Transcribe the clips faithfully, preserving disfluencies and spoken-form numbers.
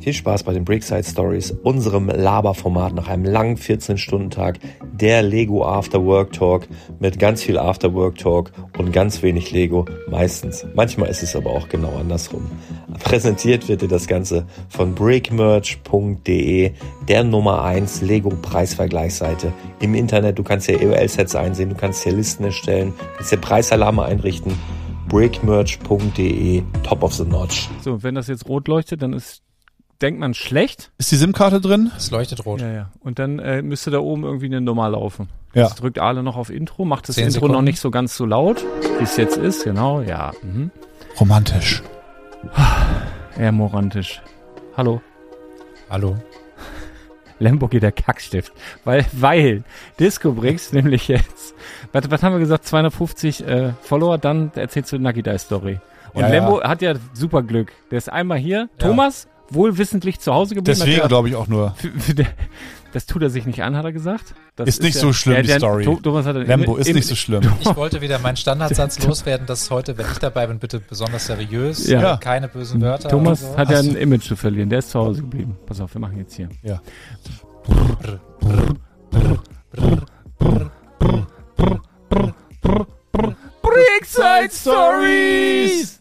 Viel Spaß bei den Brickside Stories, unserem Laberformat nach einem langen vierzehn-Stunden-Tag, der Lego After Work Talk mit ganz viel After Work Talk und ganz wenig Lego, meistens. Manchmal ist es aber auch genau andersrum. Präsentiert wird dir das Ganze von brickmerch punkt de, der Nummer eins Lego-Preisvergleichsseite im Internet. Du kannst hier E O L-Sets einsehen, du kannst hier Listen erstellen, kannst hier Preisalarme einrichten. brickmerch punkt de, top of the notch. So, wenn das jetzt rot leuchtet, dann ist denkt man schlecht. Ist die SIM-Karte drin? Es leuchtet rot. Ja, ja. Und dann äh, müsste da oben irgendwie eine Nummer laufen. Ja. Jetzt drückt Ale noch auf Intro, macht das Zehn Intro Sekunden. noch nicht so ganz so laut, wie es jetzt ist. Genau, ja. Mhm. Romantisch. Eher morantisch. Hallo. Hallo. Lamborghini der Kackstift. Weil, weil Disco Bricks nämlich jetzt, was, was haben wir gesagt, zweihundertfünfzig äh, Follower, dann erzählst du eine Nagi Die Story. Und Ja, Lambo ja. hat ja super Glück. Der ist einmal hier. Thomas, wohlwissentlich zu Hause geblieben. Deswegen hat glaube ich auch nur. Für, für der, das tut er sich nicht an, hat er gesagt. Das Ist nicht so schlimm, der, die der, Story. To- Thomas hat Lambo im- ist im- nicht so schlimm. Ich wollte wieder meinen Standardsatz loswerden, dass heute, wenn ich dabei bin, bitte besonders seriös, Ja. äh, keine bösen Wörter. Thomas oder so. hat ja Hast ein du- Image zu verlieren. Der ist zu Hause geblieben. Pass auf, wir machen jetzt hier. Ja. Brickside Stories!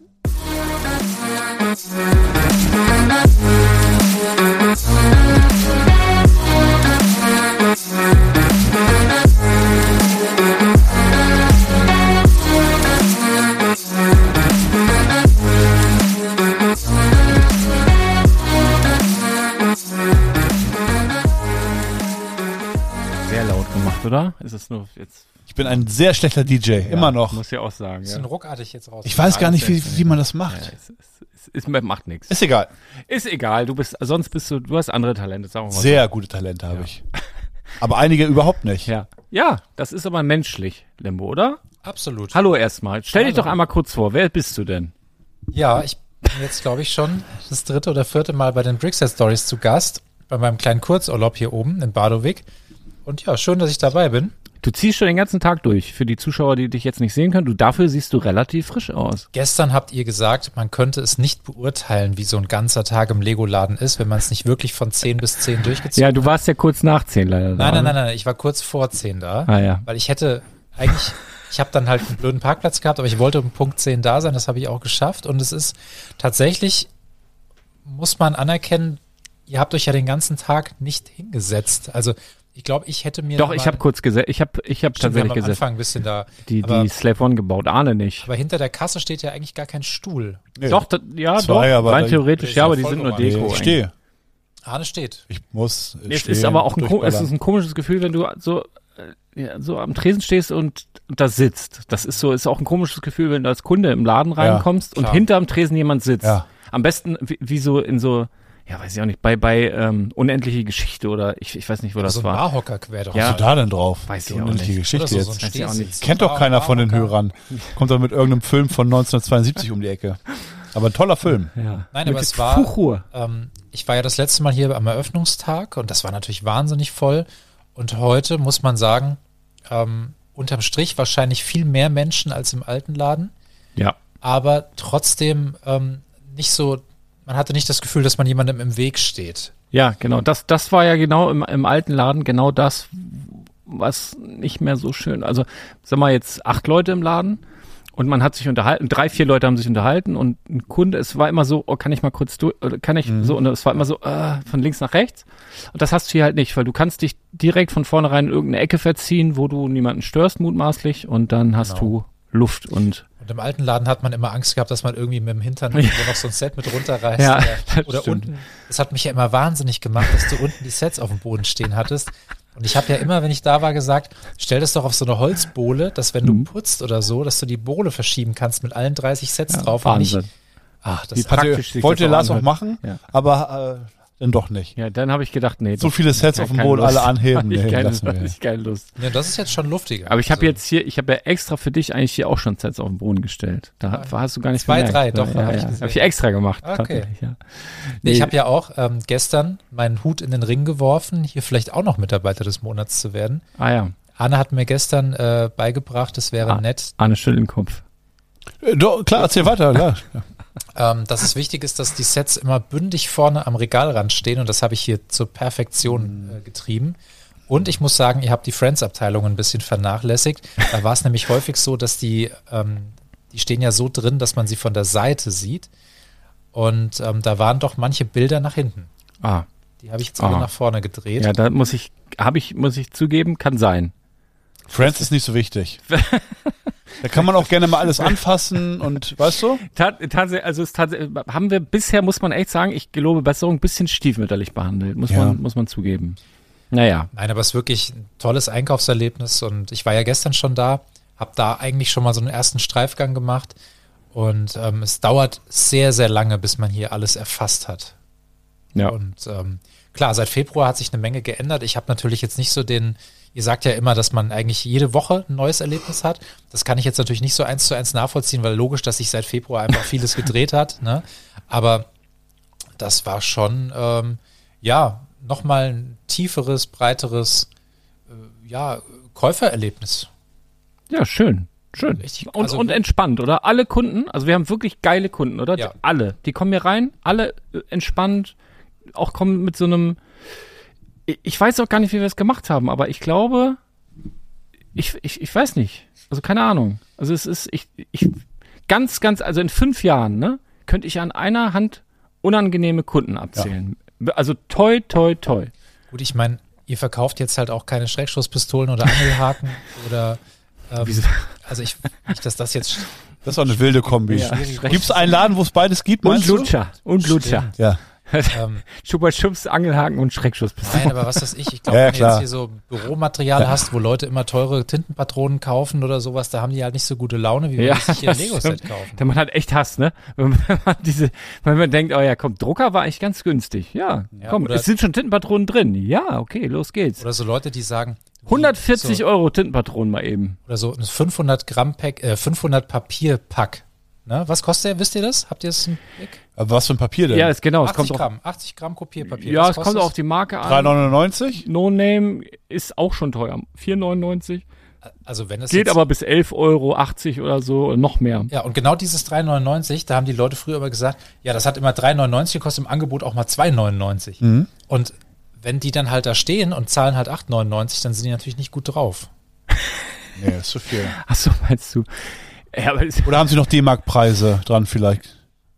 Sehr laut gemacht, oder? Ist es nur jetzt... Ich bin ein sehr schlechter D J, immer noch. Muss ja auch sagen, Bisschen ja. ruckartig jetzt raus. Ich weiß gar nicht, wie, wie man das Ja, macht. es, es, es, es macht nichts. Ist egal. Ist egal, du bist, sonst bist du, du hast andere Talente, sagen wir mal. Sehr gute Talente habe ich. Aber einige überhaupt nicht. So. Ja. Ja, das ist aber menschlich, Lembo, oder? Absolut. Hallo erstmal. Stell dich Hallo. doch einmal kurz vor. Wer bist du denn? Ja, ich bin jetzt, glaube ich, schon das dritte oder vierte Mal bei den Brickside Stories zu Gast, bei meinem kleinen Kurzurlaub hier oben in Badowig. Und ja, schön, dass ich dabei bin. Du ziehst schon den ganzen Tag durch. Für die Zuschauer, die dich jetzt nicht sehen können, du dafür siehst du relativ frisch aus. Gestern habt ihr gesagt, man könnte es nicht beurteilen, wie so ein ganzer Tag im Lego-Laden ist, wenn man es nicht wirklich von zehn bis zehn durchgezogen Ja, hat. du warst ja kurz nach zehn leider. Nein, nein, nein, nein, ich war kurz vor zehn da, Ah ja. weil ich hätte eigentlich, ich habe dann halt einen blöden Parkplatz gehabt, aber ich wollte um Punkt zehn da sein, das habe ich auch geschafft und es ist tatsächlich, muss man anerkennen, ihr habt euch ja den ganzen Tag nicht hingesetzt, also ich glaube, ich hätte mir... Doch, da ich mal- habe kurz gesetzt. Ich habe ich hab Stimmt, wir haben tatsächlich am gesetzt. Anfang ein bisschen da, Die, aber, die Slave One gebaut. Ahne nicht. aber hinter der Kasse steht ja eigentlich gar kein Stuhl. Nee. Doch, da, ja, Zwei, doch. aber Rein da- theoretisch, ist ja, ja aber die voll sind nur romantisch. Deko. Ich eigentlich. stehe. Arne steht. Ich muss Es stehen, ist aber auch ein, ko- es durchballern. ist ein komisches Gefühl, wenn du so, äh, ja, so am Tresen stehst und, und da sitzt. Das ist so, ist auch ein komisches Gefühl, wenn du als Kunde im Laden reinkommst und klar. hinter am Tresen jemand sitzt. Ja. Am besten wie, wie so in so, ja, weiß ich auch nicht, bei, bei ähm, Unendliche Geschichte oder ich, ich weiß nicht, wo das so ein war. Barhocker quer drauf. Ja. Was ist da denn drauf? Weiß Die ich auch unendliche nicht. Geschichte Oder so, so jetzt. ein Weiß ich auch Stehsitz. nicht. Kennt doch keiner von den Barhocker. Hörern. Kommt doch mit irgendeinem Film von neunzehnhundertzweiundsiebzig um die Ecke. Aber ein toller Film. Ja. Nein, Mit aber es war, Fuchur. ähm, ich war ja das letzte Mal hier am Eröffnungstag und das war natürlich wahnsinnig voll. Und heute muss man sagen, ähm, unterm Strich wahrscheinlich viel mehr Menschen als im alten Laden, Ja. aber trotzdem ähm, nicht so, man hatte nicht das Gefühl, dass man jemandem im Weg steht. Ja, genau. Das, das war ja genau im, im alten Laden genau das, was nicht mehr so schön. Also, sag mal jetzt acht Leute im Laden und man hat sich unterhalten, drei, vier Leute haben sich unterhalten und ein Kunde, es war immer so, oh, kann ich mal kurz durch, oder kann ich so, und es war immer so, äh, von links nach rechts. Und das hast du hier halt nicht, weil du kannst dich direkt von vornherein in irgendeine Ecke verziehen, wo du niemanden störst, mutmaßlich, und dann hast Genau. du Luft und Und im alten Laden hat man immer Angst gehabt, dass man irgendwie mit dem Hintern irgendwo noch so ein Set mit runterreißt. Ja, oder das oder stimmt. unten. Das hat mich ja immer wahnsinnig gemacht, dass du unten die Sets auf dem Boden stehen hattest. Und ich habe ja immer, wenn ich da war, gesagt, stell das doch auf so eine Holzbohle, dass wenn Mhm. du putzt oder so, dass du die Bohle verschieben kannst mit allen dreißig Sets ja, drauf. Wahnsinn. Und nicht, ach, das Wie hat, Hatte, praktisch sich wollte das auch Lars auch anhört. machen, Ja. aber äh, dann doch nicht. Ja, dann habe ich gedacht, nee. So das- viele Sets keine- auf dem keine Boden, Lust. alle anheben, Hatte ich nee, keine, lassen wir. hatte ich keine Lust. ja, das ist jetzt schon luftiger. Aber ich habe Also, jetzt hier, ich habe ja extra für dich eigentlich hier auch schon Sets auf den Boden gestellt. Da hast du gar nicht Zwei, gemerkt. drei, doch, ja, hab ja, ich ja. gesehen. Hab ich extra gemacht. Okay. tatsächlich, Ja. Nee, ich habe ja auch ähm, gestern meinen Hut in den Ring geworfen, hier vielleicht auch noch Mitarbeiter des Monats zu werden. Ah ja, Anne hat mir gestern äh, beigebracht, es wäre Ah. nett, Arne Schüttelkopf. Äh, doch, klar, erzähl weiter. Klar. ähm, dass es wichtig ist, dass die Sets immer bündig vorne am Regalrand stehen und das habe ich hier zur Perfektion äh, getrieben. Und ich muss sagen, ihr habt die Friends-Abteilung ein bisschen vernachlässigt. Da war es nämlich häufig so, dass die, ähm, die stehen ja so drin, dass man sie von der Seite sieht. Und ähm, da waren doch manche Bilder nach hinten. Ah. Die habe ich jetzt alle Ah. nach vorne gedreht. Ja, da muss ich, habe ich, muss ich zugeben, kann sein. Friends ist nicht so wichtig. Da kann man auch gerne mal alles anfassen und, weißt du? Tatsächlich, also es tats- haben wir bisher, muss man echt sagen, ich gelobe Besserung, ein bisschen stiefmütterlich behandelt, muss Ja. man, muss man zugeben. Naja. Nein, aber es ist wirklich ein tolles Einkaufserlebnis und ich war ja gestern schon da, habe da eigentlich schon mal so einen ersten Streifgang gemacht und ähm, es dauert sehr, sehr lange, bis man hier alles erfasst hat. Ja. Und ähm, klar, seit Februar hat sich eine Menge geändert. Ich habe natürlich jetzt nicht so den, ihr sagt ja immer, dass man eigentlich jede Woche ein neues Erlebnis hat. Das kann ich jetzt natürlich nicht so eins zu eins nachvollziehen, weil logisch, dass sich seit Februar einfach vieles gedreht hat. Ne? Aber das war schon, ähm, ja, nochmal ein tieferes, breiteres, äh, ja, Käufererlebnis. Ja, schön. Schön. Richtig, und, also- und entspannt, oder? Alle Kunden, also wir haben wirklich geile Kunden, oder? Ja. Alle. Die kommen hier rein, alle äh, entspannt, auch kommen mit so einem, ich, ich weiß auch gar nicht, wie wir es gemacht haben, aber ich glaube, ich, ich, ich weiß nicht. Also keine Ahnung. Also es ist, ich, ich, ganz, ganz, also in fünf Jahren, ne, könnte ich an einer Hand unangenehme Kunden abzählen. Also toi, toi, toi. Gut, ich meine, ihr verkauft jetzt halt auch keine Schreckschusspistolen oder Angelhaken oder ähm, Wieso? also ich, nicht, dass das jetzt Das ist auch eine wilde Kombi. Ja. Gibt es einen Laden, wo es beides gibt, Und meinst du? Lutscher. Und Lutscher. Ja. ähm, Chupa Chups, Angelhaken und Schreckschusspistole. nein, aber was weiß ich, ich glaube, Ja, ja, wenn du jetzt klar. hier so Büromaterial hast, wo Leute immer teure Tintenpatronen kaufen oder sowas, da haben die halt nicht so gute Laune, wie wenn Ja, die sich hier ein das Lego-Set stimmt. kaufen. Der man hat echt Hass, ne? Wenn man, wenn man diese, wenn man denkt, oh ja, komm, Drucker war eigentlich ganz günstig. Ja, Ja, komm, oder- es sind schon Tintenpatronen drin. Ja, okay, los geht's. Oder so Leute, die sagen, wie, hundertvierzig so, Euro Tintenpatronen mal eben. oder so ein fünfhundert Gramm Pack, äh, fünfhundert Papierpack. Ne? Was kostet der? Wisst ihr das? Habt ihr das im Blick? Aber was für ein Papier denn? Ja, ist genau. Es achtzig kommt auch, Gramm, achtzig Gramm Kopierpapier. ja, Was es kommt kostet auch auf die Marke drei an. neunundneunzig? No Name ist auch schon teuer. vier neunundneunzig. Also wenn es Geht jetzt, aber bis elf Euro achtzig oder so oder noch mehr. ja, und genau dieses drei neunundneunzig, da haben die Leute früher immer gesagt, ja, das hat immer drei neunundneunzig gekostet, im Angebot auch mal zwei neunundneunzig. Mhm. Und wenn die dann halt da stehen und zahlen halt acht neunundneunzig, dann sind die natürlich nicht gut drauf. Nee, ist zu viel. Ach so, meinst du? Ja, aber es, Oder haben sie noch D-Mark-Preise dran vielleicht?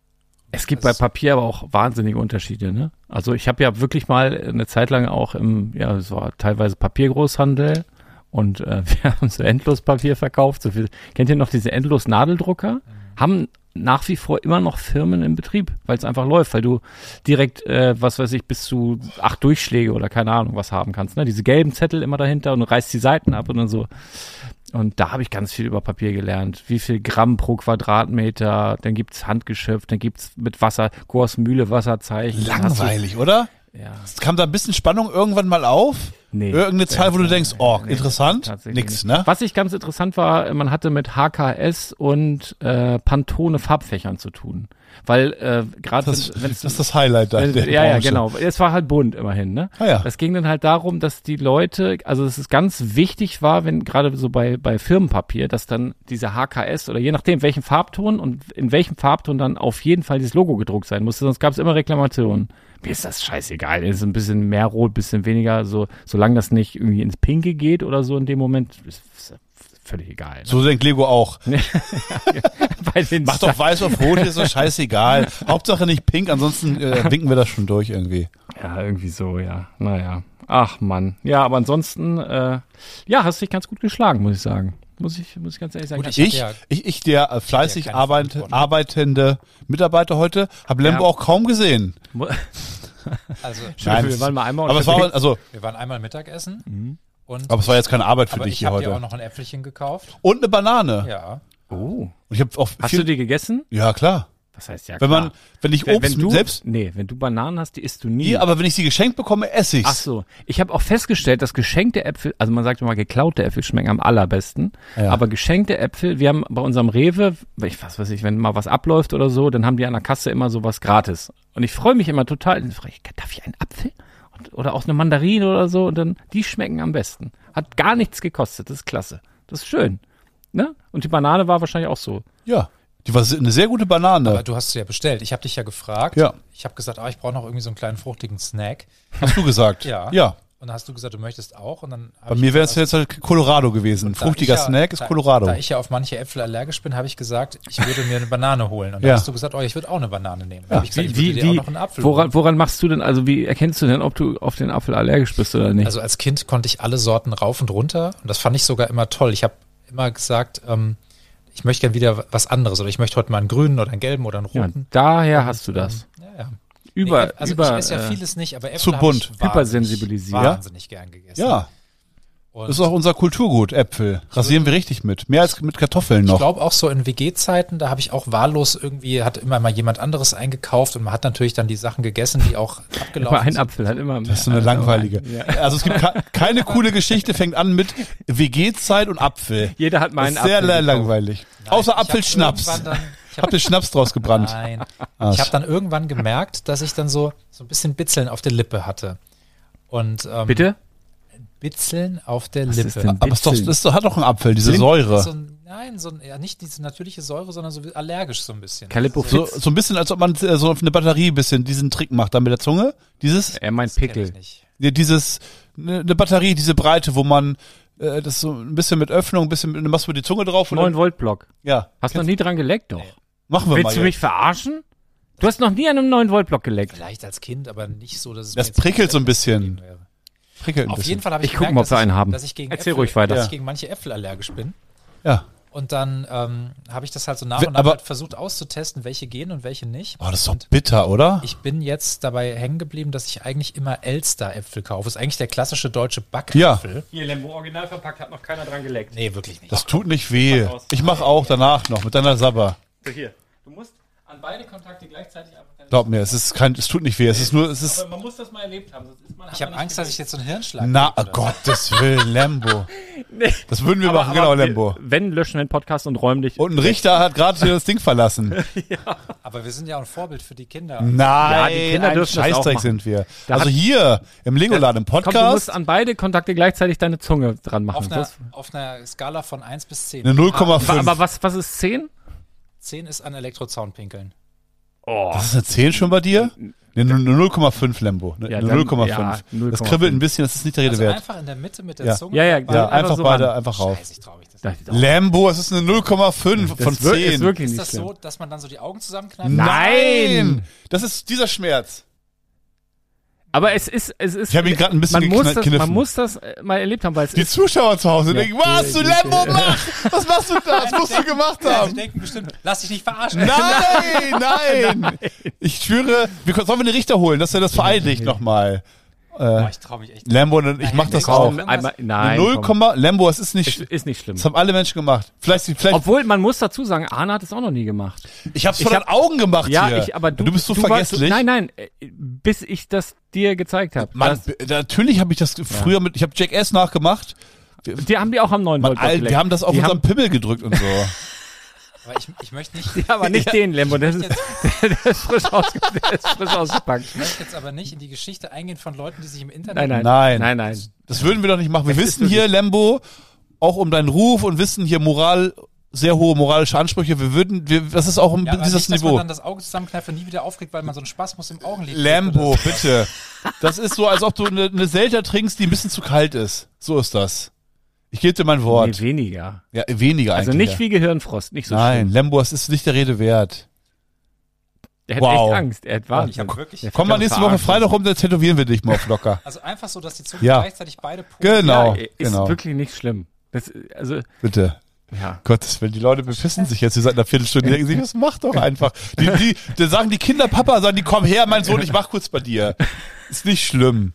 es gibt bei Papier aber auch wahnsinnige Unterschiede, ne? Also ich habe ja wirklich mal eine Zeit lang auch im, ja, es war teilweise Papiergroßhandel und äh, wir haben so Endlospapier verkauft. So viel. Kennt ihr noch diese Endlos-Nadeldrucker? Haben nach wie vor immer noch Firmen im Betrieb, weil es einfach läuft, weil du direkt, äh, was weiß ich, bis zu acht Durchschläge oder keine Ahnung was haben kannst. Ne? Diese gelben Zettel immer dahinter und du reißt die Seiten ab und dann so. Und da habe ich ganz viel über Papier gelernt. Wie viel Gramm pro Quadratmeter, dann gibt's Handgeschöpft, dann gibt's mit Wasser, Gors Mühle Wasserzeichen. Dann hast du- Langweilig, oder? Ja, Es kam da ein bisschen Spannung irgendwann mal auf? nee. Irgendeine Zahl, wo du denkst, oh, Nee, interessant? tatsächlich Nix, nicht. ne? Was ich ganz interessant war, man hatte mit H K S und äh, Pantone Farbfächern zu tun. Weil äh, gerade Das, wenn das ist das Highlight da. Wenn, der ja, ja, Branche. genau. Es war halt bunt immerhin, ne? Ah, ja. Das ging dann halt darum, dass die Leute, also dass es ganz wichtig war, wenn gerade so bei, bei Firmenpapier, dass dann diese H K S oder je nachdem welchen Farbton und in welchem Farbton dann auf jeden Fall dieses Logo gedruckt sein musste, sonst gab es immer Reklamationen. Mir ist das scheißegal, mir ist ein bisschen mehr rot, ein bisschen weniger, so, solange das nicht irgendwie ins Pinke geht oder so in dem Moment, ist, ist völlig egal. Ne? So denkt Lego auch. Bei den Mach doch weiß auf rot, ist doch scheißegal. Hauptsache nicht pink, ansonsten äh, winken wir das schon durch irgendwie. Ja, irgendwie so, ja. Naja. Ach Mann. Ja, aber ansonsten, äh, ja, hast dich ganz gut geschlagen, muss ich sagen. Muss ich, muss ich ganz ehrlich sagen. Gut, Ich, hatte ja- ich, ich der äh, fleißig keine arbeit, Verantwortung. arbeitende Mitarbeiter heute, habe Lembo Ja. auch kaum gesehen. Also Nein, wir waren mal einmal Aber es war, unterwegs. also, wir waren einmal Mittagessen und aber es war jetzt keine Arbeit für aber dich ich hier habe dir heute. auch noch ein Äpfelchen gekauft. Und eine Banane. Ja. Oh. Und ich habe auch Hast viel, du die gegessen? ja klar. Was heißt ja Wenn klar. man, wenn ich wenn, Obst wenn du, selbst, nee, wenn du Bananen hast, die isst du nie. nee, aber wenn ich sie geschenkt bekomme, esse ich's. Ach so. Ich habe auch festgestellt, dass geschenkte Äpfel, also man sagt immer, geklaute Äpfel schmecken am allerbesten. Ja. Aber geschenkte Äpfel, wir haben bei unserem Rewe, ich was weiß ich, wenn mal was abläuft oder so, dann haben die an der Kasse immer sowas gratis. Und ich freue mich immer total. Dann frage ich, darf ich einen Apfel? Und, oder auch eine Mandarine oder so? Und dann, die schmecken am besten. Hat gar nichts gekostet. Das ist klasse. Das ist schön. Ne? Und die Banane war wahrscheinlich auch so. Ja. Die war eine sehr gute Banane. Aber du hast sie ja bestellt. Ich habe dich ja gefragt. Ja. Ich habe gesagt, ah, ich brauche noch irgendwie so einen kleinen fruchtigen Snack. Hast du gesagt? Ja. Ja. Und dann hast du gesagt, du möchtest auch. Und dann hab Bei ich mir wäre es gesagt, jetzt halt Colorado gewesen. Ein da fruchtiger ich ja- Snack ist da, Colorado. Da ich ja auf manche Äpfel allergisch bin, habe ich gesagt, ich würde mir eine Banane holen. Und dann Ja. hast du gesagt, oh, ich würde auch eine Banane nehmen. Dann Ja. habe ich gesagt, ich würde Wie, dir auch wie, noch einen Apfel woran, holen. woran machst du denn, also wie erkennst du denn, ob du auf den Apfel allergisch bist oder nicht? Also als Kind konnte ich alle Sorten rauf und runter. Und das fand ich sogar immer toll. Ich habe immer gesagt, ähm, ich möchte gerne wieder was anderes. Oder ich möchte heute mal einen grünen oder einen gelben oder einen ja, roten. daher hast du das. Ähm, ja, ja. Über, nee, also über, ich esse ja äh, vieles nicht, aber Äpfel zu habe bunt. ich wahnsinnig- Hypersensibilisiert. Wahnsinnig gern gegessen. Ja, Und das ist auch unser Kulturgut, Äpfel. Rasieren wir richtig mit. Mehr als mit Kartoffeln ich noch. glaube auch so in W G-Zeiten, da habe ich auch wahllos irgendwie, hat immer mal jemand anderes eingekauft und man hat natürlich dann die Sachen gegessen, die auch abgelaufen immer ein sind. Apfel hat immer. Das ist so eine langweilige. Also es gibt ke- keine coole Geschichte, fängt an mit W G-Zeit und Apfel. Jeder hat mal Das einen ist sehr Apfel la- gekauft. langweilig. Nein, Außer ich hab Apfelschnaps. irgendwann dann- Ich hab, Habt ihr Schnaps draus gebrannt? nein, Ah, ich habe dann irgendwann gemerkt, dass ich dann so, so ein bisschen Bitzeln auf der Lippe hatte. Und ähm, Bitte? Bitzeln auf der Was Lippe. ist denn Aber es ist doch, Bitzeln? das hat doch einen Apfel, diese Blind- Säure. So ein, nein, so ein, ja, nicht diese natürliche Säure, sondern so wie allergisch so ein bisschen. Calippo So, so ein bisschen, als ob man äh, so auf eine Batterie ein bisschen diesen Trick macht, dann mit der Zunge. Dieses, Er meint Das kenn Pickel. ich nicht. nee, dieses, ne, eine Batterie, diese Breite, wo man äh, das so ein bisschen mit Öffnung, ein bisschen, mit- dann machst du die Zunge drauf und neun dann, Volt Block. ja, Hast du noch nie dran geleckt, doch. Nee. machen wir Willst mal. du mich verarschen? Du hast noch nie an einem neun Volt Block geleckt. Vielleicht als Kind, aber nicht so, dass es Das mir jetzt prickelt so ein bisschen. gegeben wäre. Prickelt ein Auf bisschen. jeden Fall habe ich, Ich guck gemerkt, mal, ob wir dass einen ich, haben. dass ich gegen Erzähl Äpfel, ruhig weiter. dass ich gegen manche Äpfel allergisch bin. Ja. Und dann ähm, habe ich das halt so nach We- und nach aber- halt versucht auszutesten, welche gehen und welche nicht. Oh, das ist doch und bitter, oder? ich bin jetzt dabei hängen geblieben, dass ich eigentlich immer Elster-Äpfel kaufe. Das ist eigentlich der klassische deutsche Backapfel. Hier, Lembo original verpackt, hat noch keiner dran geleckt. Nee, wirklich nicht. Das tut nicht weh. aus. Ich mache auch danach noch mit deiner Sabber. Hier. Du musst an beide Kontakte gleichzeitig einfach deine Glaub mir, es ist kein, es tut nicht weh. Es ist nur, es ist. Aber man muss das mal erlebt haben, sonst ist man ich habe Angst, dass ich jetzt so einen Hirnschlag Na, krieg oh oder Gottes Willen, Lembo. Das würden wir machen, genau, Lembo. Wenn, löschen wir den Podcast und räumen dich. Und ein Richter hat gerade hier das Ding verlassen. so. Aber wir sind ja auch ein Vorbild für die Kinder. Nein, die Kinder ein dürfen das auch Scheißdreck machen. sind wir. Da Also hat- hier im Lingoladen im Komm, du musst Podcast an beide Kontakte gleichzeitig deine Zunge dran machen. Auf einer, Das, auf einer Skala von eins bis zehn. eine null Komma aber fünf. aber was, was ist zehn? zehn ist an Elektrozaun pinkeln. Oh. Das ist eine zehn schon bei dir? Ne, eine null Komma fünf Lembo. Eine Ja, eine dann- null Komma ja, fünf. null Das Komma kribbelt fünf. ein bisschen, das ist nicht der Rede Also wert. einfach in der Mitte mit der Ja. Zunge. Ja, ja, Ja, einfach einfach so beide, ran. einfach rauf. Scheiße, ich trau mich das Das, nicht. das, Lembo, es ist eine null Komma fünf von ist wir- ist zehn. wirklich Ist nicht das schlimm. so, dass man dann so die Augen zusammenkneift? Nein! Das ist dieser Schmerz. Aber es ist, es ist. Ich habe ihn gerade ein bisschen man muss, gekna- das, kniffen. man muss das äh, mal erlebt haben, weil es Die ist. Zuschauer zu Hause denken, was, du ja, Lembo machst? Was machst du da? Das musst du gemacht Ja, sie haben. denken bestimmt, lass dich nicht verarschen. Nein, nein. Ich schwöre, wir können- sollen wir den Richter holen, dass er das vereidigt nochmal. Boah, ich trau mich echt nicht. Lembo, ich mach das auch. Komm, einmal, nein. null, komm. Lembo, es ist Ist, nicht, ist nicht schlimm. das haben alle Menschen gemacht. Vielleicht, vielleicht, Obwohl, man muss dazu sagen, Arne hat es auch noch nie gemacht. ich hab's ich vor hab- deinen Augen gemacht Ja, hier. ich, aber du, du bist so du warst- vergesslich. Nein, nein, äh, bis ich das dir gezeigt habe. Mann, b- natürlich habe ich das früher mit, ich habe Jackass nachgemacht. Die haben die auch am neuen Mann, Volt Alter, geleckt. wir haben das auf die unserem haben, Pimmel gedrückt und so. Aber ich, ich möchte nicht, ja, aber nicht den Lembo, das ist, jetzt, der ist frisch, ausge, der ist frisch ausgepackt. ich möchte jetzt aber nicht in die Geschichte eingehen von Leuten, die sich im Internet... Nein, nein, Nein. nein, nein. Das würden wir doch nicht machen. Wir Es ist wissen hier, Lembo, auch um deinen Ruf und wissen hier Moral, sehr hohe moralische Ansprüche. Wir würden, wir, das ist auch um Ja, aber dieses nicht, dass man Niveau. dann das Auge zusammenkneift und nie wieder aufkriegt, weil man so einen Spasmus im Augenlid kriegt Lembo, oder so. bitte. Das ist so, als ob du eine, eine Selter trinkst, die ein bisschen zu kalt ist. So ist das. Ich gebe dir mein Wort. Nee, weniger. Ja, weniger Also eigentlich. nicht wie Gehirnfrost, nicht so Nein, schlimm. Lembo, es ist nicht der Rede wert. Der hat Wow. echt Angst, er hat Ich Wahnsinn. habe wirklich... Der Komm mal kann nächste Woche verarschen. Freitag rum, dann tätowieren wir dich mal auf locker. Also einfach so, dass die Zunge Ja. gleichzeitig beide Polen... Genau, Ja, ist genau. wirklich nicht schlimm. Das, also, Bitte. ja. Gottes Willen, die Leute bepissen sich jetzt hier seit einer Viertelstunde. Die denken sich, das mach doch einfach. Die, die, die sagen die Kinder, Papa, sagen die, komm her, mein Sohn, ich mach kurz bei dir. Ist nicht schlimm.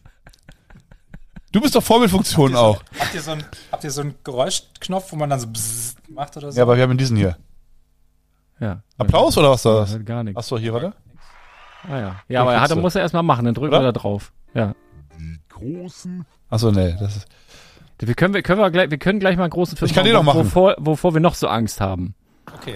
Du bist doch Vorbildfunktion auch. Habt ihr so einen, habt ihr so einen Geräuschknopf, wo man dann so bzzz macht oder so? Ja, aber wir haben diesen hier. ja. Applaus oder was war das? Ja, gar nichts. Achso, hier, warte. Ah, ja. Ja, aber er hat, kriegst du. muss er erstmal machen, dann drücken Oder? wir da drauf. Ja. Achso, nee, das ist. Wir können, wir können, wir gleich, wir können gleich mal einen großen Film Ich kann den noch machen. Wovor, wovor wir noch so Angst haben. Okay.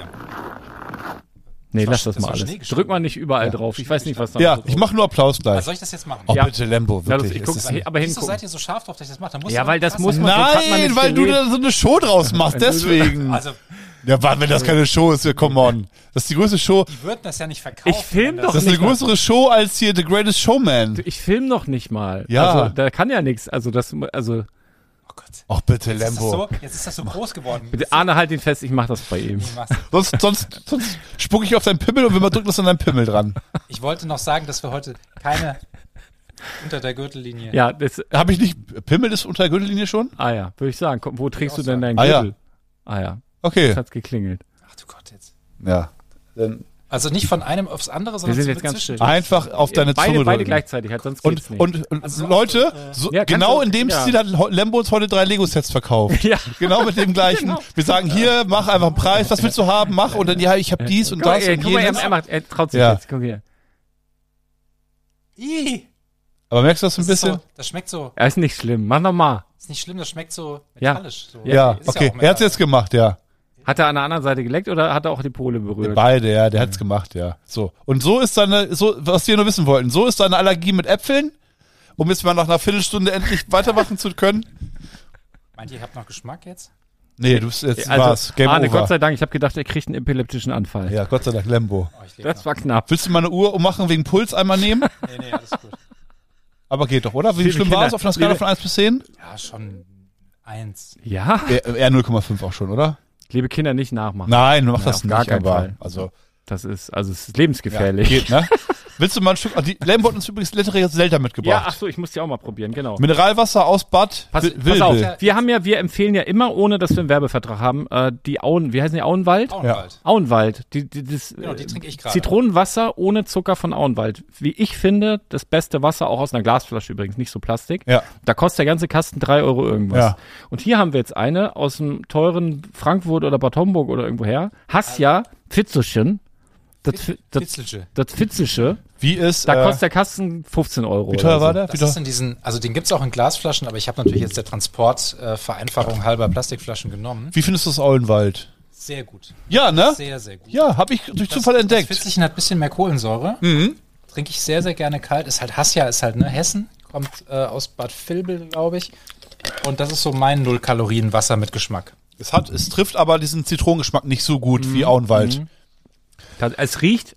Nee, Das lass war- das das mal war alles. Schneegestöber. Drück mal nicht überall drauf. Ich weiß nicht, was da Ja, so ich drauf mache nur Applaus Also gleich. soll ich das jetzt machen? Oh, Ja. bitte, Lembo, Ja, das, wirklich. ich Es guck, ist- aber Wieso hingucken. seid ihr so scharf drauf, dass ich das mache? Da muss Ja, doch weil das krass muss sein. man- sonst hat man Nein, nicht weil du gelebt. da so eine Show draus machst, deswegen. Also, Ja, warte, wenn das keine Show ist, come on. Das ist die größte Show. Die würden das ja nicht verkaufen. Ich film wenn das- doch Das ist eine nicht mal. größere Show als hier The Greatest Showman. Ich film noch nicht mal. Ja. Also, da kann ja nichts. Also, das, also, Oh Gott. Ach bitte, Jetzt ist, das Lembo. so, jetzt ist das so groß geworden. bitte, Arne, halt ihn fest, ich mach das bei ihm. Nee, mach's. Sonst, sonst, sonst spucke ich auf deinen Pimmel und wenn man drückt, ist an deinem Pimmel dran. Ich wollte noch sagen, dass wir heute keine unter der Gürtellinie. Ja, das, Habe ich nicht, Pimmel ist unter der Gürtellinie schon? ah ja, würde ich sagen. Komm, wo trägst du auch denn deinen Ah, ja. Gürtel? Ah ja, Okay. jetzt hat's geklingelt. Ach du Gott, jetzt. Ja. Dann Also nicht von einem aufs andere, Wir sondern sind so jetzt mit ganz zwischen- still. einfach auf deine beide, Zunge beide drücken. gleichzeitig, halt, sonst geht's Und, nicht. und, und Also Leute, so, Ja, kannst genau du- in dem ja. Stil hat Ho- Lembo uns heute drei Lego-Sets verkauft. Ja. Genau mit dem gleichen. Genau. Wir sagen, hier, mach einfach einen Preis, was willst du haben, mach. Und dann, ja, ich habe dies und Guck mal, das ey, und guck mal, er, jenes. er, macht, er traut sich Ja. jetzt, guck hier. Ih, Aber merkst du das ein das, ist bisschen? so, das schmeckt so, Er ist nicht schlimm, mach nochmal. ist nicht schlimm, das schmeckt so Ja. metallisch. So. Ja, Ist okay. auch Er hat's jetzt Metall. gemacht, ja. Hat er an der anderen Seite geleckt oder hat er auch die Pole berührt? Beide, ja, der hat's gemacht, ja. So. Und so ist deine, so, was wir nur wissen wollten, so ist deine Allergie mit Äpfeln, um jetzt mal nach einer Viertelstunde endlich weitermachen zu können. Meint ihr, ihr habt noch Geschmack jetzt? Nee, du bist jetzt Also, war's. Game Arne, over. Gott sei Dank, ich habe gedacht, er kriegt einen epileptischen Anfall. Ja, Gott sei Dank, Lembo. Oh, ich lebe Das war knapp. Willst du mal eine Uhr ummachen wegen Puls einmal nehmen? noch. Nee, nee, alles gut. Aber geht doch, oder? Wie Liebe schlimm Kinder, war es auf einer Skala liebe- von eins bis zehn? Ja, schon eins. Ja, Eher, eher null Komma fünf auch schon, oder? liebe Kinder, nicht nachmachen. Nein, mach Ja, das auf nicht, gar keinen aber, Fall. also, Das ist, also es ist lebensgefährlich. geht, ne? Willst du mal ein Stück, ah, die Lembo hat uns übrigens letteres Zelda Ja, mitgebracht. ach so, ich muss die auch mal probieren, genau. Mineralwasser aus Bad Pass, Wil- pass auf, Wilde. wir haben ja, wir empfehlen ja immer, ohne dass wir einen Werbevertrag haben, äh, die Auen, wie heißen die, Auenwald? Auenwald. Auenwald. Die, die, das, Genau, die trinke ich gerade. Zitronenwasser ohne Zucker von Auenwald. Wie ich finde, das beste Wasser, auch aus einer Glasflasche übrigens, nicht so Plastik. Ja. Da kostet der ganze Kasten drei Euro irgendwas. Ja. Und hier haben wir jetzt eine aus dem teuren Frankfurt oder Bad Homburg oder irgendwoher. Hasja, Fitzelchen. Das, Fi- das, Fitzelche. das Fitzelsche. Wie ist, Da äh, kostet der Kasten fünfzehn Euro. wie teuer oder war so. der? Wie Das teuer? ist in diesen, also den gibt's auch in Glasflaschen, aber ich habe natürlich jetzt der Transportvereinfachung äh, halber Plastikflaschen genommen. Wie findest du das Auenwald? Sehr gut. Ja, ne? Sehr, sehr gut. Ja, habe ich durch Das- Zufall Das entdeckt. Fitzelchen hat ein bisschen mehr Kohlensäure. Mhm. Trinke ich sehr, sehr gerne kalt. Ist halt Hasja, ist halt, ne, Hessen. Kommt äh, aus Bad Vilbel, glaube ich. Und das ist so mein Null-Kalorien-Wasser mit Geschmack. Es hat, es trifft aber diesen Zitronengeschmack nicht so gut Mhm. wie Auenwald. Das- Es riecht,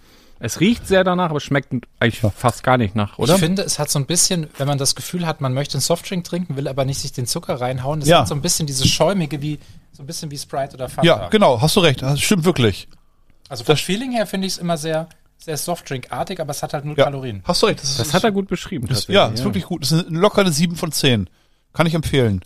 es riecht sehr danach, aber schmeckt eigentlich fast gar nicht nach, oder? Ich finde, es hat so ein bisschen, wenn man das Gefühl hat, man möchte einen Softdrink trinken, will aber nicht sich den Zucker reinhauen. Das Ja. hat so ein bisschen dieses Schäumige, wie so ein bisschen wie Sprite oder Fanta. Ja, genau, hast du recht. Das stimmt wirklich. Also vom Feeling her finde ich es immer sehr, sehr Softdrink-artig, aber es hat halt null Ja. Kalorien. Hast du recht. Das, Das ist, hat er gut beschrieben. das, tatsächlich, ja, ist wirklich gut. Das ist eine lockere sieben von zehn. Kann ich empfehlen.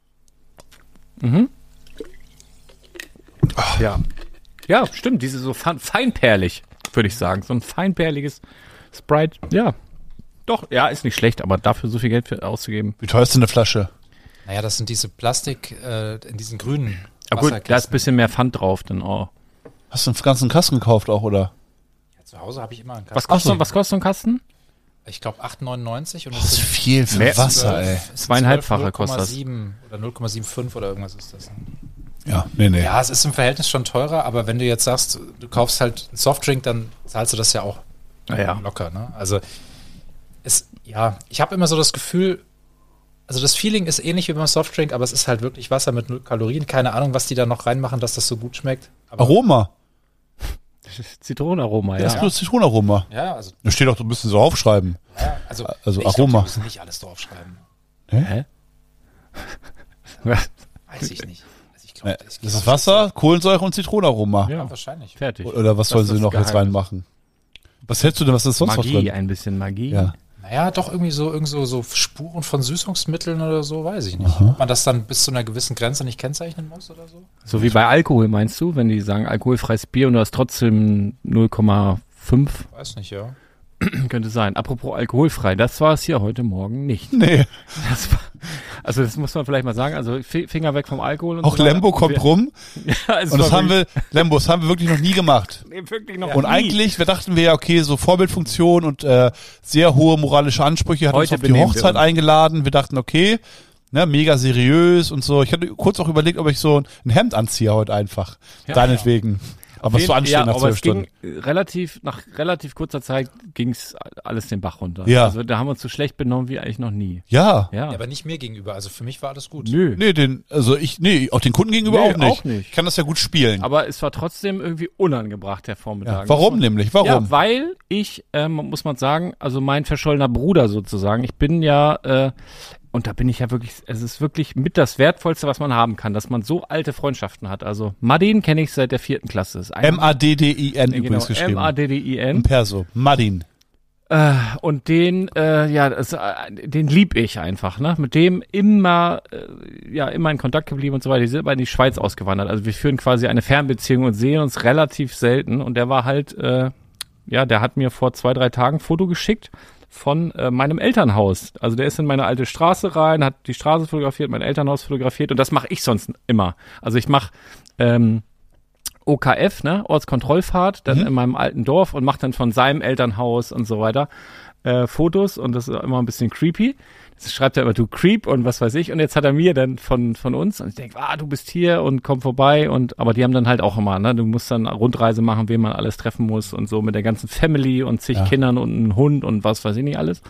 Ja. Ja, stimmt. Diese so fein- feinperlig, würde ich sagen. So ein feinperliges Sprite. Ja. Doch, ja, ist nicht schlecht, aber dafür so viel Geld für auszugeben. Wie teuer ist denn eine Flasche? Naja, das sind diese Plastik, äh, in diesen grünen Ja gut, da ist ein Wasserkästen. bisschen mehr Pfand drauf, dann oh. Hast du einen ganzen Kasten gekauft auch, oder? Ja, zu Hause habe ich immer einen Kasten. Was kostet, Ach so. was kostet so ein Kasten? Ich glaube acht neunundneunzig und Das ist es sind viel für Mehr- Wasser, ey. Zweieinhalbfache kostet das. sieben oder null Komma fünfundsiebzig oder irgendwas ist das. Ja, nee, nee. Ja, es ist im Verhältnis schon teurer, aber wenn du jetzt sagst, du kaufst halt einen Softdrink, dann zahlst du das ja auch Naja. locker, ne? Also es, ja, ich habe immer so das Gefühl, also das Feeling ist ähnlich wie beim Softdrink, aber es ist halt wirklich Wasser mit null Kalorien. Keine Ahnung, was die da noch reinmachen, dass das so gut schmeckt. Aber, Aroma. Zitronenaroma, Das ja. ist nur Zitronenaroma. ja, also, Da steht doch, du müsst so aufschreiben. ja, also, Also ich glaub, Aroma. die müssen nicht alles draufschreiben. Hä? Weiß ich nicht. Also ich glaub, Nee, ich Das glaub, ist Wasser, Kohlensäure und Zitronenaroma. Ja, Ja, wahrscheinlich. fertig. Oder was Das sollen ist sie das noch jetzt Geheimnis. reinmachen? Was hältst du denn, was ist sonst noch Magie, drin? ein bisschen Magie. Ja. Naja, doch irgendwie so, irgend so, so Spuren von Süßungsmitteln oder so, weiß ich nicht. Ob man das dann bis zu einer gewissen Grenze nicht kennzeichnen muss oder so? So wie bei Alkohol, meinst du? Wenn die sagen alkoholfreies Bier und du hast trotzdem null Komma fünf, Weiß nicht, ja. könnte sein. Apropos alkoholfrei, das war es hier heute Morgen nicht. Nee, Das war, also das muss man vielleicht mal sagen. Also Fi- Finger weg vom Alkohol. Und auch so weiter. Lembo kommt wir, rum Ja, es und das war haben wir, Lembo, das haben wir wirklich noch nie gemacht. wirklich, nee, wirklich noch Und nie. eigentlich, wir dachten wir ja, okay, so Vorbildfunktion und äh, sehr hohe moralische Ansprüche hat Heute uns auf die benehmen wir Hochzeit uns. eingeladen. Wir dachten, okay, ne, mega seriös und so. Ich hatte kurz auch überlegt, ob ich so ein Hemd anziehe heute einfach. Ja. Deinetwegen. Aber es war anstrengend nach aber zwölf es Stunden. ging relativ, nach relativ kurzer Zeit ging's alles den Bach runter. Ja. Also da haben wir uns so schlecht benommen wie eigentlich noch nie. Ja. Ja. Ja, aber nicht mir gegenüber. Also für mich war alles gut. Nö. Nee, den, also ich, nee, auch den Kunden gegenüber Nee, auch nicht. auch nicht. Ich kann das ja gut spielen. Aber es war trotzdem irgendwie unangebracht, der Vormittag. Ja, warum nämlich? Warum? Ja, weil ich, ähm, muss man sagen, also mein verschollener Bruder sozusagen, ich bin ja, äh, und da bin ich ja wirklich, es ist wirklich mit das Wertvollste, was man haben kann, dass man so alte Freundschaften hat. Also Madin kenne ich seit der vierten Klasse. Ist ein- M A D D I N genau, übrigens geschrieben. M A D D I N. Im Perso. Madin. Äh, und den, äh, ja, das, äh, den lieb ich einfach, ne? Mit dem immer, äh, ja, immer in Kontakt geblieben und so weiter. Die sind aber in die Schweiz ausgewandert. Also wir führen quasi eine Fernbeziehung und sehen uns relativ selten. Und der war halt, äh, ja, der hat mir vor zwei, drei Tagen ein Foto geschickt von äh, meinem Elternhaus. Also der ist in meine alte Straße rein, hat die Straße fotografiert, mein Elternhaus fotografiert und das mache ich sonst immer. Also ich mache ähm, O K F, ne, Ortskontrollfahrt, dann Mhm. in meinem alten Dorf und macht dann von seinem Elternhaus und so weiter äh, Fotos und das ist immer ein bisschen creepy. Das schreibt er immer, du Creep und was weiß ich. Und jetzt hat er mir dann von von uns und ich denke, ah, du bist hier und komm vorbei und aber die haben dann halt auch immer, ne, du musst dann Rundreise machen, wen man alles treffen muss und so mit der ganzen Family und zig Ja. Kindern und einem Hund und was weiß ich nicht alles.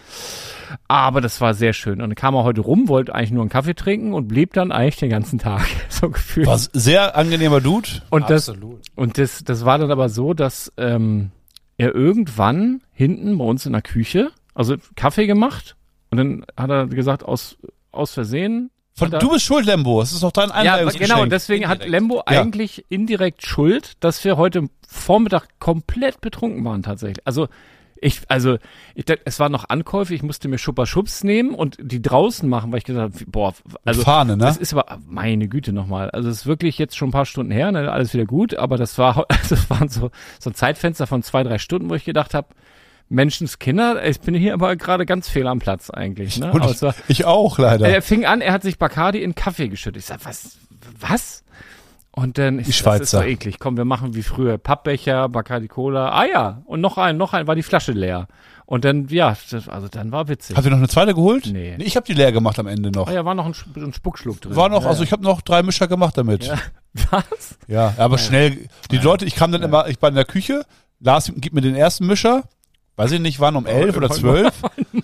Aber das war sehr schön. Und dann kam er heute rum, wollte eigentlich nur einen Kaffee trinken und blieb dann eigentlich den ganzen Tag, so gefühlt. War sehr angenehmer Dude. Und das, Absolut. und das, das war dann aber so, dass ähm, er irgendwann hinten bei uns in der Küche, also Kaffee gemacht und dann hat er gesagt, aus, aus Versehen. Von, hat er, du bist schuld, Lembo. Es ist doch dein ja, Einladungsgeschenk. genau, deswegen hat Indirekt. Lembo Ja. eigentlich indirekt Schuld, dass wir heute Vormittag komplett betrunken waren tatsächlich. Also ich, also ich, es waren noch Ankäufe, ich musste mir Schupper-Schubs nehmen und die draußen machen, weil ich gesagt habe, boah, also Fahne, ne? das ist aber, meine Güte nochmal, also es ist wirklich jetzt schon ein paar Stunden her, ne, alles wieder gut, aber das war, also es waren so, so ein Zeitfenster von zwei, drei Stunden, wo ich gedacht habe, Menschenskinder, ich bin hier aber gerade ganz fehl am Platz eigentlich, ne? Und Aber ich, es war, ich auch, leider. er fing an, er hat sich Bacardi in Kaffee geschüttet. Ich sag, was, was? Und dann, ich, Die das ist Schweizer. doch eklig. Komm, wir machen wie früher. Pappbecher, Bacardi Cola. Ah ja, und noch ein, noch ein, war die Flasche leer. Und dann, ja, das, also dann war witzig. Habt ihr noch eine zweite geholt? Nee. Ich habe die leer gemacht am Ende noch. Ah ja, war noch ein, Sp- ein Spuckschluck drin. War noch, ja, also ich habe noch drei Mischer gemacht damit. ja. Ja, Was? aber schnell. Die Leute, ich kam dann immer, ich war in der Küche, Lars gibt mir den ersten Mischer, weiß ich nicht, waren um elf oder zwölf.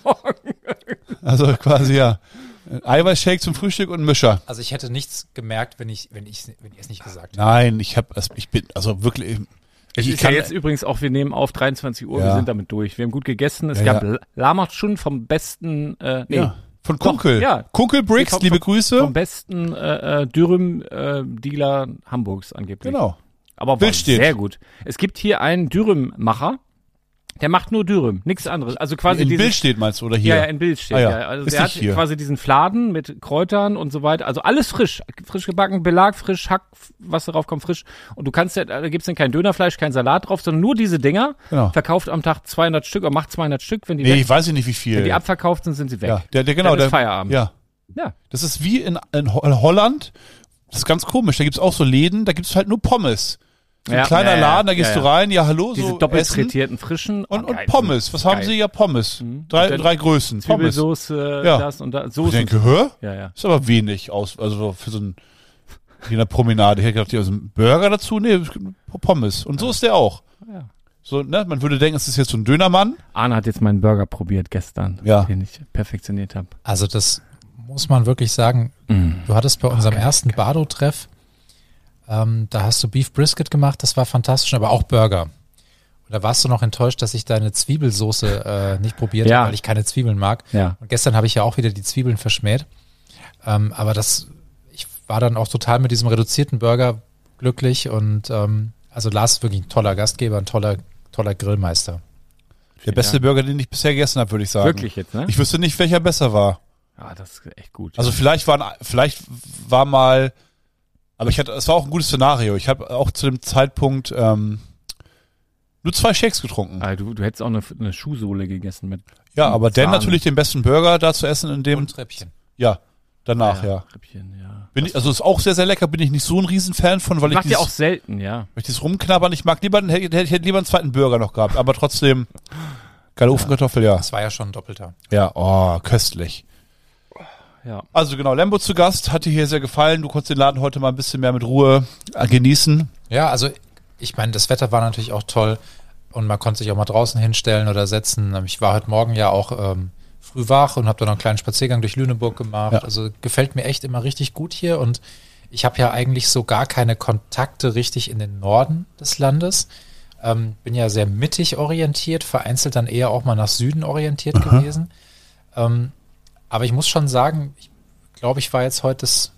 Also quasi, ja. Ein Eiweißshake zum Frühstück und ein Mischer. Also ich hätte nichts gemerkt, wenn ich, wenn ich, wenn ich es nicht gesagt hätte. Nein, ich habe, ich bin, also wirklich, Es ich ist ja kann- jetzt übrigens auch, wir nehmen auf dreiundzwanzig Uhr, Ja. wir sind damit durch. Wir haben gut gegessen. Es Ja, gab ja. Lahmacun vom besten, äh, nee, ja. Von Doch, Kunkel. ja. Kunkel Bricks, Vom- liebe vom- Grüße. vom besten äh, äh, Dürüm-Dealer Hamburgs angeblich. Genau. Aber war Bild steht. sehr gut. Es gibt hier einen Dürüm-Macher, der macht nur Dürüm, nichts anderes. Also quasi In dieses, Bild steht meinst du, oder hier? Ja, ja, in Bild steht. Ah, ja. ja. Also Ist der hat nicht hier. quasi diesen Fladen mit Kräutern und so weiter. Also alles frisch, frisch gebacken, Belag frisch, Hack, was darauf kommt frisch. Und du kannst ja, da gibt's dann kein Dönerfleisch, kein Salat drauf, sondern nur diese Dinger. Genau. Verkauft am Tag zweihundert Stück oder macht zweihundert Stück. Wenn die, Nee, weg, ich weiß nicht, wie viel. wenn die abverkauft sind, sind sie weg. ja, der, der, genau, Dann ist der, Feierabend. Ja. Ja. Das ist wie in, in Ho- in Holland. Das ist ganz komisch. Da gibt's auch so Läden, da gibt's halt nur Pommes. So ein Ja, kleiner ja, ja. Laden, da gehst Ja, du ja. rein, ja, hallo, Diese so doppelt Essen frittierten frischen. und, Oh, und geil. Pommes. Was haben Geil. sie? Ja, Pommes. Mhm. Drei, Und dann drei Größen. Pommes. Zwiebelsoße, Ja. das und das. Ich Soße. denke, hör? Ja, ja. Ist aber wenig aus, also für so ein, wie in der Promenade. Ich hätte gedacht, ja, so ein Burger dazu? Nee, es gibt Pommes. Und so ist der auch. Ja. So, ne, man würde denken, es ist jetzt so ein Dönermann. Arne hat jetzt meinen Burger probiert gestern, Ja. den ich perfektioniert habe. Also das muss man wirklich sagen. Du hattest bei unserem ersten Bardo-Treff, ähm, da hast du Beef Brisket gemacht, das war fantastisch, aber auch Burger. Und da warst du noch enttäuscht, dass ich deine Zwiebelsoße äh, nicht probiert Ja. habe, weil ich keine Zwiebeln mag. Ja. Und gestern habe ich ja auch wieder die Zwiebeln verschmäht. Ähm, aber das, ich war dann auch total mit diesem reduzierten Burger glücklich und ähm, also Lars ist wirklich ein toller Gastgeber, ein toller, toller Grillmeister. Der beste Burger, den ich bisher gegessen habe, würde ich sagen. Wirklich jetzt, ne? Ich wüsste nicht, welcher besser war. Ja, das ist echt gut. Also vielleicht waren, vielleicht war mal, aber ich hatte, es war auch ein gutes Szenario. Ich habe auch zu dem Zeitpunkt ähm, nur zwei Shakes getrunken. Ah, du, du hättest auch eine, eine Schuhsohle gegessen mit Ja, aber dann Sahne. natürlich den besten Burger da zu essen in dem, Und Treppchen. ja, danach, ja. Rippchen, ja. Bin ich, also ist auch sehr, sehr lecker, bin ich nicht so ein Riesenfan von, weil ich Macht ja dieses, auch selten, ja. weil ich dieses Rumknabbern nicht mag. Lieber, hätte, hätte ich hätte lieber einen zweiten Burger noch gehabt, aber trotzdem, geile Ofenkartoffel, ja. Das war ja schon ein doppelter. Ja, oh, köstlich. Ja. Also genau, Lembo zu Gast, hat dir hier sehr gefallen. Du konntest den Laden heute mal ein bisschen mehr mit Ruhe äh, genießen. Ja, also ich meine, das Wetter war natürlich auch toll und man konnte sich auch mal draußen hinstellen oder setzen. Ich war heute Morgen ja auch ähm, früh wach und habe dann noch einen kleinen Spaziergang durch Lüneburg gemacht. Ja. Also gefällt mir echt immer richtig gut hier und ich habe ja eigentlich so gar keine Kontakte richtig in den Norden des Landes. Ähm, bin ja sehr mittig orientiert, vereinzelt dann eher auch mal nach Süden orientiert Aha. gewesen. Ähm, aber ich muss schon sagen, ich glaube, ich war jetzt heute das,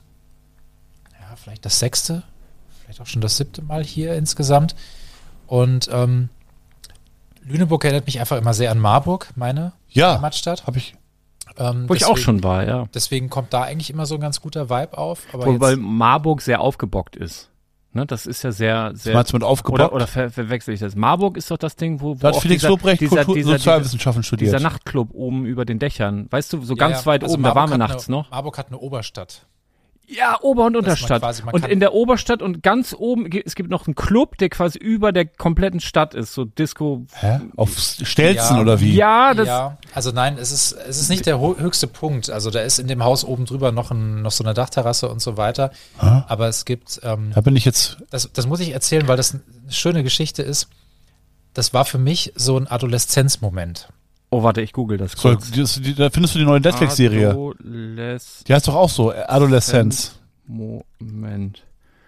ja, vielleicht das sechste, vielleicht auch schon das siebte Mal hier insgesamt. Und ähm, Lüneburg erinnert mich einfach immer sehr an Marburg, meine Ja, Heimatstadt. habe ich. Ähm, Wo ich auch deswegen- schon war, ja. Deswegen kommt da eigentlich immer so ein ganz guter Vibe auf. Aber Wobei jetzt, Marburg sehr aufgebockt ist. Ne, das ist ja sehr, sehr. Meinst du mit aufgebockt? Oder, oder ver verwechsel ich das? Marburg ist doch das Ding, wo, wo Da hat auch Felix dieser, Lobrecht dieser, Kultur- dieser, dieser, Sozialwissenschaften studiert. dieser Nachtclub oben über den Dächern. Weißt du, so ja, ganz ja, weit also oben, da Marburg waren wir hat nachts eine, noch. Marburg hat eine Oberstadt. Ja, Ober- und man Unterstadt. quasi- man und kann- in der Oberstadt und ganz oben, ge- es gibt noch einen Club, der quasi über der kompletten Stadt ist, so Disco. Hä? Auf Stelzen Ja. oder wie? Ja, das, ja, also nein, es ist, es ist nicht der ho- höchste Punkt. Also da ist in dem Haus oben drüber noch, ein, noch so eine Dachterrasse und so weiter. Ah. Aber es gibt, ähm, Da bin ich jetzt. das, das muss ich erzählen, weil das eine schöne Geschichte ist. Das war für mich so ein Adoleszenzmoment. oh, warte, ich google das So, kurz. die, die, da findest du die neue Netflix-Serie. Adoleszenz. Die heißt doch auch so, Adoleszenz. Moment.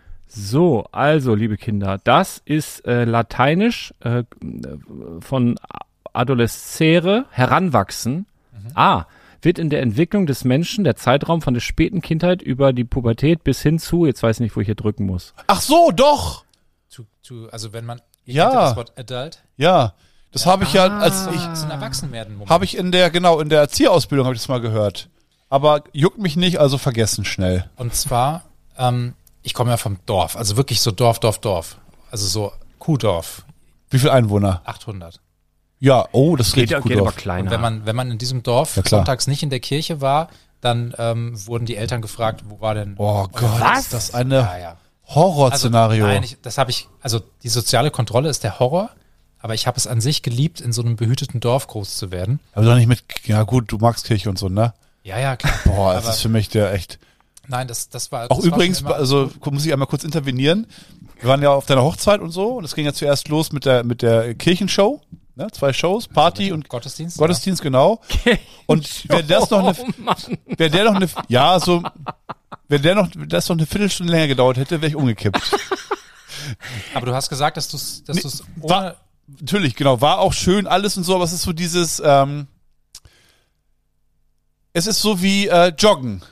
So, also, liebe Kinder, das ist äh, lateinisch äh, von adolescere, heranwachsen. Ah, wird in der Entwicklung des Menschen der Zeitraum von der späten Kindheit über die Pubertät bis hin zu, jetzt weiß ich nicht, wo ich hier drücken muss. Ach so, doch. To, to, also wenn man, ihr Ja. kennt das Wort Adult, Ja, das habe ich ja, als Ah. ich, so ein Erwachsenwerden-Moment. habe ich in der, genau, in der Erzieherausbildung habe ich das mal gehört. Aber juckt mich nicht, also vergessen schnell. Und zwar, ähm, ich komme ja vom Dorf, also wirklich so Dorf, Dorf, Dorf. Also so Kuhdorf, Wie viele Einwohner? achthundert. Ja, oh, das Geht, geht geht gut aber auf. kleiner. Und wenn man, wenn man in diesem Dorf Ja, klar. sonntags nicht in der Kirche war, dann ähm, wurden die Eltern gefragt, wo war denn Oh Gott, Was? ist das eine Ja, ja. Horrorszenario. Also, nein, ich, das habe ich, also die soziale Kontrolle ist der Horror, aber ich habe es an sich geliebt, in so einem behüteten Dorf groß zu werden. Aber doch nicht mit, ja gut, du magst Kirche und so, ne? Ja, ja, klar. Boah, das aber, ist für mich der echt. nein, das, das war Auch das übrigens, war schon immer- also muss ich einmal kurz intervenieren. Wir waren ja auf deiner Hochzeit und so und es ging ja zuerst los mit der mit der Kirchenshow, ne? Zwei Shows, Party und Gottesdienst. Gottesdienst, genau. Und wäre das noch eine, Oh Mann. wäre der noch eine, ja, so, wenn der noch, das noch eine Viertelstunde länger gedauert hätte, wäre ich umgekippt. Ja. Aber du hast gesagt, dass du es, dass Nee, du es war- ohne, Natürlich, genau, war auch schön alles und so, aber es ist so dieses, ähm, es ist so wie äh, Joggen.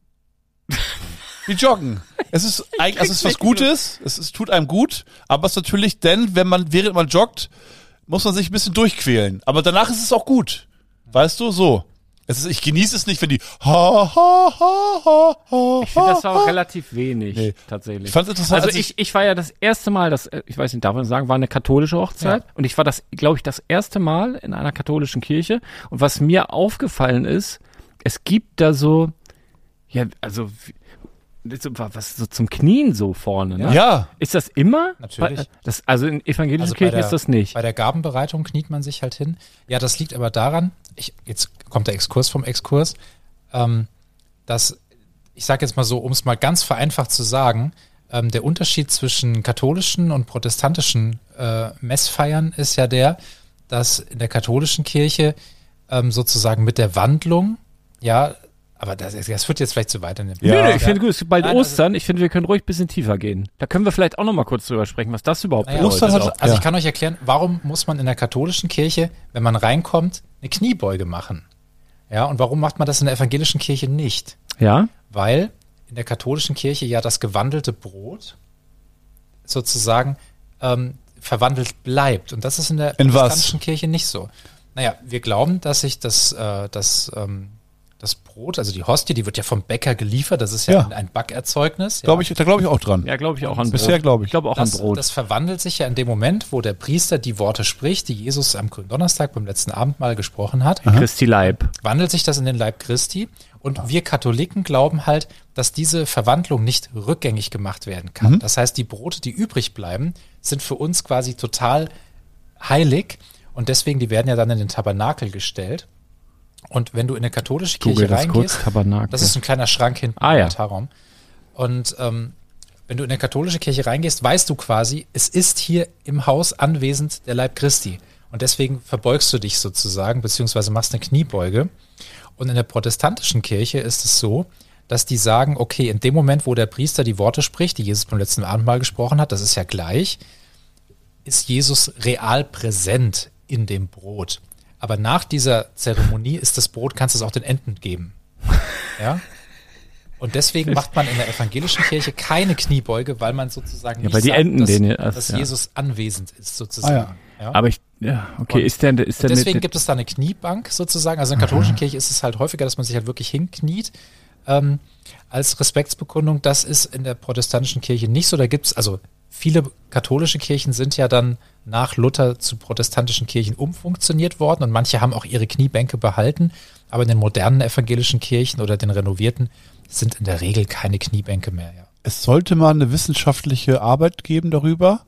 Wie Joggen. Es ist eigentlich, also es ist was Gutes, es ist, tut einem gut, aber es ist natürlich, denn wenn man, während man joggt, muss man sich ein bisschen durchquälen. Aber danach ist es auch gut. Weißt du, so. Es ist, ich genieße es nicht, wenn die ha, ha, ha, ha, ha, Ich finde, das war ha. auch relativ wenig, Nee. tatsächlich. Ich fand's interessant, Also als ich, ich war ja das erste Mal, das, ich weiß nicht, darf man sagen, war eine katholische Hochzeit. Und ich war das, glaube ich, das erste Mal in einer katholischen Kirche. Und was mir aufgefallen ist, es gibt da so, ja, also, wie- so, was so zum Knien so vorne, ne? Ja. Ist das immer? Natürlich. Bei- Das, also in evangelischen Also bei Kirchen der- ist das nicht. Bei der Gabenbereitung kniet man sich halt hin. Ja, das liegt aber daran, ich, jetzt kommt der Exkurs vom Exkurs, ähm, dass, ich sage jetzt mal so, um es mal ganz vereinfacht zu sagen, ähm, der Unterschied zwischen katholischen und protestantischen äh, Messfeiern ist ja der, dass in der katholischen Kirche ähm, sozusagen mit der Wandlung, ja, aber das, das führt jetzt vielleicht zu weit in dem Ja. Nö, nö, ich finde gut, es ist bald Nein, also- Ostern. Ich finde, wir können ruhig ein bisschen tiefer gehen. Da können wir vielleicht auch noch mal kurz drüber sprechen, was das überhaupt Naja, bedeutet. Ostern also, hat- also ja. ich kann euch erklären, warum muss man in der katholischen Kirche, wenn man reinkommt, eine Kniebeuge machen? Ja, und warum macht man das in der evangelischen Kirche nicht? Ja? Weil in der katholischen Kirche ja das gewandelte Brot sozusagen ähm, verwandelt bleibt. Und das ist in der In was? protestantischen Kirche nicht so. Naja, wir glauben, dass sich das, äh, das, ähm, das Brot, also die Hostie, die wird ja vom Bäcker geliefert, das ist ja, Ja. ein, ein Backerzeugnis. Glaube ich, da glaube ich auch dran. Ja, glaube ich auch an Brot. Bisher glaube ich. Ich glaube auch Das, an Brot. das verwandelt sich ja in dem Moment, wo der Priester die Worte spricht, die Jesus am Gründonnerstag beim letzten Abendmahl gesprochen hat, Christi Leib. wandelt sich das in den Leib Christi. Und wir Katholiken glauben halt, dass diese Verwandlung nicht rückgängig gemacht werden kann. Das heißt, die Brote, die übrig bleiben, sind für uns quasi total heilig. Und deswegen, die werden ja dann in den Tabernakel gestellt. Und wenn du in eine katholische Google Kirche das reingehst, kurz, Tabernakel. das ist ein kleiner Schrank hinten Ah, im ja. Altarraum. Und ähm, wenn du in eine katholische Kirche reingehst, weißt du quasi, es ist hier im Haus anwesend der Leib Christi. Und deswegen verbeugst du dich sozusagen, beziehungsweise machst eine Kniebeuge. Und in der protestantischen Kirche ist es so, dass die sagen, okay, in dem Moment, wo der Priester die Worte spricht, die Jesus beim letzten Abendmahl gesprochen hat, das ist ja gleich, ist Jesus real präsent in dem Brot. Aber nach dieser Zeremonie ist das Brot, kannst du es auch den Enten geben. Ja? Und deswegen macht man in der evangelischen Kirche keine Kniebeuge, weil man sozusagen Ja, nicht weil die sagt, Enten dass, den, dass ja. Jesus anwesend ist sozusagen. Ah, ja. Aber ich, ja, okay, Und- ist der, ist der Und deswegen mit, gibt es da eine Kniebank sozusagen. Also in der katholischen Kirche ist es halt häufiger, dass man sich halt wirklich hinkniet ähm, als Respektsbekundung. Das ist in der protestantischen Kirche nicht so. Da gibt es, also viele katholische Kirchen sind ja dann nach Luther zu protestantischen Kirchen umfunktioniert worden und manche haben auch ihre Kniebänke behalten. Aber in den modernen evangelischen Kirchen oder den renovierten sind in der Regel keine Kniebänke mehr. Ja. Es sollte mal eine wissenschaftliche Arbeit geben darüber,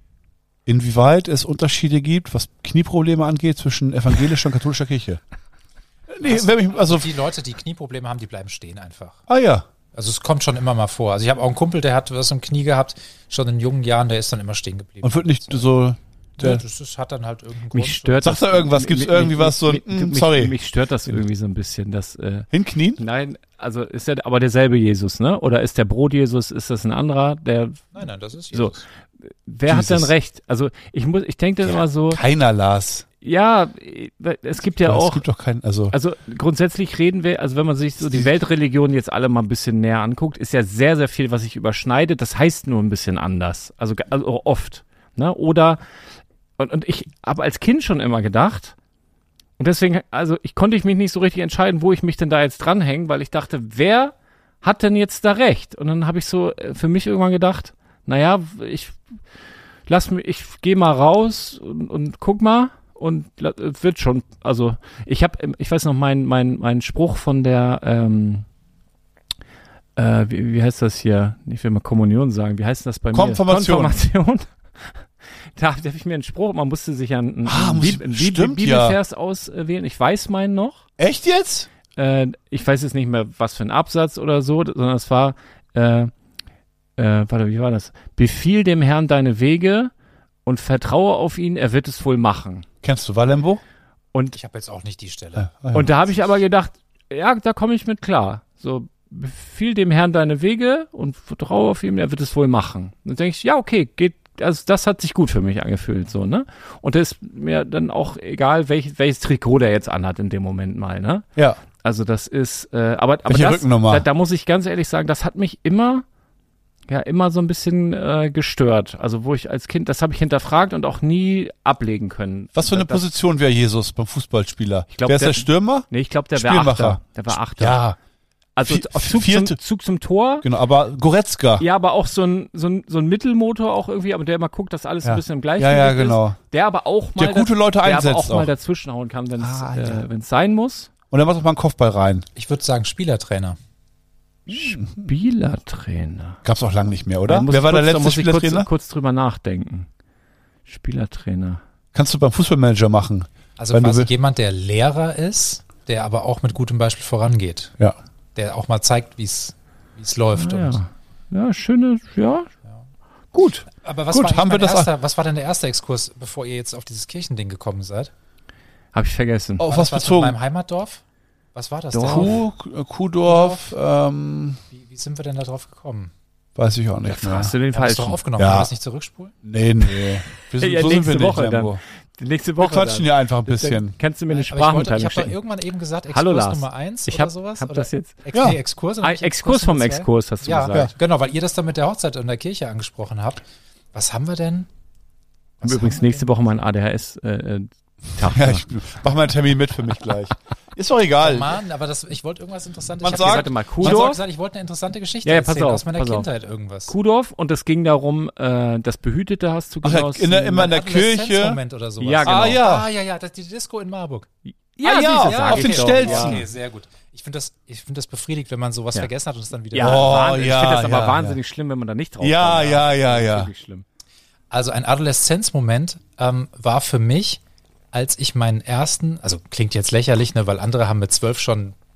inwieweit es Unterschiede gibt, was Knieprobleme angeht zwischen evangelischer und katholischer Kirche. Nee, Was? wenn mich, also, Die Leute, die Knieprobleme haben, die bleiben stehen einfach. ah ja. Also es kommt schon immer mal vor. Also ich habe auch einen Kumpel, der hat was im Knie gehabt, schon in jungen Jahren, der ist dann immer stehen geblieben. Und wird nicht so, ja, der, das ist, hat dann halt irgendeinen Grund. mich stört Sagt das, er irgendwas? Gibt's mich- irgendwie mich- was so, mich, mm, mich, sorry. Mich stört das irgendwie so ein bisschen, dass, äh, hinknien? nein, also ist der aber derselbe Jesus, ne? Oder ist der Brot Jesus, ist das ein anderer, der, Nein, nein, das ist so, Jesus. wer Jesus. hat denn recht? Also ich muss, ich denke dann immer so, Keiner las. ja, es gibt ja Es auch, gibt doch keinen, also, also grundsätzlich reden wir, also wenn man sich so die Weltreligionen jetzt alle mal ein bisschen näher anguckt, ist ja sehr, sehr viel, was sich überschneidet. Das heißt nur ein bisschen anders. Also, also oft. Ne? Oder, und, und ich habe als Kind schon immer gedacht, und deswegen, also ich konnte ich mich nicht so richtig entscheiden, wo ich mich denn da jetzt dranhänge, weil ich dachte, wer hat denn jetzt da recht? Und dann habe ich so äh, für mich irgendwann gedacht, naja, ich lass mich, ich gehe mal raus und, und guck mal. Und la- es wird schon, also ich habe, ich weiß noch, mein, mein, mein Spruch von der, ähm, äh, wie, wie heißt das hier? Ich will mal Kommunion sagen. Wie heißt das bei Konfirmation. mir? Konfirmation. Da, da habe ich mir einen Spruch, man musste sich ja einen, Ah, einen, muss- Bib- einen Bib- stimmt, Bibelvers auswählen. Ich weiß meinen noch. echt jetzt? Äh, ich weiß jetzt nicht mehr, was für ein Absatz oder so, sondern es war, äh, äh, warte, wie war das? Befiehl dem Herrn deine Wege und vertraue auf ihn, er wird es wohl machen. Kennst du Wallembo? Und Ich habe jetzt auch nicht die Stelle. Ah, ja. Und da habe ich aber gedacht, ja, da komme ich mit klar. So, befiehl dem Herrn deine Wege und vertraue auf ihn, er wird es wohl machen. Dann denke ich, ja, okay, geht, also das hat sich gut für mich angefühlt, so, ne? Und das ist mir dann auch egal, welch, welches Trikot der jetzt anhat in dem Moment mal, ne? Ja. Also das ist, äh, aber, aber Welche das, Rückennummer? da, da muss ich ganz ehrlich sagen, das hat mich immer, ja, immer so ein bisschen äh, gestört. Also wo ich als Kind, das habe ich hinterfragt und auch nie ablegen können. Was für eine das, Position wäre Jesus beim Fußballspieler? Ich glaub, Wer ist der- der Stürmer? Nee, ich glaube, der wäre Spielmacher. Achter. Der war Achter. Ja, Also Vi- auf Zug, vierte- zum, Zug zum Tor. genau, aber Goretzka. Ja, aber auch so ein, so ein, so ein Mittelmotor auch irgendwie, aber der immer guckt, dass alles Ja. ein bisschen im Ja, Gleichgewicht ja, ist. genau. Der aber auch mal, Der gute daz- Leute der einsetzt aber auch, mal auch. dazwischenhauen kann, wenn es Ah, äh, ja. wenn's sein muss. Und er macht auch mal einen Kopfball rein. Ich würde sagen Spielertrainer. Spielertrainer. Gab's auch lange nicht mehr, oder? Da muss Wer ich war kurz, der da letzte muss ich Spielertrainer? kurz, kurz drüber nachdenken. Spielertrainer. Kannst du beim Fußballmanager machen. Also Wenn du quasi will- jemand, der Lehrer ist, der aber auch mit gutem Beispiel vorangeht. Ja. Der auch mal zeigt, wie es wie es läuft. Ah, Und, ja. ja, schöne, ja. Gut. aber was, Gut, war eigentlich haben wir mein das erster, was war denn der erste Exkurs, bevor ihr jetzt auf dieses Kirchending gekommen seid? Habe ich vergessen. Auf War was das bezogen? Mit meinem Heimatdorf? Was war das Dorf. denn? Kuh, Kuhdorf, ähm, Wie, wie sind wir denn da drauf gekommen? weiß ich auch nicht mehr. Hast du den Wir haben es doch falschen? aufgenommen, Ja. können wir das nicht zurückspulen? Nee, nee. Wir sind, Ja, so sind nächste wir nicht, Woche dann. Lembo. Die nächste Wir Woche. quatschen dann. ja einfach ein Dann bisschen. Kannst du mir eine Aber ich, wollte, ich Sprachenteilung habe doch schicken? irgendwann eben gesagt, Exkurs Hallo, Lars. Nummer eins Ich oder hab, sowas? hab oder? das jetzt. Ex Ja. nee, Exkurs? oder Ah, nicht Exkurs vom Nummer zwei? Exkurs, hast du Ja, gesagt. genau, weil ihr das dann mit der Hochzeit in der Kirche angesprochen habt. Was haben wir denn? Und Was übrigens haben wir nächste Woche mein A D H S äh, äh, Tag. Ja, ich mach mal einen Termin mit für mich gleich. Ist doch egal. denn? Mann, aber das, ich wollte irgendwas Interessantes. Man ich sagt- hab Warte mal, gesagt, ich hab Kuhdorf, gesagt, ich wollte eine interessante Geschichte Ja, ja, pass erzählen auf, aus meiner pass auf. Kindheit irgendwas. Kuhdorf und es ging darum, äh, das Behütete hast du Ach ja, genossen. in der- immer in der Kirche. Adoleszenzmoment oder sowas. Ja, genau. Ah, ja. Ah, ja, ja, das ist die Disco in Marburg. ja, Ah, ja, siehst du, auf sag ich den doch. Stelzen. Ja, Okay, sehr gut. Ich finde das, ich finde das befriedigt, wenn man sowas Ja. vergessen hat und es dann wieder. ja, Oh, Wahnsinn. ja, ich finde das aber ja, wahnsinnig schlimm, wenn man da nicht drauf Ja, kommt. ja, ja, Das ist ja. wirklich schlimm. Also ein Adoleszenzmoment ähm, war für mich, als ich meinen ersten, also klingt jetzt lächerlich, ne, weil andere haben mit zwölf schon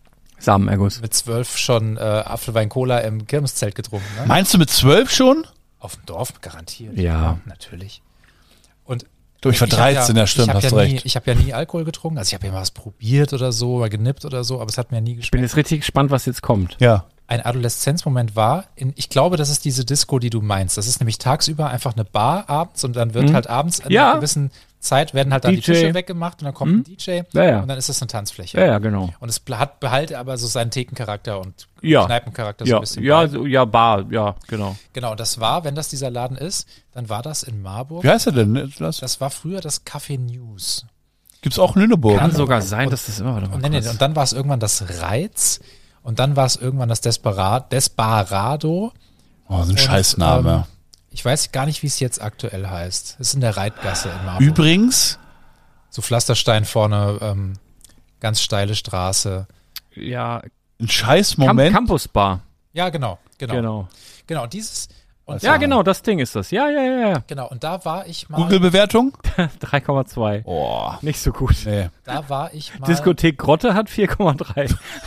Samenerguss. mit zwölf schon äh, Apfelwein-Cola im Kirmeszelt getrunken. Ne? Meinst du mit zwölf schon? Auf dem Dorf garantiert. Ja. Natürlich. Und Du, ich war hab dreizehn, ja, stimmt, ich hab hast ja recht. Nie, ich habe ja nie Alkohol getrunken. Also ich habe ja mal was probiert oder so, mal genippt oder so, aber es hat mir nie Ich bin geschmeckt. jetzt richtig gespannt, was jetzt kommt. Ja. Ein Adoleszenzmoment war, in, ich glaube, das ist diese Disco, die du meinst. Das ist nämlich tagsüber einfach eine Bar abends und dann wird Mhm. halt abends in Ja. einer gewissen Zeit werden halt dann D J. die Tische weggemacht und dann kommt Mhm. ein D J Ja, ja. und dann ist es eine Tanzfläche. Ja, ja, genau. Und es bl- hat behalte aber so seinen Thekencharakter und Ja. Kneipencharakter so Ja, ein bisschen. ja, bei. so, ja, Bar, ja, genau. Genau, das war, wenn das dieser Laden ist, dann war das in Marburg. Wie heißt er denn? Das Das war früher das Café News. gibt's auch in Lüneburg. Kann Ja. sogar sein, dass das immer, warte mal Und, nee, nee, kurz. und dann war es irgendwann das Reiz und dann war es irgendwann das Desperado. Desperado. Oh, so ein Und, Scheißname. ähm, Ich weiß gar nicht, wie es jetzt aktuell heißt. Es ist in der Reitgasse in Marburg. Übrigens, So Pflasterstein vorne, ähm, ganz steile Straße. Ja, ein Camp Scheißmoment. Campus Bar. Ja, genau, genau. Genau, Genau. dieses. Und Ja, da, genau, das Ding ist das. Ja, ja, ja, ja. Genau, und da war ich mal. Google-Bewertung? drei Komma zwei. Oh, Nicht so gut. nee. Da war ich mal. Diskothek Grotte hat vier Komma drei.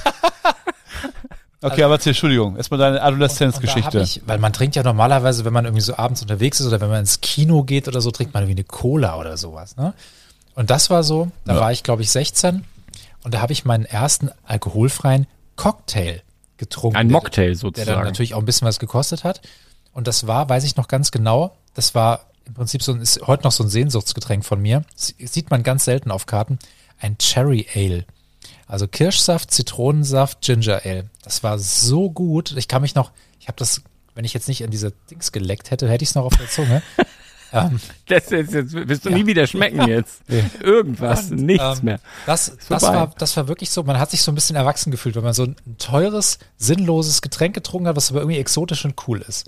Okay, aber erzähl, Entschuldigung. Erstmal deine Und da hab Adoleszenzgeschichte. ich, weil man trinkt ja normalerweise, wenn man irgendwie so abends unterwegs ist oder wenn man ins Kino geht oder so, trinkt man irgendwie eine Cola oder sowas. Ne? Und das war so, da Ja. war ich glaube ich sechzehn und da habe ich meinen ersten alkoholfreien Cocktail getrunken. Ein der- Mocktail Der sozusagen. dann natürlich auch ein bisschen was gekostet hat. Und das war, weiß ich noch ganz genau, das war im Prinzip so ein, ist heute noch so ein Sehnsuchtsgetränk von mir. Sie- Sieht man ganz selten auf Karten. Ein Cherry Ale. Also Kirschsaft, Zitronensaft, Ginger Ale. Das war so gut. Ich kann mich noch, ich habe das, wenn ich jetzt nicht in diese Dings geleckt hätte, hätte ich es noch auf der Zunge. ähm, Das ist jetzt, wirst du nie wieder schmecken jetzt. Irgendwas, Und, nichts ähm, mehr. Das, das, vorbei. war, das war wirklich so, man hat sich so ein bisschen erwachsen gefühlt, wenn man so ein teures, sinnloses Getränk getrunken hat, was aber irgendwie exotisch und cool ist.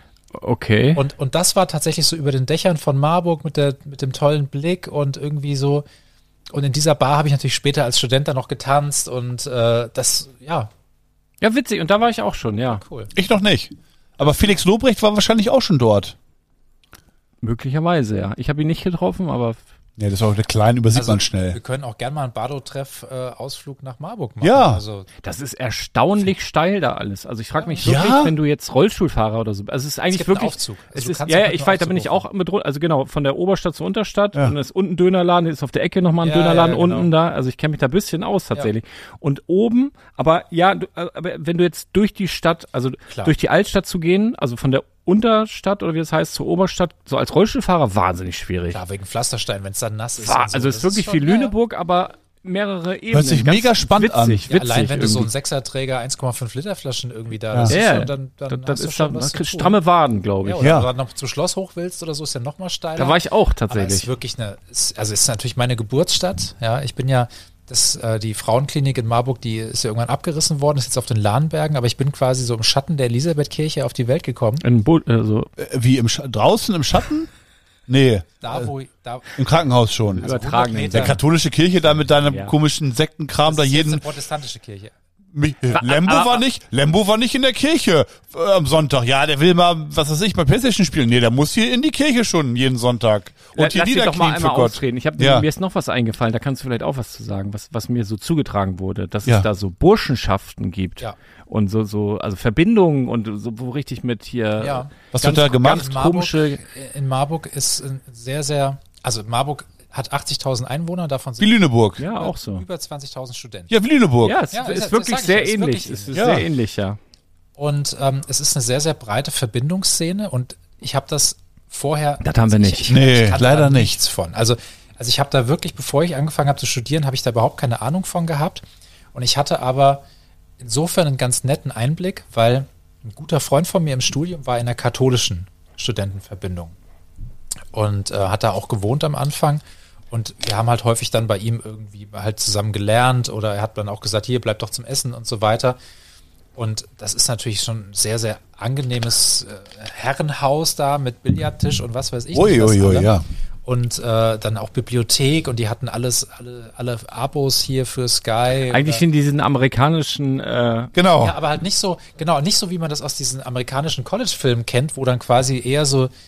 Okay. Und, und das war tatsächlich so über den Dächern von Marburg mit, der, mit dem tollen Blick und irgendwie so. Und in dieser Bar habe ich natürlich später als Student dann noch getanzt und äh, das, ja, Ja, witzig. Und da war ich auch schon, ja. cool. Ich noch nicht. Aber Felix Lobrecht war wahrscheinlich auch schon dort. Möglicherweise, ja. Ich habe ihn nicht getroffen, aber Ja, das ist auch eine kleine, übersieht Also, man Wir schnell. können auch gerne mal einen Bardo-Treff-Ausflug nach Marburg machen. Ja. Also, das ist erstaunlich steil da alles. Also ich frage mich Ja. wirklich, wenn du jetzt Rollstuhlfahrer oder so, also es ist eigentlich gibt einen wirklich, Aufzug. Also es du ist, kannst ja, auch ja, mit ich einem weiß, da bin ich Aufzug auch mit, also genau, von der Oberstadt zur Unterstadt Ja. und da ist unten ein Dönerladen, ist auf der Ecke nochmal ein Ja, Dönerladen ja, genau. unten da, also ich kenne mich da ein bisschen aus tatsächlich. Und oben, aber ja, du, aber wenn du jetzt durch die Stadt, also Klar. durch die Altstadt zu gehen, also von der Unterstadt oder wie das heißt zur Oberstadt, so als Rollstuhlfahrer wahnsinnig schwierig. klar, wegen Pflasterstein, wenn es dann nass ist. War, und so. also es Das ist wirklich schon- wie ja, ja. Lüneburg, aber mehrere Ebenen. Hört sich Ganz mega spannend witzig, an. Witzig, Ja, allein wenn du so irgendwie. einen Sechserträger eins Komma fünf Liter Flaschen irgendwie da, Ja. das ist Ja, schon, dann, dann das, das hast du ist schon dann was zu tun. stramme Waden, glaube ich. Ja, oder Ja. wenn du dann noch zum Schloss hoch willst oder so, ist ja noch mal steiler. Da war ich auch Aber es ist tatsächlich. wirklich eine, ist, also es ist natürlich meine Geburtsstadt. Ja, ich bin ja, das, äh, die Frauenklinik in Marburg, die ist ja irgendwann abgerissen worden, ist jetzt auf den Lahnbergen, aber ich bin quasi so im Schatten der Elisabethkirche auf die Welt gekommen. Ein Bo also Äh, Wie im Sch draußen im Schatten? Nee, Da, wo ich, da, im Krankenhaus schon. Also übertragen. hundert Der Meter. katholische Kirche da mit deinem Ja. komischen Sektenkram da das ist jetzt jeden. eine protestantische Kirche. Mi- Lembo aber- war nicht, Lembo war nicht in der Kirche äh, am Sonntag. Ja, der will mal, was weiß ich, mal PlayStation spielen. Nee, der muss hier in die Kirche schon jeden Sonntag. Und hier Lass dich doch mal niederknien für einmal Gott. ausreden. Ich hab, Ja. Mir ist noch was eingefallen, da kannst du vielleicht auch was zu sagen, was, was mir so zugetragen wurde, dass Ja. es da so Burschenschaften gibt. Ja. Und so, so, also Verbindungen und so, wo richtig mit hier Ja. Was ganz, wird da gemacht? ganz In Marburg, komische, in Marburg ist ein sehr, sehr, also Marburg hat achtzigtausend Einwohner, davon Wie sind Lüneburg. ja, auch so. über zwanzigtausend Studenten. Ja, wie Lüneburg. Ja, es Ja, ist das- wirklich das sag ich sehr ja, es ist ähnlich. wirklich Es ist ähnlich. sehr Ja. ähnlich, ja. Und ähm, es ist eine sehr, sehr breite Verbindungsszene und ich habe das vorher. Das haben wir nicht. Ich, ich, Nee, ich kannte leider da nicht. nichts von. Also, also ich habe da wirklich, bevor ich angefangen habe zu studieren, habe ich da überhaupt keine Ahnung von gehabt. Und ich hatte aber insofern einen ganz netten Einblick, weil ein guter Freund von mir im Studium war in der katholischen Studentenverbindung und äh, hat da auch gewohnt am Anfang. Und wir haben halt häufig dann bei ihm irgendwie halt zusammen gelernt oder er hat dann auch gesagt, hier, bleib doch zum Essen und so weiter. Und das ist natürlich schon ein sehr, sehr angenehmes äh, Herrenhaus da mit Billardtisch und was weiß ich. Ui, nicht was ui, ui, alle. ja. Und äh, dann auch Bibliothek und die hatten alles, alle, alle Abos hier für Sky. Eigentlich oder, in diesen amerikanischen, äh, Genau. ja, aber halt nicht so, genau, nicht so, wie man das aus diesen amerikanischen College-Filmen kennt, wo dann quasi eher so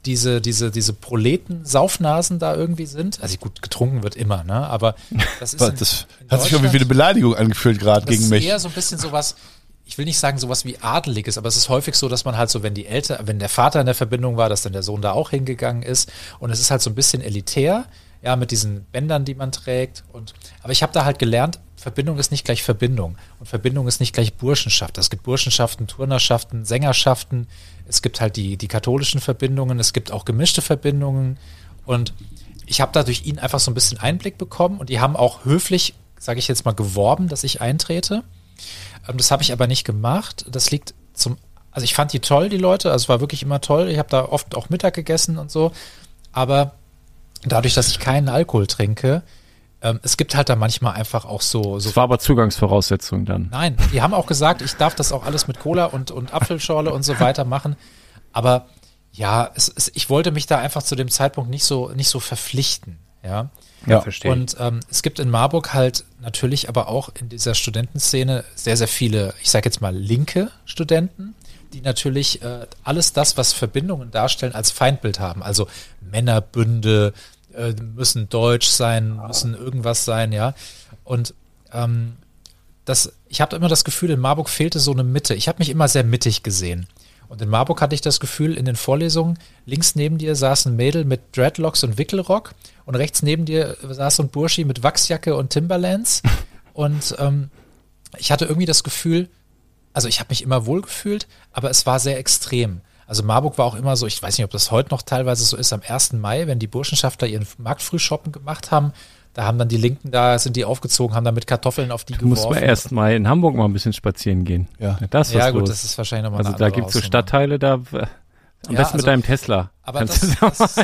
diese, diese, diese Proleten-Saufnasen da irgendwie sind. Also gut, getrunken wird immer, ne? Aber das ist in, das in hat sich irgendwie wie eine Beleidigung angefühlt gerade das gegen ist mich. eher so ein bisschen sowas, ich will nicht sagen sowas wie Adeliges, aber es ist häufig so, dass man halt so, wenn die Eltern, wenn der Vater in der Verbindung war, dass dann der Sohn da auch hingegangen ist. Und es ist halt so ein bisschen elitär, ja, mit diesen Bändern, die man trägt. Und aber ich habe da halt gelernt, Verbindung ist nicht gleich Verbindung. Und Verbindung ist nicht gleich Burschenschaft. Es gibt Burschenschaften, Turnerschaften, Sängerschaften. Es gibt halt die, die katholischen Verbindungen. Es gibt auch gemischte Verbindungen. Und ich habe da durch ihn einfach so ein bisschen Einblick bekommen. Und die haben auch höflich, sage ich jetzt mal, geworben, dass ich eintrete. Ähm, das habe ich aber nicht gemacht. Das liegt zum, also ich fand die toll, die Leute. Also es war wirklich immer toll. Ich habe da oft auch Mittag gegessen und so. Aber dadurch, dass ich keinen Alkohol trinke, ähm, es gibt halt da manchmal einfach auch so, so. Das war aber Zugangsvoraussetzung dann. Nein, die haben auch gesagt, ich darf das auch alles mit Cola und, und Apfelschorle und so weiter machen. Aber ja, es, es, ich wollte mich da einfach zu dem Zeitpunkt nicht so, nicht so verpflichten. Ja, Ja, verstehe. und ähm, es gibt in Marburg halt natürlich aber auch in dieser Studentenszene sehr, sehr viele, ich sage jetzt mal linke Studenten, die natürlich äh, alles das, was Verbindungen darstellen, als Feindbild haben. Also Männerbünde, äh, müssen deutsch sein, müssen irgendwas sein, ja. Und ähm, das, ich habe immer das Gefühl, in Marburg fehlte so eine Mitte. Ich habe mich immer sehr mittig gesehen. Und in Marburg hatte ich das Gefühl, in den Vorlesungen, links neben dir saß ein Mädel mit Dreadlocks und Wickelrock und rechts neben dir saß so ein Burschi mit Wachsjacke und Timberlands. Und ähm, ich hatte irgendwie das Gefühl, also ich habe mich immer wohl gefühlt, aber es war sehr extrem. Also Marburg war auch immer so, ich weiß nicht, ob das heute noch teilweise so ist, am ersten Mai, wenn die Burschenschaftler ihren Marktfrühschoppen gemacht haben, da haben dann die Linken da, sind die aufgezogen, haben da mit Kartoffeln auf die Du geworfen. musst mal erst mal in Hamburg mal ein bisschen spazieren gehen. Ja. Das ist ja was gut, los. das ist wahrscheinlich nochmal Also eine da andere gibt es so Hausnummer. Stadtteile, da äh, am Ja, besten also- mit deinem Tesla. Aber Kannst das, du da das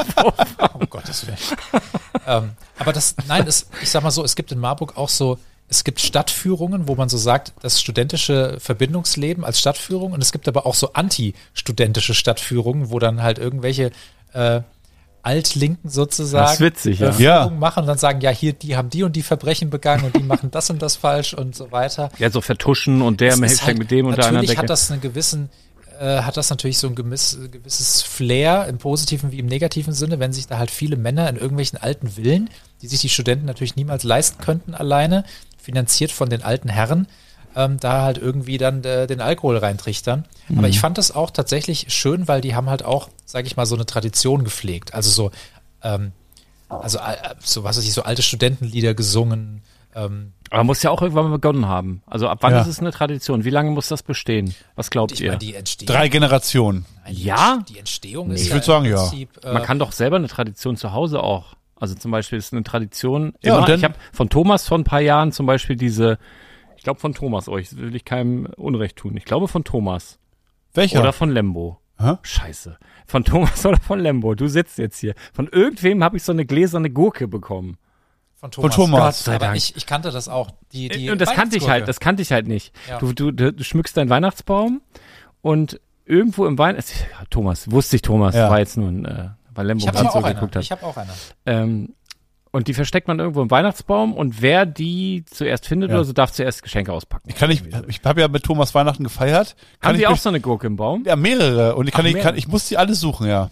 mal um Gottes Willen. ähm, aber das, nein, es, ich sag mal so, es gibt in Marburg auch so, es gibt Stadtführungen, wo man so sagt, das studentische Verbindungsleben als Stadtführung, und es gibt aber auch so anti-studentische Stadtführungen, wo dann halt irgendwelche äh, Altlinken sozusagen Das ist witzig, ja. äh, Ja. Führungen machen und dann sagen, ja, hier, die haben die und die Verbrechen begangen und die machen das und das falsch und so weiter. Ja, so vertuschen und der Es im ist Hashtag halt- mit dem unter einer Natürlich Decke. hat das einen gewissen, äh, hat das natürlich so ein gewiss, gewisses Flair im positiven wie im negativen Sinne, wenn sich da halt viele Männer in irgendwelchen alten Villen, die sich die Studenten natürlich niemals leisten könnten alleine, finanziert von den alten Herren, ähm, da halt irgendwie dann äh, den Alkohol reintrichtern. Mhm. Aber ich fand das auch tatsächlich schön, weil die haben halt auch, sage ich mal, so eine Tradition gepflegt. Also so, ähm, also äh, so was weiß ich, so alte Studentenlieder gesungen. Ähm, Aber muss ja auch irgendwann mal begonnen haben. Also ab wann Ja. ist es eine Tradition? Wie lange muss das bestehen? Was glaubt ich ihr? meine, die Entstehung. Drei Generationen. Nein, die Ja? Entst- Die Entstehung Nee. ist Ich ja würd sagen, im ja. Prinzip, äh, Man kann doch selber eine Tradition zu Hause auch. Also zum Beispiel ist eine Tradition. Ja, immer, und dann- ich habe von Thomas vor ein paar Jahren zum Beispiel diese, ich glaube von Thomas, oh, ich will ich keinem Unrecht tun. Ich glaube von Thomas. Welcher? Oder von Lembo. Hä? Scheiße. Von Thomas oder von Lembo. Du sitzt jetzt hier. Von irgendwem habe ich so eine gläserne Gurke bekommen. von Thomas. Von Thomas. Gott sei Aber Dank. ich, ich kannte das auch. Die, die Und das kannte ich halt, Weihnachtsgurke. das kannte ich halt nicht. Ja. Du, du, du schmückst deinen Weihnachtsbaum und irgendwo im Wein, es- ja, Thomas, wusste ich Thomas, Ja. war jetzt nur ein, äh, weil Lembo Ich habe gerade aber so auch geguckt einer. hat. Ich habe auch einer. Ähm, und die versteckt man irgendwo im Weihnachtsbaum und wer die zuerst findet Ja. oder so, darf zuerst Geschenke auspacken. Ich kann nicht, ich habe ja mit Thomas Weihnachten gefeiert. Kann Haben ich die auch mich- so eine Gurke im Baum? Ja, mehrere. Und ich kann, Ach, ich, kann, mehrere. ich muss die alle suchen, ja.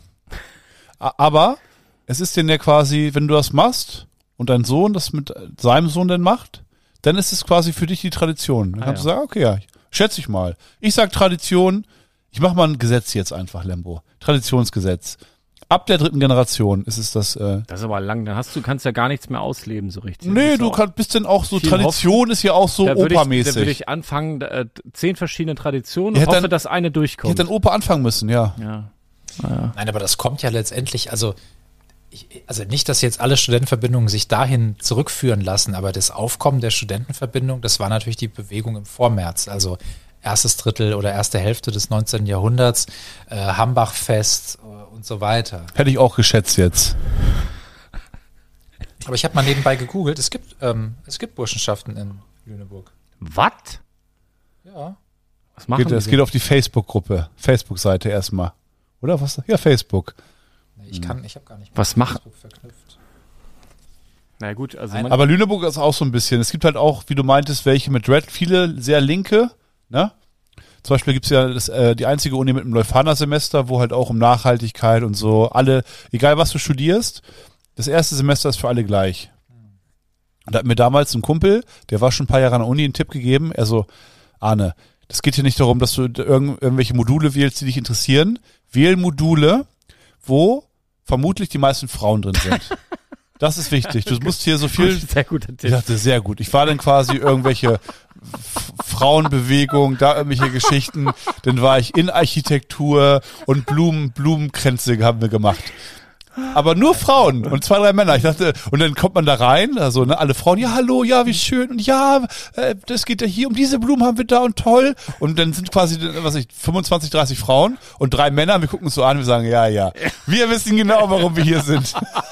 A- Aber es ist denn ja quasi, wenn du das machst und dein Sohn das mit seinem Sohn dann macht, dann ist es quasi für dich die Tradition. Dann Ah, kannst ja. du sagen, okay, ja, schätze ich mal. Ich sag Tradition, ich mache mal ein Gesetz jetzt einfach, Lembo. Traditionsgesetz. Ab der dritten Generation ist es das. Äh, Das ist aber lang, dann hast du, kannst ja gar nichts mehr ausleben so richtig. Das nee, ist du auch- kann, bist denn auch so, viel Tradition ist ja auch so da würde ich, da opermäßig. würde ich anfangen, äh, zehn verschiedene Traditionen Ja, und hoffe, dann- dass eine Ich durchkommt. hätte dein Opa anfangen müssen, ja. ja. Ja. Nein, aber das kommt ja letztendlich, also ich, also nicht, dass jetzt alle Studentenverbindungen sich dahin zurückführen lassen, aber das Aufkommen der Studentenverbindung, das war natürlich die Bewegung im Vormärz, also erstes Drittel oder erste Hälfte des neunzehnten Jahrhunderts, äh, Hambachfest äh, und so weiter. Hätte ich auch geschätzt jetzt. Aber ich habe mal nebenbei gegoogelt, es gibt, ähm, es gibt Burschenschaften in Lüneburg. Was? Ja. Was machen Geht, die es denn? geht auf die Facebook-Gruppe, Facebook-Seite erstmal. Oder was? Ja, Facebook. Nee, ich kann, ich habe gar nicht mit Was macht- Facebook verknüpft. Na gut, also Nein, man, Aber Lüneburg ist auch so ein bisschen. Es gibt halt auch, wie du meintest, welche mit Red, viele sehr linke, ne? Zum Beispiel gibt's ja das, äh, die einzige Uni mit einem Leuphana-Semester, wo halt auch um Nachhaltigkeit und so alle, egal was du studierst, das erste Semester ist für alle gleich. Und da hat mir damals ein Kumpel, der war schon ein paar Jahre an der Uni, einen Tipp gegeben. Er so, Arne, das geht hier nicht darum, dass du irgend, irgendwelche Module wählst, die dich interessieren. Wähl Module, wo vermutlich die meisten Frauen drin sind. Das ist wichtig. Du musst hier so viel... Sehr guter Tipp. Ich dachte, sehr gut. Ich war dann quasi irgendwelche F- Frauenbewegung, da irgendwelche Geschichten. Dann war ich in Architektur und Blumen, Blumenkränze haben wir gemacht. Aber nur Frauen und zwei, drei Männer. Ich dachte, und dann kommt man da rein, also ne, alle Frauen, ja, hallo, ja, wie schön. Und ja, äh, das geht ja hier, um diese Blumen haben wir da und toll. Und dann sind quasi, was weiß ich, fünfundzwanzig, dreißig Frauen und drei Männer. Wir gucken uns so an, wir sagen, ja, ja. Wir wissen genau, warum wir hier sind.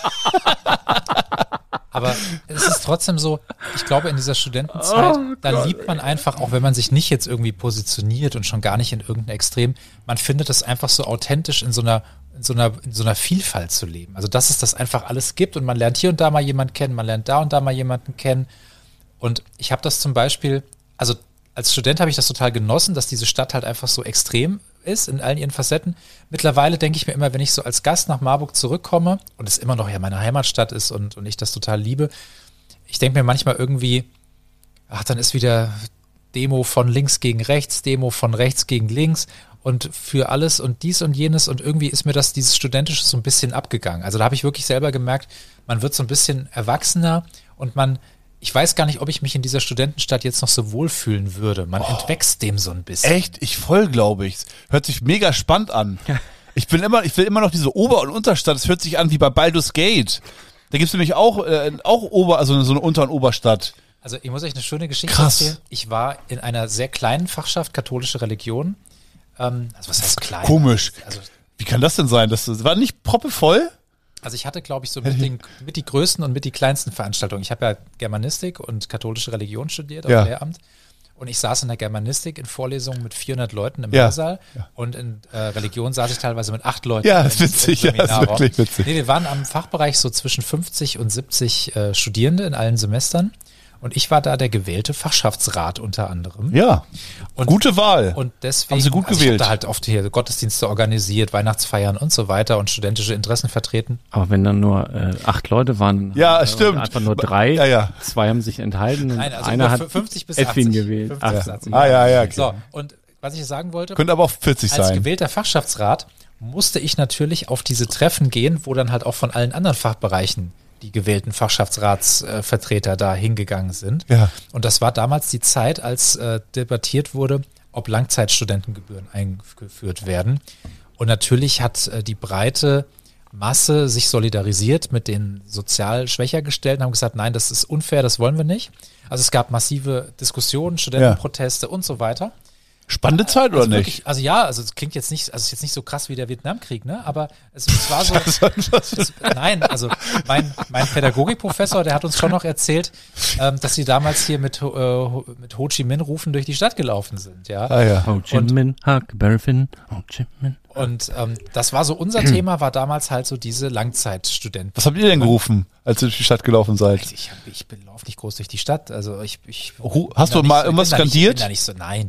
Aber es ist trotzdem so, ich glaube, in dieser Studentenzeit, Oh da Gott, liebt man einfach, auch wenn man sich nicht jetzt irgendwie positioniert und schon gar nicht in irgendein Extrem, man findet es einfach so authentisch in so einer, in so einer, in so einer Vielfalt zu leben. Also, dass es das einfach alles gibt und man lernt hier und da mal jemanden kennen, man lernt da und da mal jemanden kennen. Und ich habe das zum Beispiel, also als Student habe ich das total genossen, dass diese Stadt halt einfach so extrem ist in allen ihren Facetten. Mittlerweile denke ich mir immer, wenn ich so als Gast nach Marburg zurückkomme und es immer noch ja meine Heimatstadt ist und, und ich das total liebe, ich denke mir manchmal irgendwie, ach, dann ist wieder Demo von links gegen rechts, Demo von rechts gegen links und für alles und dies und jenes und irgendwie ist mir das, dieses Studentische so ein bisschen abgegangen. Also da habe ich wirklich selber gemerkt, man wird so ein bisschen erwachsener und man, ich weiß gar nicht, ob ich mich in dieser Studentenstadt jetzt noch so wohlfühlen würde. Man oh, entwächst dem so ein bisschen. Echt? Ich voll, glaube ich. Hört sich mega spannend an. Ich bin immer, ich will immer noch diese Ober- und Unterstadt. Es hört sich an wie bei Baldur's Gate. Da gibt's nämlich auch, äh, auch Ober, also so eine Unter- und Oberstadt. Also ich muss euch eine schöne Geschichte Krass. erzählen. Ich war in einer sehr kleinen Fachschaft katholische Religion. Ähm, also was heißt klein? Komisch. Also, Wie kann das denn sein? Das war nicht proppevoll? also ich hatte, glaube ich, so mit, den, mit die größten und mit die kleinsten Veranstaltungen. Ich habe ja Germanistik und katholische Religion studiert auf Ja. Lehramt. Und ich saß in der Germanistik in Vorlesungen mit vierhundert Leuten im Ja. Hörsaal. Ja. Und in äh, Religion saß ich teilweise mit acht Leuten. Ja, im- das ist witzig. im Ja, das ist Seminarraum. wirklich witzig. Nee, wir waren am Fachbereich so zwischen fünfzig und siebzig äh, Studierende in allen Semestern. Und ich war da der gewählte Fachschaftsrat unter anderem. Ja. Und, Gute Wahl. Und deswegen, Haben Sie gut also gewählt. ich habe da halt oft hier Gottesdienste organisiert, Weihnachtsfeiern und so weiter und studentische Interessen vertreten. Aber wenn dann nur äh, acht Leute waren, Ja, äh, stimmt. einfach nur drei, Ja, ja. zwei haben sich enthalten und Nein, also einer nur hat fünfzig bis Edwin achtzig. gewählt. fünfzig bis Ach, achtzig. Ah, ja, ja. Okay. So, und was ich sagen wollte, Könnte aber auch vierzig als sein. gewählter Fachschaftsrat musste ich natürlich auf diese Treffen gehen, wo dann halt auch von allen anderen Fachbereichen die gewählten Fachschaftsratsvertreter da hingegangen sind. Ja. Und das war damals die Zeit, als äh, debattiert wurde, ob Langzeitstudentengebühren eingeführt werden. Und natürlich hat äh, die breite Masse sich solidarisiert mit den sozial schwächer gestellten, haben gesagt, nein, das ist unfair, das wollen wir nicht. Also es gab massive Diskussionen, Studentenproteste und so weiter. Spannende Zeit, oder Also nicht? wirklich, also ja, also es klingt jetzt nicht, also es ist jetzt nicht so krass wie der Vietnamkrieg, ne? Aber es, es war so. es, nein, also mein, mein Pädagogikprofessor, der hat uns schon noch erzählt, ähm, dass sie damals hier mit, äh, mit Ho Chi Minh Rufen durch die Stadt gelaufen sind, ja. Ah, ja. Ho Chi Minh, Huckleberry Finn, Ho Chi Minh. Und ähm, das war so unser Thema, war damals halt so diese Langzeitstudenten. Was habt ihr denn gerufen, als ihr durch die Stadt gelaufen seid? Also ich, hab, ich bin lauf nicht groß durch die Stadt, also ich, ich Ru- bin hast da du nicht mal so- irgendwas ich bin da nicht- skandiert? Ich bin da nicht so, nein.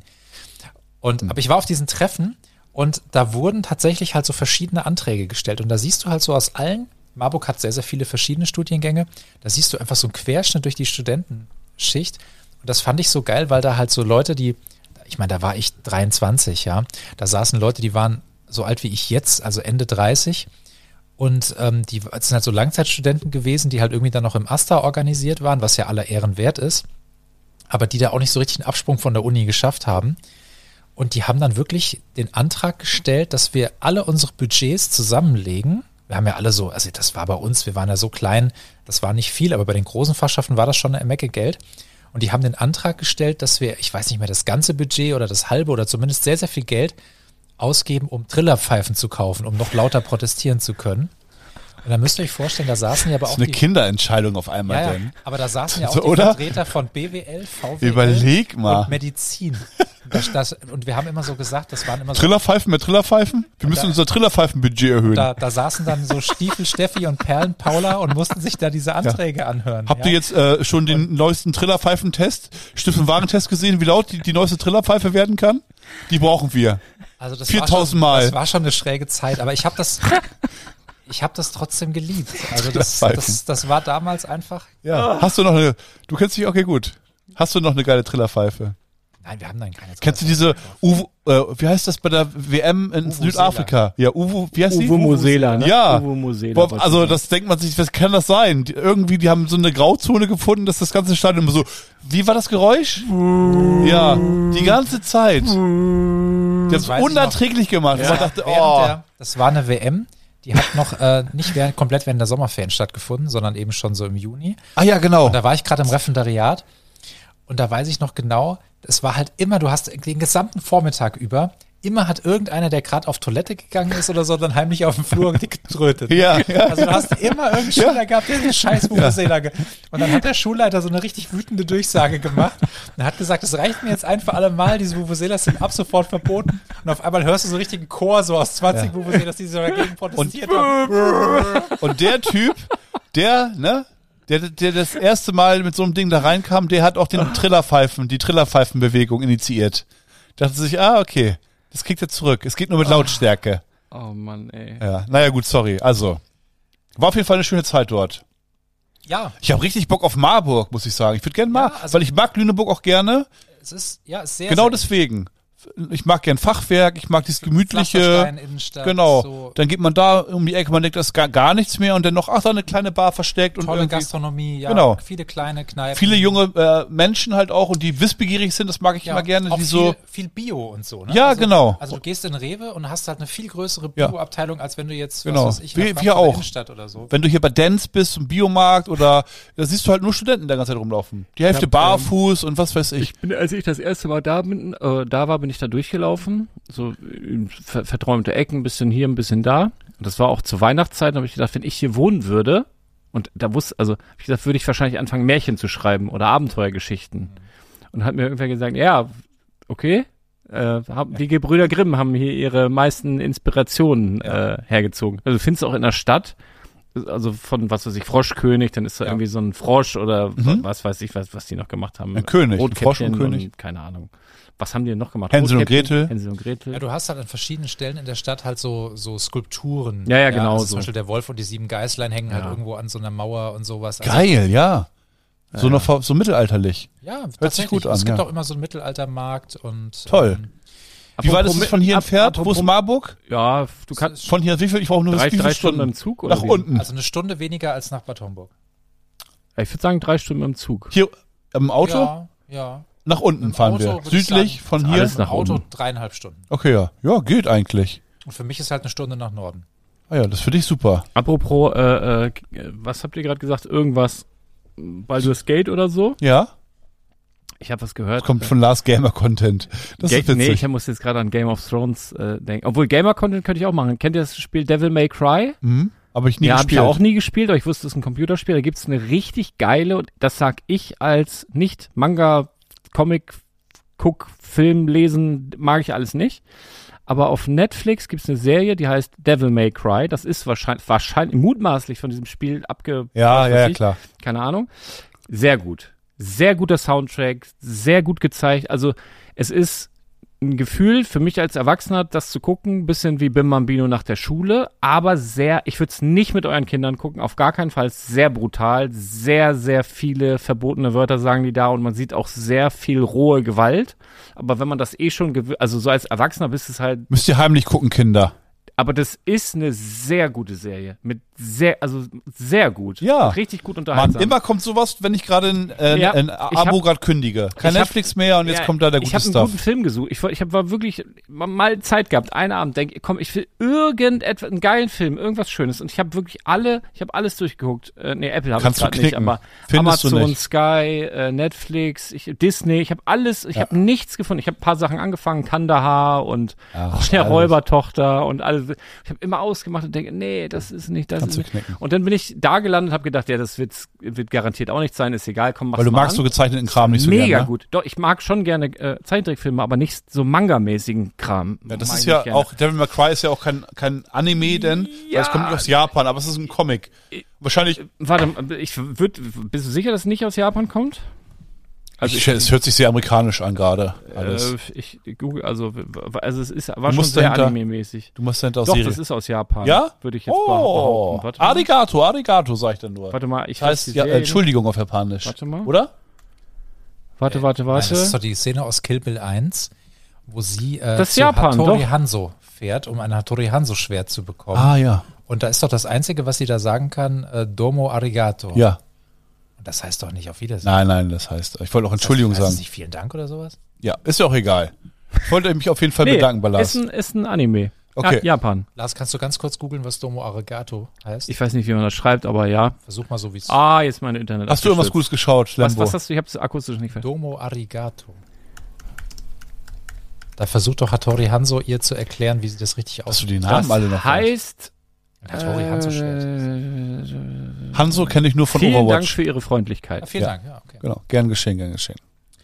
Und, aber ich war auf diesen Treffen und da wurden tatsächlich halt so verschiedene Anträge gestellt. Und da siehst du halt so aus allen, Marburg hat sehr, sehr viele verschiedene Studiengänge, da siehst du einfach so einen Querschnitt durch die Studentenschicht. Und das fand ich so geil, weil da halt so Leute, die, ich meine, da war ich dreiundzwanzig, ja, da saßen Leute, die waren so alt wie ich jetzt, also Ende dreißig. Und ähm, die sind halt so Langzeitstudenten gewesen, die halt irgendwie dann noch im AStA organisiert waren, was ja aller Ehren wert ist, aber die da auch nicht so richtig einen Absprung von der Uni geschafft haben. Und die haben dann wirklich den Antrag gestellt, dass wir alle unsere Budgets zusammenlegen. Wir haben ja alle so, also das war bei uns, wir waren ja so klein, das war nicht viel, aber bei den großen Fachschaften war das schon eine Mecke Geld. Und die haben den Antrag gestellt, dass wir, ich weiß nicht mehr, das ganze Budget oder das halbe oder zumindest sehr, sehr viel Geld ausgeben, um Trillerpfeifen zu kaufen, um noch lauter protestieren zu können. Und da müsst ihr euch vorstellen, da saßen ja aber Das auch ist eine die, Kinderentscheidung auf einmal ja, ja, denn. aber da saßen ja auch So, die oder? Vertreter von B W L, V W L Überleg mal. und Medizin. Und, das, das, und wir haben immer so gesagt, das waren immer so, Trillerpfeifen mit Trillerpfeifen? Wir müssen da- unser Trillerpfeifenbudget erhöhen. da, da saßen dann so Stiefel Steffi und Perlen Paula und mussten sich da diese Anträge anhören. Habt ja. ihr jetzt äh, schon den neuesten Trillerpfeifentest, Stift- und Warentest gesehen, wie laut die, die neueste Trillerpfeife werden kann? Die brauchen wir. Also das viertausend war schon, Mal. Das war schon eine schräge Zeit, aber ich habe das, ich habe das trotzdem geliebt. Also das, das, das war damals einfach. Ja. Hast du noch eine, du kennst dich, okay, gut. Hast du noch eine geile Trillerpfeife? Nein, wir haben dann keine. Kennst du diese, Uwe, äh, wie heißt das bei der W M in Uwe Südafrika? Ja, Uwe, wie heißt die? Uwe Mosela, ne? Ja. Uwe Mosela. Boah, also das denkt man sich, was kann das sein? Die, irgendwie, die haben so eine Grauzone gefunden, dass das ganze Stadion immer so, wie war das Geräusch? Ja, die ganze Zeit. Die haben es weiß ich unerträglich gemacht. Ja, Man dachte, während oh. der, das war eine W M, die hat noch äh, nicht während, komplett während der Sommerferien stattgefunden, sondern eben schon so im Juni. Ah ja, genau. Und da war ich gerade im Referendariat und da weiß ich noch genau, es war halt immer, du hast den gesamten Vormittag über, immer hat irgendeiner, der gerade auf Toilette gegangen ist oder so, dann heimlich auf dem Flur getrötet. Ja, ja. Also du hast immer irgendeinen Schüler gehabt, der den scheiß Vuvuzela ge- Und dann hat der Schulleiter so eine richtig wütende Durchsage gemacht und hat gesagt, es reicht mir jetzt ein für alle Mal, diese Vuvuzelas sind ab sofort verboten. Und auf einmal hörst du so richtigen Chor so aus zwanzig ja. Vuvuzelas, die so dagegen protestiert und, haben. Und der Typ, der, ne, der, der das erste Mal mit so einem Ding da reinkam, der hat auch den Trillerpfeifen, die Trillerpfeifenbewegung initiiert. Dachte sich, ah, okay, das kriegt er zurück. Es geht nur mit Lautstärke. Oh Mann, ey. Ja, naja, gut, sorry. Also, war auf jeden Fall eine schöne Zeit dort. Ja. Ich habe richtig Bock auf Marburg, muss ich sagen. Ich würde gerne mal, Ja, also- weil ich mag Lüneburg auch gerne. Es ist, ja, es ist sehr, Genau sehr deswegen. Ich mag gern Fachwerk, ich mag dieses gemütliche. Pflasterstein-Innenstadt, Genau. so Dann geht man da um die Ecke, man denkt, das ist gar, gar nichts mehr und dann noch, ach, da eine kleine Bar versteckt und tolle irgendwie Gastronomie, ja, Genau. viele kleine Kneipen. viele junge äh, Menschen halt auch und die wissbegierig sind, das mag ich ja, immer gerne, auch die viel, so, viel Bio und so, ne? Ja, also, genau. Also du gehst in Rewe und hast halt eine viel größere Ja. Bio-Abteilung, als wenn du jetzt, Genau. was weiß ich, Wie- in wir der Frankfurter auch. Innenstadt oder so. wenn du hier bei Dance bist, im Biomarkt oder, da siehst du halt nur Studenten der ganze Zeit rumlaufen. Die Hälfte hab, barfuß und was weiß ich. Ich bin, als ich das erste Mal da bin, äh, da war, bin ich da durchgelaufen, so äh, ver verträumte Ecken, ein bisschen hier, ein bisschen da. Und das war auch zur Weihnachtszeit, da habe ich gedacht, wenn ich hier wohnen würde, und da wusste, also hab ich gesagt, würde ich wahrscheinlich anfangen, Märchen zu schreiben oder Abenteuergeschichten. Und hat mir irgendwer gesagt, ja, okay, äh, hab, die Gebrüder Grimm haben hier ihre meisten Inspirationen äh, hergezogen. Also du findest auch in der Stadt, also von, was weiß ich, Froschkönig, dann ist da Ja. irgendwie so ein Frosch oder Mhm. was weiß ich, was, was die noch gemacht haben. Ein König, ein Rotkäppchen Frosch und König. keine Ahnung. Was haben die denn noch gemacht? Hänsel und Rotkäppchen, Gretel. Hänsel und Gretel. Ja, du hast halt an verschiedenen Stellen in der Stadt halt so, so Skulpturen. Ja, ja, genau also so. Zum Beispiel der Wolf und die sieben Geißlein hängen halt Ja. irgendwo an so einer Mauer und sowas. Also, Geil, ja. So Ja, noch so mittelalterlich. Ja, sich tatsächlich. gut an, Es gibt ja. auch immer so einen Mittelaltermarkt und Toll. Ähm, Wie weit ist Apropos es von hier mit- entfernt? Wo apropos- ist Marburg? Ja, du kannst Von hier, wie viel? Ich brauche nur drei, wie viele drei Stunden im Zug oder Nach wie? unten. also eine Stunde weniger als nach Bad Homburg. Ich würde sagen drei Stunden im Zug. Hier im Auto? Ja, ja. Nach unten Im fahren Auto wir. würde ich Südlich sagen, von ist hier? alles Im nach Auto oben. dreieinhalb Stunden. Okay, ja. Ja, geht eigentlich. Und für mich ist halt eine Stunde nach Norden. Ah ja, das finde ich super. Apropos, äh, äh, was habt ihr gerade gesagt? Irgendwas Baldur's Gate oder so? Ja? Ich habe was gehört. Das kommt von Lars Gamer Content. Das Ga ist witzig. nee, ich muss jetzt gerade an Game of Thrones äh, denken. Obwohl Gamer-Content könnte ich auch machen. Kennt ihr das Spiel Devil May Cry? mhm. Aber ich nie Ja, habe ich gespielt. ja auch nie gespielt, aber ich wusste, es ist ein Computerspiel. Da gibt's eine richtig geile, und das sag ich als nicht Manga, Comic, Guck, Film, Lesen, mag ich alles nicht. Aber auf Netflix gibt's eine Serie, die heißt Devil May Cry. Das ist wahrscheinlich, wahrscheinlich mutmaßlich von diesem Spiel abge... Ja, was ja, weiß ja, ich. klar. Keine Ahnung. Sehr gut. Sehr guter Soundtrack, sehr gut gezeigt. Also es ist ein Gefühl für mich als Erwachsener, das zu gucken, bisschen wie Bim Bambino nach der Schule, aber sehr, ich würde es nicht mit euren Kindern gucken, auf gar keinen Fall, sehr brutal, sehr, sehr viele verbotene Wörter sagen die da und man sieht auch sehr viel rohe Gewalt, aber wenn man das eh schon, gewö- also so als Erwachsener bist es halt, Müsst ihr heimlich gucken, Kinder. aber das ist eine sehr gute Serie, mit sehr, also sehr gut, Ja. richtig gut Mann, unterhaltsam. immer kommt sowas, wenn ich gerade ein, äh, Ja, ein ich Abo hab- gerade kündige. Kein ich hab- Netflix mehr und jetzt Ja, kommt da der ich gute habe einen Stuff. guten Film gesucht. Ich, war- ich hab, war wirklich mal- mal Zeit gehabt, einen Abend, denk, komm, ich will irgendetwas, einen geilen Film, irgendwas Schönes. Und ich habe wirklich alle, ich habe alles durchgeguckt. Äh, nee, Apple habe ich Kannst du gerade nicht, knicken. aber Findest du Amazon, nicht. Sky, äh, Netflix, ich, Disney, ich habe alles, ich Ja. habe nichts gefunden. Ich habe ein paar Sachen angefangen, Kandahar und Ach, der alles. Räubertochter und alles. Ich habe immer ausgemacht und denke, nee, das ist nicht, das Kannst ist du nicht. knicken. Und dann bin ich da gelandet und habe gedacht, ja, das wird, wird garantiert auch nicht sein, ist egal, komm, mach's Weil du mal magst an. so gezeichneten Kram nicht so Mega gerne. Ne? gut. Doch, ich mag schon gerne äh, Zeichentrickfilme, aber nicht so Manga-mäßigen Kram. Ja, das Mag ist ich ja nicht gerne. auch, Devil May Cry ist ja auch kein, kein Anime, denn Ja. weil es kommt nicht aus Japan, aber es ist ein Comic. Wahrscheinlich, Warte, ich würd, bist du sicher, dass es nicht aus Japan kommt? Also ich, es hört sich sehr amerikanisch an gerade. Alles. Äh, ich google, also, also es ist, war schon musst sehr dahinter- anime-mäßig. Du machst dahinter aus Doch, Serie. das ist aus Japan. Ja? Würde ich jetzt Oh, behaupten. Warte mal. Arigato, Arigato, sag ich dann nur. Warte mal, ich das heißt, weiß die ja, äh, Serien- Entschuldigung auf Japanisch. Warte mal. Oder? Warte, warte, Nein, warte. das ist doch die Szene aus Kill Bill eins, wo sie äh, Das ist zu Japan, Hattori doch. Hanzo fährt, um ein Hattori Hanzo-Schwert zu bekommen. Ah, ja. Und da ist doch das Einzige, was sie da sagen kann, äh, Domo Arigato. Ja. Und das heißt doch nicht auf Wiedersehen. Nein, nein, das heißt, ich wollte auch Entschuldigung das heißt, heißt sagen. es nicht vielen Dank oder sowas? Ja, ist ja auch egal. Ich wollte mich auf jeden Fall Nee, bedanken bei Lars. ist ein, ist ein Anime. Okay. Ja, Japan. Lars, kannst du ganz kurz googeln, was Domo Arigato heißt? Ich weiß nicht, wie man das schreibt, aber ja. Versuch mal so, wie es Ah, jetzt meine Internet. Hast du irgendwas abgestürzt. Gutes geschaut, Was, Schlembo? was hast du? Ich hab's akustisch nicht verstanden. Domo Arigato. Da versucht doch Hattori Hanzo ihr zu erklären, wie sie das richtig Hast du aussieht. die Namen alle noch? heißt, Ein Hattori Hanzo-Schwert. äh, Hanzo kenne ich nur von vielen Dank Overwatch. für Ihre Freundlichkeit. Ah, vielen Ja. Dank, ja, okay. Genau, gern geschehen, gern geschehen.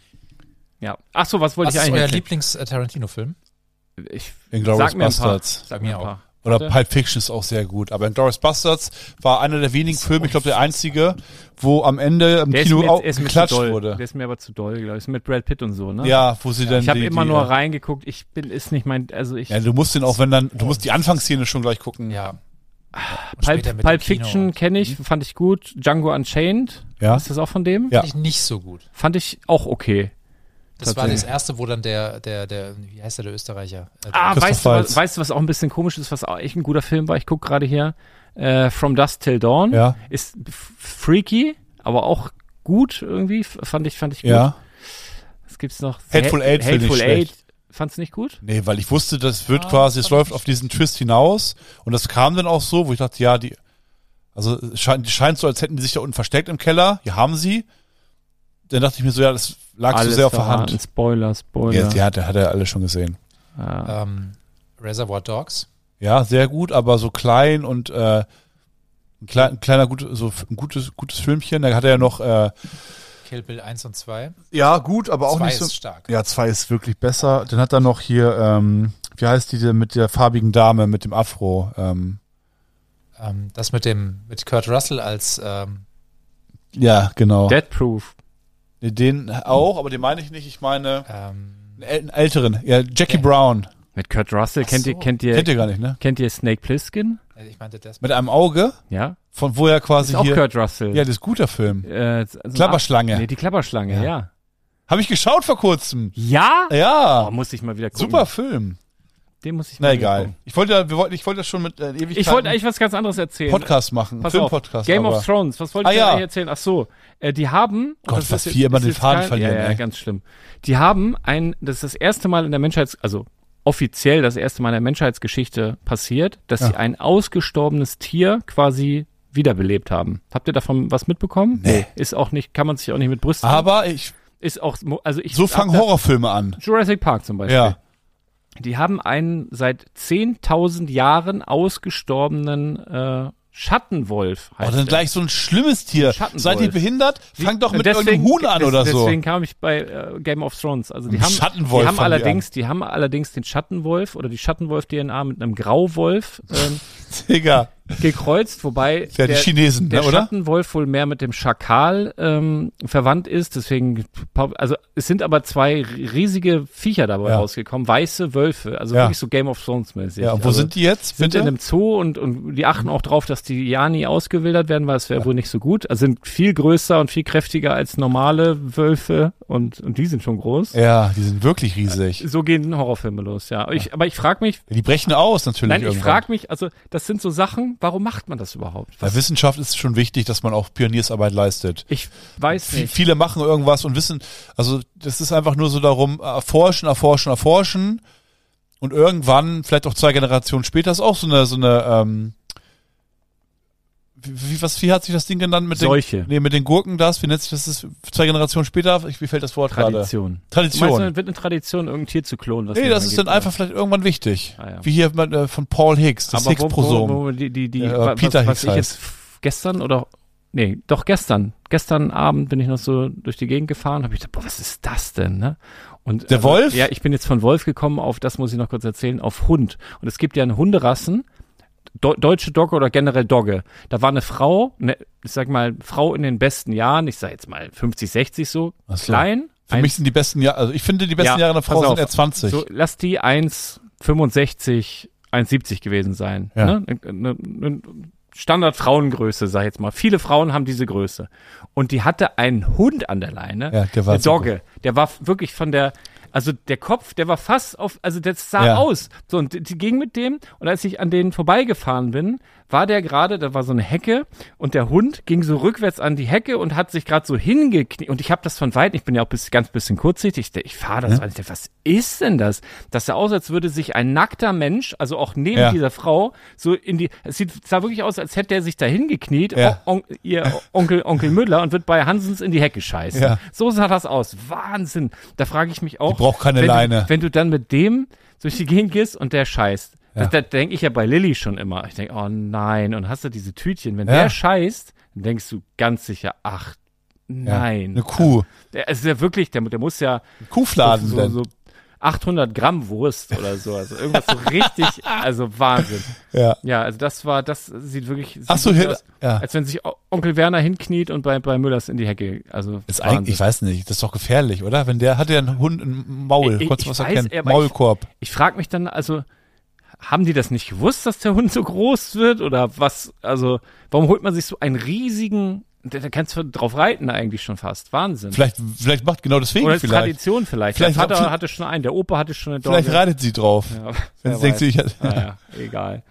Ja. Ach so, was wollte Was ich ist eigentlich euer erzählen? Lieblings-Tarantino-Film? Ich Inglourious sag mir ein paar. Bastards. Sag mir auch. Oder Warte. Pulp Fiction ist auch sehr gut. Aber Inglourious Bastards war einer der wenigen Filme, ich glaube der einzige, wo am Ende im Der ist Kino mir, auch jetzt- er ist mir zu geklatscht doll. wurde. Der ist mir aber zu doll, glaube ich. Ist mit Brad Pitt und so, ne? Ja, wo sie dann Ich habe die, immer die, nur ja. reingeguckt. Ich bin, ist nicht mein, also ich. Ja, du musst den auch, wenn dann, du musst die Anfangsszene schon gleich gucken. Ja. Und Pulp, später mit Pulp dem Kino. Fiction kenne ich, fand ich gut. Django Unchained. Ja. Ist das auch von dem? Ja. Fand ich nicht so gut. Fand ich auch okay. Das war das Tatsächlich. erste, wo dann der, der, der, wie heißt der, der Österreicher? Äh, der- Ah, Christoph weißt du, Waltz. was, weißt du, was auch ein bisschen komisch ist, was auch echt ein guter Film war? Ich gucke gerade hier. Äh, From Dusk Till Dawn. Ja. Ist f- freaky, aber auch gut irgendwie. F- Fand ich, fand ich gut. Ja. Was gibt's noch? Hateful Ha- Eight finde ich Hateful schlecht. Eight. Fandst du nicht gut? Nee, weil ich wusste, das wird Ah, quasi, es fand läuft ich- auf diesen Twist hinaus. Und das kam dann auch so, wo ich dachte, ja, die, also es scheint, scheint so, als hätten die sich da unten versteckt im Keller. Hier haben sie. Dann dachte ich mir so, ja, das lag so sehr auf der verraten. Hand. Spoiler, Spoiler. Ja, der, der hat ja alle schon gesehen. Ja. ähm, Reservoir Dogs. Ja, sehr gut, aber so klein und äh, ein, klein, ein kleiner, gut, so ein gutes, gutes Filmchen. Da hat er ja noch äh, Kill Bill eins und zwei. ja, gut, aber auch zwei nicht so. ist stark. Ja, zwei ist wirklich besser. Dann hat er noch hier, ähm, wie heißt die denn mit der farbigen Dame, mit dem Afro? Ähm, Ähm, das mit dem, mit Kurt Russell als, ähm, ja, genau. Dead Proof. Nee, den auch, aber den meine ich nicht. Ich meine ähm, einen äl- einen älteren. Ja, Jackie Ja. Brown. Mit Kurt Russell. Ach Kennt so. ihr, kennt ihr, Kennt ihr gar nicht, ne? kennt ihr Snake Plissken? äh, ich meinte das. Mit einem Auge, Ja. von wo er quasi Ist auch hier. Kurt Russell. Ja, das ist ein guter Film. Äh, also Klapperschlange. Nee, die Klapperschlange, Ja. ja. Habe ich geschaut vor kurzem. Ja? Ja. Oh, muss ich mal wieder gucken. Super Film. Den muss ich mal Na wieder egal. gucken. Ich wollte, ja- wir wollten, ich wollte das schon mit äh, Ewigkeiten Ich wollte eigentlich was ganz anderes erzählen. Podcast machen, Pass Filmpodcast. auf, Game aber of Thrones, was wollte Ah, ich ja. eigentlich erzählen? Ach so, äh, die haben... und Gott, das was ist wir immer ist den jetzt Faden kein- verlieren, Ja, ja, ey. ganz schlimm. Die haben ein, das ist das erste Mal in der Menschheits... Also offiziell das erste Mal in der Menschheitsgeschichte passiert, dass Ja. sie ein ausgestorbenes Tier quasi wiederbelebt haben. Habt ihr davon was mitbekommen? Nee. Ist auch nicht, kann man sich auch nicht mit Brüsten... aber ich, Ist auch... Also ich so hab fangen da- Horrorfilme an. Jurassic Park zum Beispiel. Ja. Die haben einen seit zehntausend Jahren ausgestorbenen äh, Schattenwolf. Oh, Heißt dann der. gleich so ein schlimmes Tier. Schattenwolf. Seid ihr behindert? Fangt doch mit Deswegen- irgendeinem Huhn an des- oder so. Deswegen kam ich bei äh, Game of Thrones. Also die Ein haben, Schattenwolf die haben fangen die allerdings, die haben allerdings den Schattenwolf oder die Schattenwolf-D N A mit einem Grauwolf ähm, Digga. gekreuzt, wobei Ja, die Chinesen, der ne, oder? Schattenwolf wohl mehr mit dem Schakal ähm, verwandt ist. Deswegen, also es sind aber zwei riesige Viecher dabei Ja. rausgekommen, weiße Wölfe, also Ja. wirklich so Game of Thrones mäßig. Ja, und wo also, sind die jetzt? sind Bitte? in einem Zoo und, und die achten auch drauf, dass die ja nie ausgewildert werden, weil es wäre wohl nicht so gut. Also sind viel größer und viel kräftiger als normale Wölfe und, und die sind schon groß. Ja, die sind wirklich riesig. So gehen Horrorfilme los, ja. Ich, aber ich frage mich, Die brechen aus natürlich nein, ich irgendwann. frage mich, also das sind so Sachen, warum macht man das überhaupt? Bei Wissenschaft ist es schon wichtig, dass man auch Pioniersarbeit leistet. Ich weiß V- nicht. Viele machen irgendwas und wissen, also das ist einfach nur so darum, erforschen, erforschen, erforschen und irgendwann, vielleicht auch zwei Generationen später, ist auch so eine, so eine, ähm, wie, wie, was, wie hat sich das Ding genannt mit Seuche. den, nee, mit den Gurken das, wie nennt sich das, das ist zwei Generationen später, ich, wie fällt das Wort gerade? Tradition. Tradition. Du meinst, dann wird eine Tradition, irgendein Tier zu klonen? Was Nee, nicht das mehr ist geht, dann oder? einfach vielleicht irgendwann wichtig. Ah, ja. Wie hier äh, von Paul Higgs, das Aber wo, wo, Higgs-Prosom. wo die, die, die, Ja, wa- Peter was, was Higgs ich jetzt f- gestern oder, nee, doch gestern, gestern Abend bin ich noch so durch die Gegend gefahren, habe ich gedacht, boah, was ist das denn, ne? Und, Der Wolf? Ja, ich bin jetzt von Wolf gekommen auf, das muss ich noch kurz erzählen, auf Hund. Und es gibt ja eine Hunderassen, Do- deutsche Dogge oder generell Dogge. Da war eine Frau, ne, ich sag mal, Frau in den besten Jahren, ich sag jetzt mal fünfzig, sechzig so, Ach so. klein. Für mich sind die besten Jahre, also ich finde, die besten Ja, Jahre einer Frau pass sind auf. eher zwanzig. So, lass die eins Komma fünfundsechzig, eins Komma siebzig gewesen sein. Ja. Ne? Eine, eine Standard-Frauengröße, sag ich jetzt mal. Viele Frauen haben diese Größe. Und die hatte einen Hund an der Leine. Ja, der war eine Dogge. Der war wirklich von der, also der Kopf, der war fast auf, also das sah Ja. aus. So, und die, die ging mit dem, und als ich an denen vorbeigefahren bin, war der gerade, da war so eine Hecke, und der Hund ging so rückwärts an die Hecke und hat sich gerade so hingekniet. Und ich habe das von Weitem, ich bin ja auch bis, ganz bisschen kurzsichtig, ich, ich fahre das, Ja. weil ich dachte, was ist denn das? Das sah aus, als würde sich ein nackter Mensch, also auch neben Ja. dieser Frau, so in die, es sieht, sah wirklich aus, als hätte er sich da hingekniet, Ja. o, on, ihr Onkel, Onkel Müller, und wird bei Hansens in die Hecke scheißen. Ja. So sah das aus. Wahnsinn. Da frage ich mich auch. Die braucht keine wenn Leine. Du, wenn du dann mit dem durch die Gegend gehst und der scheißt. Ja. Da, da denke ich ja bei Lilly schon immer. Ich denke, oh nein. Und hast du diese Tütchen. Wenn Ja. der scheißt, dann denkst du ganz sicher, ach, nein. Eine Kuh. Der ist ja wirklich, der, der muss ja Kuhfladen so, denn. so achthundert Gramm Wurst oder so. Also irgendwas so richtig, also Wahnsinn. Ja. Ja, also das war, das sieht wirklich, sieht Ach so, wirklich hier- aus, ja. als wenn sich O- Onkel Werner hinkniet und bei, bei Müllers in die Hecke. Also Ist Wahnsinn. eigentlich, ich weiß nicht, das ist doch gefährlich, oder? Wenn der, hat der einen Hund im Maul, Ich- konntest ich du was weiß, erkennen? aber Maulkorb. Ich frage mich dann, also, haben die das nicht gewusst, dass der Hund so groß wird? Oder was, also, warum holt man sich so einen riesigen, da, da kannst du drauf reiten eigentlich schon fast. Wahnsinn. Vielleicht, vielleicht macht genau deswegen Oder ist vielleicht. Tradition vielleicht. Vielleicht- der Vater hatte schon einen, der Opa hatte schon eine Dogge. Vielleicht reitet sie drauf. Ja, Wenn wer sie denkt, weiß. sie, ich, Naja, egal.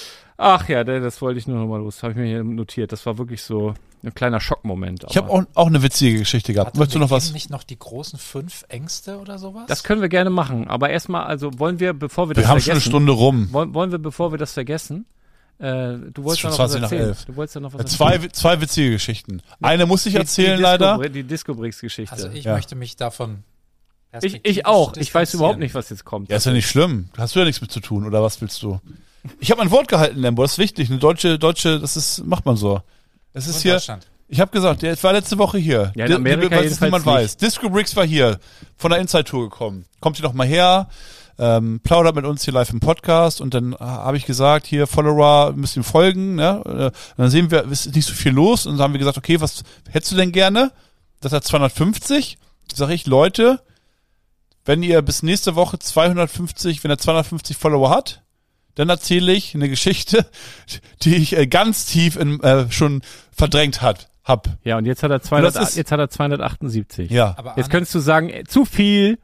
Ach ja, das wollte ich nur noch mal los. Habe ich mir hier notiert. Das war wirklich so ein kleiner Schockmoment. ich habe auch, auch eine witzige Geschichte gehabt. Hatte Möchtest du noch was? nicht noch die großen fünf Ängste oder sowas? Das können wir gerne machen. Aber erstmal, also wollen wir, bevor wir das Wir haben schon eine vergessen, Stunde rum. wollen, wollen wir, bevor wir das vergessen, äh, du wolltest schon ja noch was zwanzig nach erzählen. elf. Du wolltest ja noch was Äh, erzählen. Zwei, zwei witzige Geschichten. Eine muss ich Die- erzählen, die leider. Disco, die Disco-Bricks-Geschichte. Also ich Ja. möchte mich davon ich, ich auch. Ich weiß überhaupt nicht, was jetzt kommt. Ja, ist ja nicht schlimm. Hast du ja nichts mit zu tun, oder was willst du? Ich habe mein Wort gehalten, Lembo, das ist wichtig. Eine deutsche, deutsche, das ist, macht man so. Es ist In hier, Deutschland. ich habe gesagt, der war letzte Woche hier. Ja, in Die- Amerika die- weil es jedenfalls niemand nicht. weiß. Disco Bricks war hier, von der Inside-Tour gekommen. Kommt ihr doch mal her, ähm, plaudert mit uns hier live im Podcast, und dann äh, habe ich gesagt, hier, Follower müssen ihm folgen, ne? Äh, und dann sehen wir, es ist nicht so viel los, und dann haben wir gesagt, okay, was hättest du denn gerne? Das hat zweihundertfünfzig. Sag ich, Leute, wenn ihr bis nächste Woche zweihundertfünfzig, wenn er zweihundertfünfzig Follower hat, dann erzähle ich eine Geschichte, die ich äh, ganz tief in, äh, schon verdrängt hat, hab. Ja, und jetzt hat er zweihundert, das ist- jetzt hat er zweihundertachtundsiebzig. Ja. Aber Jetzt Arne, könntest du sagen, äh, zu viel.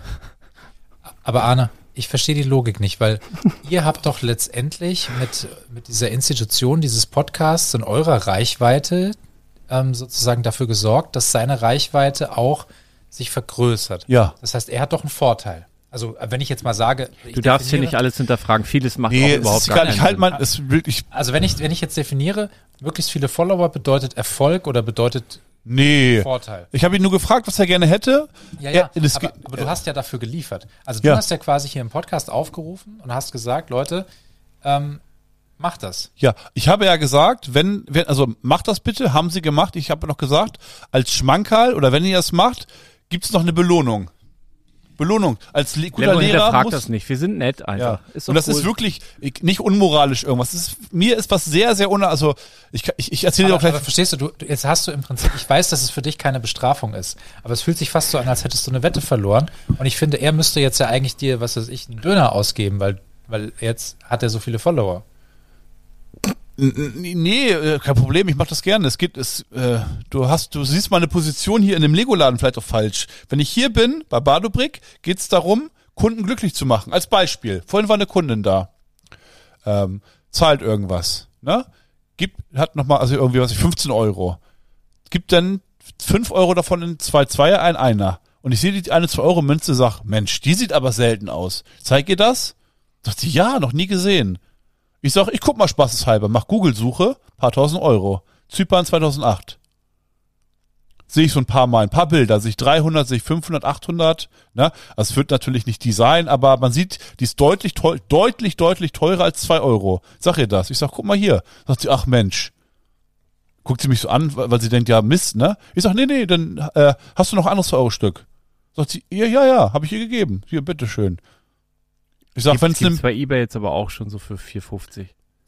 aber Arne, ich verstehe die Logik nicht, weil ihr habt doch letztendlich mit, mit dieser Institution dieses Podcasts in eurer Reichweite ähm, sozusagen dafür gesorgt, dass seine Reichweite auch sich vergrößert. Ja. Das heißt, er hat doch einen Vorteil. Also wenn ich jetzt mal sage, ich Du darfst hier definiere- nicht alles hinterfragen. Vieles macht Nee, auch es überhaupt ist gar gar keinen nicht, halt Sinn. mal, es ist wirklich, Also wenn ich, wenn ich jetzt definiere, möglichst viele Follower bedeutet Erfolg oder bedeutet nee. Vorteil. Ich habe ihn nur gefragt, was er gerne hätte. Ja, ja, das aber, ge- aber du hast ja dafür geliefert. Also du Ja. hast ja quasi hier im Podcast aufgerufen und hast gesagt, Leute, ähm, macht das. Ja, ich habe ja gesagt, wenn, wenn, also macht das bitte, haben sie gemacht. Ich habe noch gesagt, als Schmankerl oder wenn ihr das macht, gibt's noch eine Belohnung. Belohnung. Als le- guter Lembo Lehrer hinterfragt muss, das nicht. Wir sind nett einfach. Ja. Ist doch Und das cool. ist wirklich ich- nicht unmoralisch irgendwas. Das ist, mir ist was sehr, sehr un, also ich, ich, ich erzähle dir Aber, auch aber gleich. verstehst du, du, du, jetzt hast du im Prinzip, ich weiß, dass es für dich keine Bestrafung ist, aber es fühlt sich fast so an, als hättest du eine Wette verloren. Und ich finde, er müsste jetzt ja eigentlich dir, was weiß ich, einen Döner ausgeben, weil, weil jetzt hat er so viele Follower. N- n- Nee, äh, kein Problem, ich mache das gerne. Es geht, es, äh, du hast, du siehst meine Position hier in dem Lego-Laden vielleicht auch falsch. Wenn ich hier bin, bei Badobrick, geht es darum, Kunden glücklich zu machen. Als Beispiel, vorhin war eine Kundin da, ähm, zahlt irgendwas, ne? Gibt, hat nochmal, also irgendwie, was ich, fünfzehn Euro. Gibt dann fünf Euro davon in zwei Zweier, ein Einer. Und ich sehe die eine zwei Euro Münze, sag, Mensch, die sieht aber selten aus. Zeig ihr das? Sagt sie, ja, noch nie gesehen. Ich sag, ich guck mal spaßeshalber, mach Google-Suche, paar tausend Euro. Zypern zweitausendacht. Sehe ich so ein paar Mal, ein paar Bilder, sehe ich dreihundert, sehe ich fünfhundert, achthundert, ne? Also es wird natürlich nicht die sein, aber man sieht, die ist deutlich, teu- deutlich, deutlich teurer als zwei Euro. Sag ihr das? Ich sag, guck mal hier. Sagt sie, ach Mensch. Guckt sie mich so an, weil weil sie denkt, ja Mist, ne? Ich sag, nee, nee, dann äh, hast du noch ein anderes zwei Euro Stück. Sagt sie, ja, ja, ja, habe ich ihr gegeben. Hier, bitteschön. Ich sag, wenn es Gibt's nimmt, bei eBay jetzt aber auch schon so für vier fünfzig.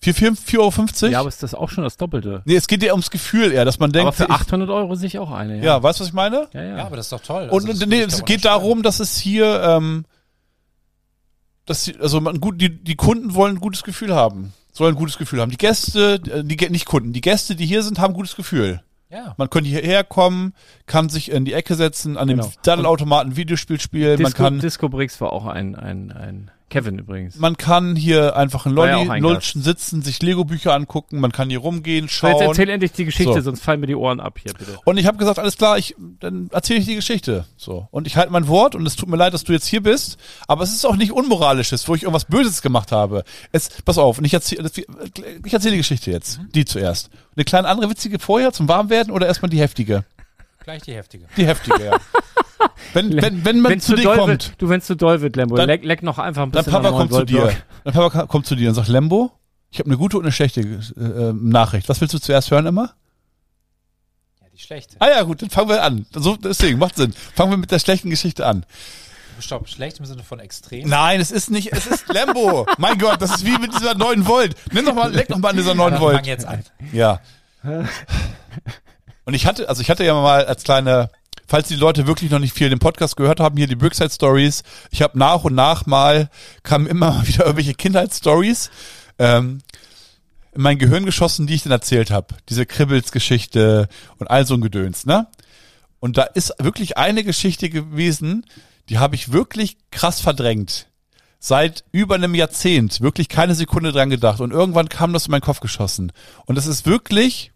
vier Euro fünfzig? Ja, aber ist das auch schon das Doppelte? Nee, es geht ja ums Gefühl eher, dass man denkt... Aber für ich, achthundert Euro sehe ich auch eine, ja. Ja, weißt du, was ich meine? Ja, ja. Ja, aber das ist doch toll. Und, Also das und würde nee, ich da es geht unterschreiben. darum, dass es hier, ähm, dass die, also man gut, die, die Kunden wollen ein gutes Gefühl haben. Sollen ein gutes Gefühl haben. Die Gäste, äh, die nicht Kunden, die Gäste, die hier sind, haben ein gutes Gefühl. Ja. Man könnte hierher kommen, kann sich in die Ecke setzen, an dem Genau. Daddelautomaten ein Videospiel spielen, man Disco, kann, Disco Bricks war auch ein, ein, ein Kevin übrigens. man kann hier einfach ein War ja Lolli auch ein lutschen, sitzen, sich Lego-Bücher angucken, man kann hier rumgehen, So, jetzt schauen. erzähl endlich die Geschichte, So. sonst fallen mir die Ohren ab hier, bitte. Und ich habe gesagt, alles klar, ich dann erzähle ich die Geschichte. So. Und ich halte mein Wort und es tut mir leid, dass du jetzt hier bist, aber es ist auch nicht unmoralisches, wo ich irgendwas Böses gemacht habe. Es, pass auf, und ich erzähle ich erzähl die Geschichte jetzt, Mhm. die zuerst. Eine kleine andere witzige vorher zum Warmwerden oder erstmal die heftige? Gleich die heftige. Die heftige, ja. Wenn, wenn, wenn man Wenn's zu zu dir doll kommt, wird, du, wenn's zu doll wird, Lembo, Dann- leck, leck noch einfach ein dein bisschen Papa am kommt zu neuen dir. Voltblock. Dein Papa kommt zu dir und sagt, Lembo, ich habe eine gute und eine schlechte äh, Nachricht. Was willst du zuerst hören immer? Ja, die schlechte. Ah ja, gut, dann fangen wir an. So, deswegen, macht Sinn. Fangen wir mit der schlechten Geschichte an. Stopp, schlecht im Sinne von extrem. Nein, es ist nicht, es ist Lembo. Mein Gott, das ist wie mit dieser neun Volt. Nimm doch mal, leck doch mal an dieser neun Dann Volt. fang jetzt an. Ja. Und ich hatte, also ich hatte ja mal als kleine, falls die Leute wirklich noch nicht viel den Podcast gehört haben, hier die Brickside Stories. Ich habe nach und nach mal, kamen immer mal wieder irgendwelche Kindheitsstories ähm, in mein Gehirn geschossen, die ich dann erzählt habe. Diese Kribbels-Geschichte und all so ein Gedöns, ne? Und da ist wirklich eine Geschichte gewesen, die habe ich wirklich krass verdrängt. Seit über einem Jahrzehnt wirklich keine Sekunde dran gedacht. Und irgendwann kam das in meinen Kopf geschossen. Und das ist wirklich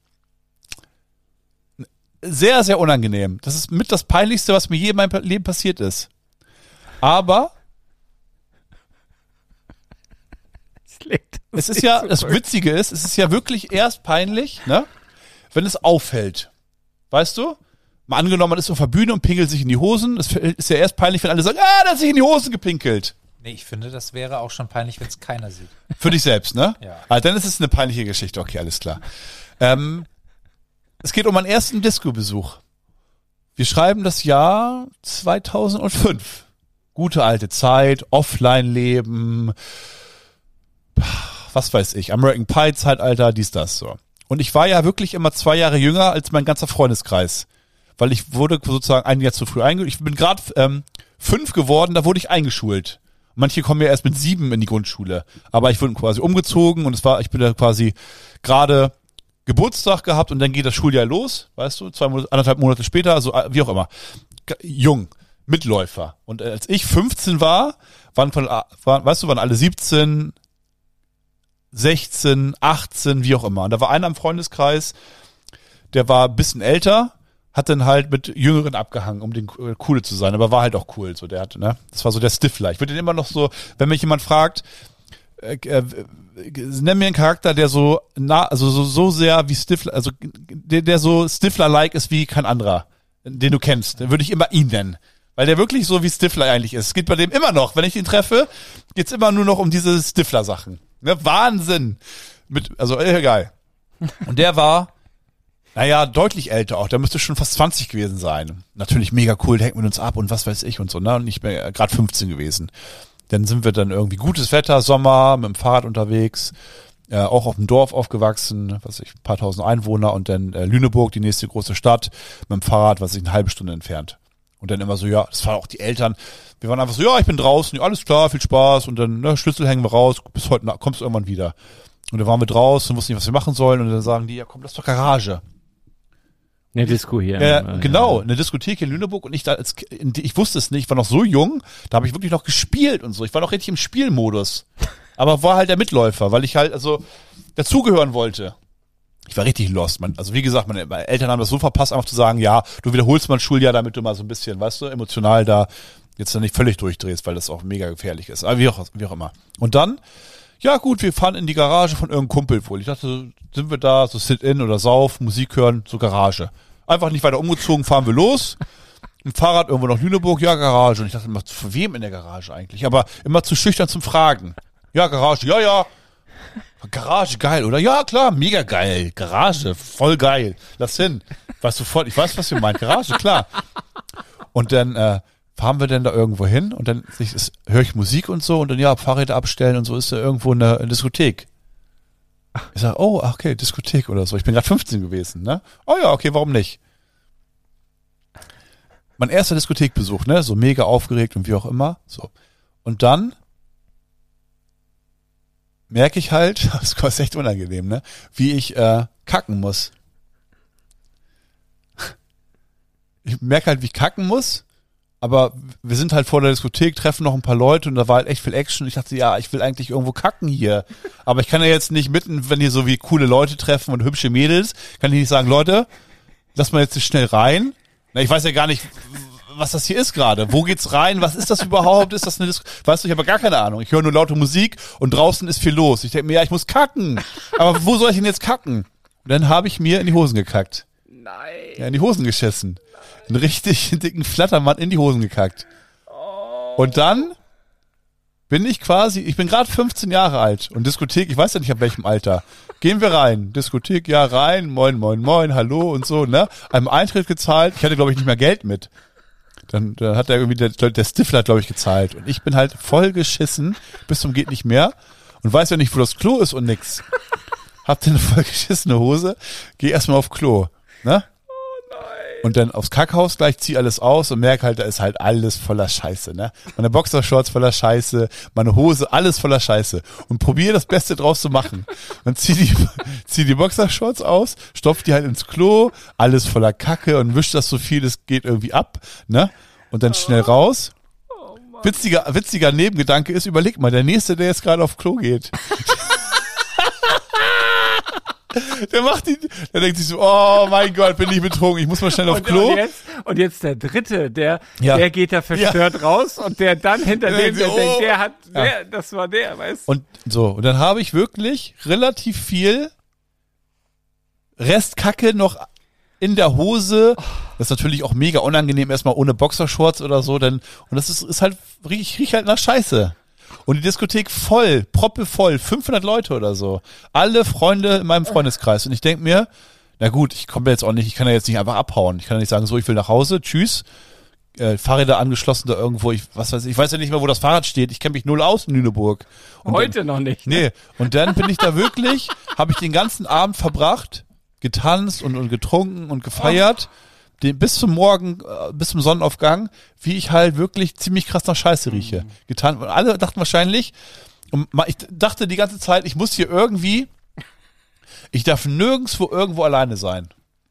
sehr, sehr unangenehm. Das ist mit das Peinlichste, was mir je in meinem Leben passiert ist. Aber es ist ja, das Witzige ist, es ist ja wirklich erst peinlich, ne, wenn es auffällt. Weißt du? Mal angenommen, man ist auf der Bühne und pinkelt sich in die Hosen. Es ist ja erst peinlich, wenn alle sagen, ah, da hat sich in die Hosen gepinkelt. Nee, ich finde, das wäre auch schon peinlich, wenn es keiner sieht. Für dich selbst, ne? Ja. Ah, dann ist es eine peinliche Geschichte. Okay, alles klar. Ähm, es geht um meinen ersten Disco-Besuch. Wir schreiben das Jahr zweitausendfünf. Gute alte Zeit, Offline-Leben, was weiß ich, American Pie-Zeitalter, dies, das, so. Und ich war ja wirklich immer zwei Jahre jünger als mein ganzer Freundeskreis. Weil ich wurde sozusagen ein Jahr zu früh eingeschult. Ich bin gerade ähm, fünf geworden, da wurde ich eingeschult. Manche kommen ja erst mit sieben in die Grundschule. Aber ich wurde quasi umgezogen und es war, ich bin da quasi gerade Geburtstag gehabt und dann geht das Schuljahr los, weißt du, zwei Monate, anderthalb Monate später, also wie auch immer. G- Jung, Mitläufer. Und als ich fünfzehn war, waren von, waren, weißt du, waren alle siebzehn, sechzehn, achtzehn, wie auch immer. Und da war einer im Freundeskreis, der war ein bisschen älter, hat dann halt mit Jüngeren abgehangen, um den äh, coole zu sein, aber war halt auch cool, so der hat, ne, das war so der Stifler. Ich würde den immer noch so, wenn mich jemand fragt, äh, äh, nenn mir einen Charakter, der so nah, also so, so sehr wie Stifler, also der, der so Stifler-like ist wie kein anderer, den du kennst, dann würde ich immer ihn nennen. Weil der wirklich so wie Stifler eigentlich ist. Es geht bei dem immer noch, wenn ich ihn treffe, geht's immer nur noch um diese Stifler-Sachen. Ne? Wahnsinn. Mit, also egal. Und der war, naja, deutlich älter auch. Der müsste schon fast zwanzig gewesen sein. Natürlich mega cool, der hängt mit uns ab und was weiß ich und so. Ne? Und ich bin gerade fünfzehn gewesen. Dann sind wir dann irgendwie gutes Wetter, Sommer, mit dem Fahrrad unterwegs. Äh, auch auf dem Dorf aufgewachsen, was weiß ich, ein paar tausend Einwohner. Und dann äh, Lüneburg, die nächste große Stadt, mit dem Fahrrad, was weiß ich, eine halbe Stunde entfernt. Und dann immer so, ja, das waren auch die Eltern. Wir waren einfach so, ja, ich bin draußen, ja, alles klar, viel Spaß. Und dann, ne, Schlüssel hängen wir raus, bis heute, na, kommst du irgendwann wieder. Und dann waren wir draußen, wussten nicht, was wir machen sollen. Und dann sagen die, ja komm, das ist doch Garage. Eine Disco hier. Ja, äh, genau, eine Diskothek in Lüneburg. Und ich da, als, ich wusste es nicht, ich war noch so jung, da habe ich wirklich noch gespielt und so. Ich war noch richtig im Spielmodus. Aber war halt der Mitläufer, weil ich halt, also, dazugehören wollte. Ich war richtig lost. Man, also wie gesagt, meine, meine Eltern haben das so verpasst, einfach zu sagen, ja, du wiederholst mal ein Schuljahr, damit du mal so ein bisschen, weißt du, emotional da jetzt dann nicht völlig durchdrehst, weil das auch mega gefährlich ist. Aber wie auch, wie auch immer. Und dann, ja gut, wir fahren in die Garage von irgendeinem Kumpel wohl. Ich dachte, sind wir da, so Sit-In oder Sauf, Musik hören, so Garage. Einfach nicht weiter umgezogen, fahren wir los. Ein Fahrrad irgendwo nach Lüneburg, ja, Garage. Und ich dachte immer, für wem in der Garage eigentlich? Aber immer zu schüchtern zum Fragen. Ja, Garage, ja, ja. Garage, geil, oder? Ja, klar, mega geil. Garage, voll geil. Lass hin. Weißt du, voll, ich weiß, was ihr meint. Garage, klar. Und dann äh, fahren wir denn da irgendwo hin und dann höre ich Musik und so und dann, ja, Fahrräder abstellen und so ist da irgendwo eine, eine Diskothek. Ich sage, oh, okay, Diskothek oder so. Ich bin gerade fünfzehn gewesen, ne? Oh ja, okay, warum nicht? Mein erster Diskothekbesuch, ne? So mega aufgeregt und wie auch immer. So. Und dann merke ich halt, das ist echt unangenehm, ne? Wie ich äh, kacken muss. Ich merke halt, wie ich kacken muss, aber wir sind halt vor der Diskothek, treffen noch ein paar Leute und da war halt echt viel Action. Ich dachte, ja, ich will eigentlich irgendwo kacken hier. Aber ich kann ja jetzt nicht mitten, wenn hier so wie coole Leute treffen und hübsche Mädels, kann ich nicht sagen, Leute, lass mal jetzt schnell rein. Na, ich weiß ja gar nicht, was das hier ist gerade. Wo geht's rein? Was ist das überhaupt? Ist das eine Disco? Weißt du, ich habe gar keine Ahnung. Ich höre nur laute Musik und draußen ist viel los. Ich denke mir, ja, ich muss kacken. Aber wo soll ich denn jetzt kacken? Und dann habe ich mir in die Hosen gekackt. Nein. Ja, in die Hosen geschissen. Einen richtig dicken Flattermann in die Hosen gekackt. Und dann bin ich quasi, ich bin gerade fünfzehn Jahre alt und Diskothek, ich weiß ja nicht ab welchem Alter. Gehen wir rein. Diskothek, ja, rein, moin, moin, moin, hallo und so, ne? Einem Eintritt gezahlt. Ich hatte, glaube ich, nicht mehr Geld mit. Dann, dann hat er irgendwie, der, der Stifler hat, glaube ich, gezahlt. Und ich bin halt voll geschissen, bis zum geht nicht mehr. Und weiß ja nicht, wo das Klo ist und nix. Hab dann eine voll geschissene Hose, geh erstmal auf Klo, ne? Und dann aufs Kackhaus gleich, zieh alles aus und merke halt, da ist halt alles voller Scheiße, ne? Meine Boxershorts voller Scheiße, meine Hose, alles voller Scheiße. Und probiere das Beste draus zu machen. Und zieh die, zieh die Boxershorts aus, stopf die halt ins Klo, alles voller Kacke und wisch das so viel es geht irgendwie ab, ne? Und dann schnell raus. Witziger, witziger Nebengedanke ist, überleg mal, der Nächste, der jetzt gerade auf Klo geht. Der macht die, der denkt sich so, oh mein Gott, bin ich betrunken, ich muss mal schnell auf und, Klo. Und jetzt, und jetzt der Dritte, der, ja. der geht da verstört ja. raus und der dann hinter der dem, der oh. denkt, der hat, ja. der, das war der, weißt du. Und so, und dann habe ich wirklich relativ viel Restkacke noch in der Hose. Das ist natürlich auch mega unangenehm, erstmal ohne Boxershorts oder so, denn, und das ist, ist halt, ich riech halt nach Scheiße. Und die Diskothek voll, proppevoll, fünfhundert Leute oder so. Alle Freunde in meinem Freundeskreis. Und ich denk mir, na gut, ich komme jetzt auch nicht, ich kann ja jetzt nicht einfach abhauen. Ich kann ja nicht sagen, so, ich will nach Hause, tschüss. Äh, Fahrräder angeschlossen da irgendwo, ich, was weiß ich, ich weiß ja nicht mehr, wo das Fahrrad steht. Ich kenne mich null aus in Lüneburg. Und heute dann, noch nicht. Ne? Nee, und dann bin ich da wirklich, habe ich den ganzen Abend verbracht, getanzt und, und getrunken und gefeiert. Oh. Den, bis zum Morgen, äh, bis zum Sonnenaufgang, wie ich halt wirklich ziemlich krass nach Scheiße rieche. Mhm. Getan. Und alle dachten wahrscheinlich, und ich dachte die ganze Zeit, ich muss hier irgendwie, ich darf nirgendwo irgendwo alleine sein.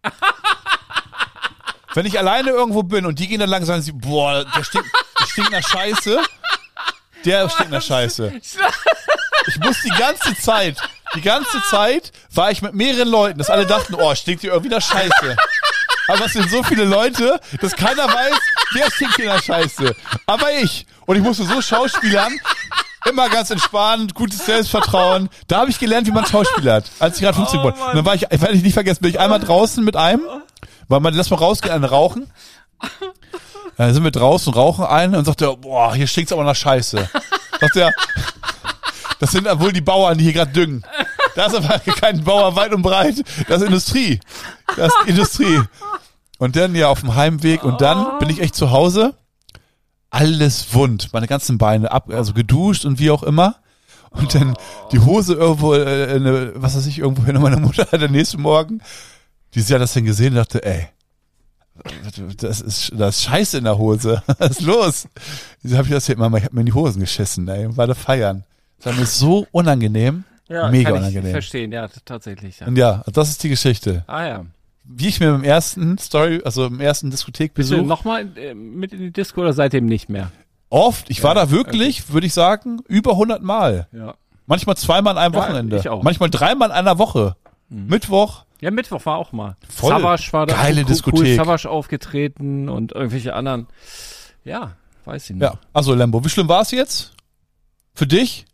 Wenn ich alleine irgendwo bin und die gehen dann lang und sagen sie, boah, der stinkt, der stinkt nach Scheiße, der stinkt nach Scheiße. Ich muss die ganze Zeit, die ganze Zeit war ich mit mehreren Leuten, dass alle dachten, oh, stinkt hier irgendwie nach Scheiße. Aber es sind so viele Leute, dass keiner weiß, wer stinkt hier nach Scheiße. Aber ich. Und ich musste so schauspielern, immer ganz entspannt, gutes Selbstvertrauen. Da habe ich gelernt, wie man schauspielert, als ich gerade fünfzehn oh, wurde. Und dann war ich, werde ich nicht vergessen, bin ich einmal draußen mit einem, weil man, lass mal rausgehen, einen rauchen. Dann sind wir draußen, rauchen einen und sagt er, boah, hier stinkt's aber nach Scheiße. Sagt er, das sind wohl die Bauern, die hier gerade düngen. Da ist aber kein Bauer weit und breit. Das ist Industrie. Das ist Industrie. Und dann ja auf dem Heimweg und dann bin ich echt zu Hause. Alles wund. Meine ganzen Beine ab, also geduscht und wie auch immer. Und dann die Hose irgendwo, äh, eine, was weiß ich, irgendwo hin. Und meine Mutter der nächste Morgen, die sie hat das dann gesehen und dachte, ey, das ist, das ist Scheiße in der Hose. Was ist los? Wieso hab ich das hier immer, ich hab mir in die Hosen geschissen, ey, und war da feiern. Das war mir so unangenehm. Ja, mega kann unangenehm. Ich verstehen, ja, t- tatsächlich. Ja. Und ja, das ist die Geschichte. Ah ja. Wie ich mir im ersten Story, also im ersten Bist Diskothekbesuch, du nochmal äh, mit in die Disco oder seitdem nicht mehr? oft, ich war Ja, da wirklich, okay. würde ich sagen, über hundert Mal. Ja. Manchmal zweimal an einem Ja, Wochenende. ich auch. Manchmal dreimal in einer Woche. Mhm. Mittwoch. Ja, Mittwoch war auch mal. Voll Savage war da. geile cool, Diskothek. Cool Savage aufgetreten und irgendwelche anderen. Ja, weiß ich nicht. Ja, also Lambo, wie schlimm war es jetzt? Für dich?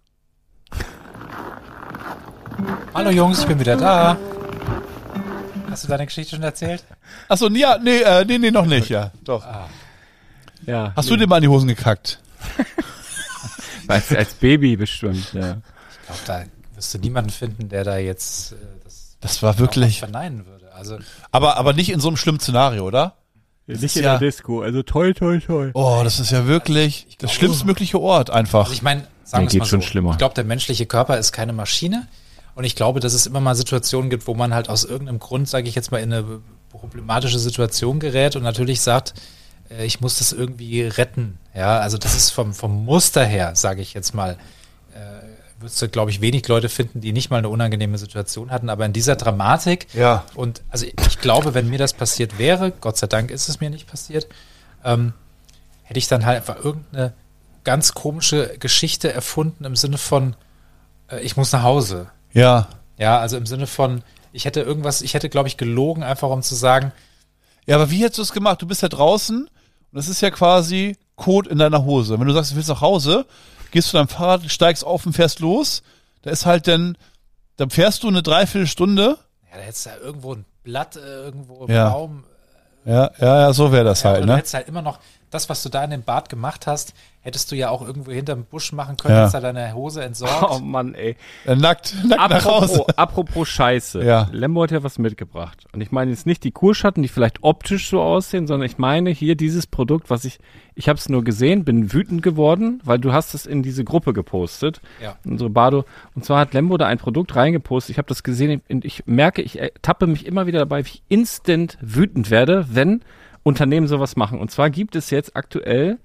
Hallo Jungs, ich bin wieder da. Hast du deine Geschichte schon erzählt? Achso, ja, nee, äh, nee, nee, noch nicht, ja, doch. Ah. Ja. Hast nee. du dir mal in die Hosen gekackt? Als, als Baby bestimmt, ja. Ich glaube, da wirst du niemanden finden, der da jetzt äh, das, Das war wirklich, verneinen würde. Also, aber, aber nicht in so einem schlimmen Szenario, oder? Ja, Das nicht ist in ja- der Disco, also toll, toll, toll. Oh, das ist ja wirklich Ich das glaube- schlimmstmögliche Ort einfach. also ich meine, sagen Nee, wir geht mal schon so. schlimmer. Ich glaube, der menschliche Körper ist keine Maschine Und ich glaube, dass es immer mal Situationen gibt, wo man halt aus irgendeinem Grund, sage ich jetzt mal, in eine problematische Situation gerät und natürlich sagt, äh, ich muss das irgendwie retten. Ja, also das ist vom, vom Muster her, sage ich jetzt mal, äh, würdest du, glaube ich, wenig Leute finden, die nicht mal eine unangenehme Situation hatten. Aber in dieser Dramatik Ja. und also ich glaube, wenn mir das passiert wäre, Gott sei Dank ist es mir nicht passiert, ähm, hätte ich dann halt einfach irgendeine ganz komische Geschichte erfunden im Sinne von, äh, ich muss nach Hause. Ja. Ja, also im Sinne von, ich hätte irgendwas, ich hätte, glaube ich, gelogen, einfach um zu sagen, Ja, aber wie hättest du es gemacht? Du bist ja draußen und das ist ja quasi Kot in deiner Hose. Wenn du sagst, du willst nach Hause, gehst du deinem Fahrrad, steigst auf und fährst los, da ist halt dann, dann fährst du eine Dreiviertelstunde. ja, da hättest du ja irgendwo ein Blatt, äh, irgendwo im Ja. Baum. Ja, ja, ja, so wäre das Ja, halt, oder du ne? hättest halt immer noch, das, was du da in dem Bad gemacht hast, hättest du ja auch irgendwo hinterm Busch machen können, Ja. hättest da deine Hose entsorgt. Oh Mann, ey. Äh, Nackt, nackt nach Hause. Apropos, apropos Scheiße. Ja. Lembo hat ja was mitgebracht. Und ich meine jetzt nicht die Kurschatten, die vielleicht optisch so aussehen, sondern ich meine hier dieses Produkt, was ich, ich habe es nur gesehen, bin wütend geworden, weil du hast es in diese Gruppe gepostet, Ja. unsere Bardo. Und zwar hat Lembo da ein Produkt reingepostet. Ich habe das gesehen und ich merke, ich tappe mich immer wieder dabei, wie ich instant wütend werde, wenn Unternehmen sowas machen. Und zwar gibt es jetzt aktuell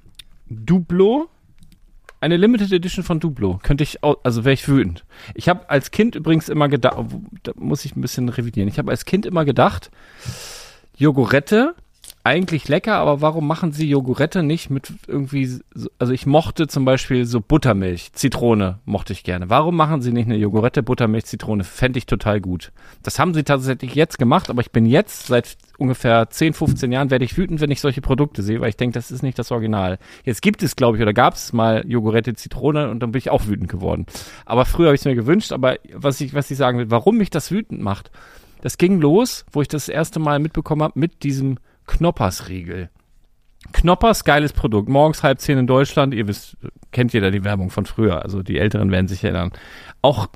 Duplo, eine Limited Edition von Duplo. Könnte ich, au- also wäre ich wütend. Ich habe als Kind übrigens immer gedacht, da muss ich ein bisschen revidieren. Ich habe als Kind immer gedacht, Jogurette, eigentlich lecker, aber warum machen sie Jogurette nicht mit irgendwie, so, also ich mochte zum Beispiel so Buttermilch, Zitrone mochte ich gerne. Warum machen sie nicht eine Jogurette, Buttermilch, Zitrone? Fände ich total gut. Das haben sie tatsächlich jetzt gemacht, aber ich bin jetzt, seit ungefähr zehn, fünfzehn Jahren, werde ich wütend, wenn ich solche Produkte sehe, weil ich denke, das ist nicht das Original. Jetzt gibt es, glaube ich, oder gab es mal Jogurette, Zitrone und dann bin ich auch wütend geworden. Aber früher habe ich es mir gewünscht, aber was ich, was ich sagen will, warum mich das wütend macht, das ging los, wo ich das erste Mal mitbekommen habe mit diesem Knoppers-Riegel. Knoppers, geiles Produkt. Morgens halb zehn in Deutschland. Ihr wisst, kennt jeder die Werbung von früher. Also die Älteren werden sich erinnern. Auch,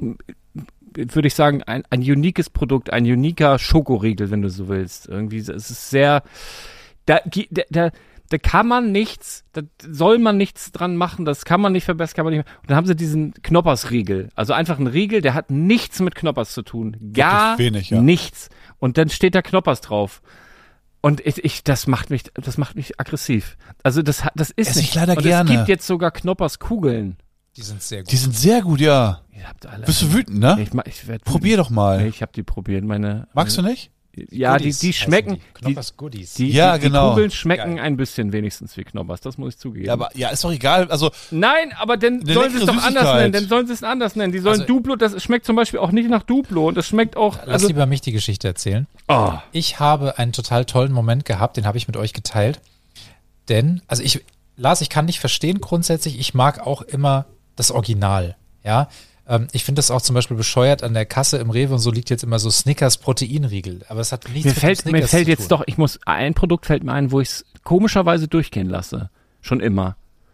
würde ich sagen, ein, ein uniques Produkt, ein uniker Schokoriegel, wenn du so willst. Irgendwie, es ist sehr, da, da, da, da kann man nichts, da soll man nichts dran machen, das kann man nicht verbessern, kann man nicht. Und dann haben sie diesen Knoppers-Riegel. Also einfach ein Riegel, der hat nichts mit Knoppers zu tun. Gar wenig, ja. nichts. Und dann steht da Knoppers drauf. Und ich, ich, das macht mich, das macht mich aggressiv. Also das, das ist Esse ich nicht. leider und gerne. es gibt jetzt sogar Knoppers-Kugeln. Die sind sehr gut. Die sind sehr gut, ja. Ihr habt alle. Bist du wütend, ne? Ich, ma- ich werd, Probier doch mal. Ich habe die probiert. Meine. Magst du nicht? Ja, die, Goodies die heißen schmecken. Die. Die, Knoppers Goodies. die, Ja, die, die genau. Kugeln schmecken Geil. ein bisschen wenigstens wie Knoppers. Das muss ich zugeben. Ja, aber ja, ist doch egal. Also, Nein, aber dann Eine sollen sie es leckere doch anders Süßigkeit. nennen. Dann sollen sie es anders nennen. Die sollen Also- Duplo. Das schmeckt zum Beispiel auch nicht nach Duplo und das schmeckt auch. Lass Also, lieber mich die Geschichte erzählen. oh, Ich habe einen total tollen Moment gehabt, den habe ich mit euch geteilt. Denn, also ich, Lars, ich kann nicht verstehen grundsätzlich, ich mag auch immer das Original. Ja, ähm, ich finde das auch zum Beispiel bescheuert an der Kasse im Rewe und so liegt jetzt immer so Snickers Proteinriegel. Aber es hat nichts mir mit dem fällt, mir Snickers fällt zu jetzt tun. doch, ich muss, ein Produkt fällt mir ein, wo ich es komischerweise durchgehen lasse. Schon immer.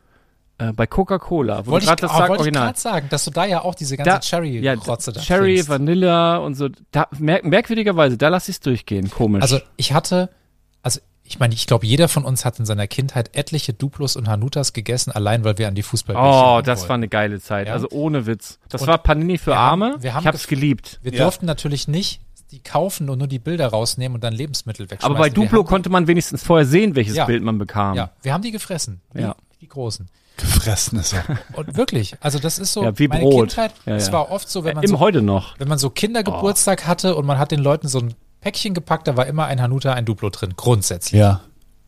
Äh, bei Coca-Cola, wo Wollte du ich, gerade das oh, sagst, wollte ich Original. gerade sagen, dass du da ja auch diese ganze Da- Cherry-Rotze da Cherry, trinkst. Vanilla und so. Da, merk, merkwürdigerweise, da lasse ich es durchgehen. Komisch. Also ich hatte, also ich meine, ich glaube, jeder von uns hat in seiner Kindheit etliche Duplos und Hanutas gegessen, allein weil wir an die Fußballbällchen oh, ran das wollten. war eine geile Zeit. Ja. Also ohne Witz. Das Und war Panini für wir haben- Arme. wir haben ich hab's gef- geliebt. Wir Ja. durften natürlich nicht die kaufen und nur die Bilder rausnehmen und dann Lebensmittel wegschmeißen. Aber bei Wir Duplo haben konnte man wenigstens vorher sehen, welches Ja. Bild man bekam. die, ja, wir haben die gefressen, wie, Ja. wie die Großen. gefressen ist er. Und wirklich, also das ist so, Ja, wie meine Brot. Kindheit, Ja, es ja. war oft so, wenn man Im so, heute noch. wenn man so Kindergeburtstag hatte und man hat den Leuten so ein Päckchen gepackt, da war immer ein Hanuta, ein Duplo drin, grundsätzlich. Ja.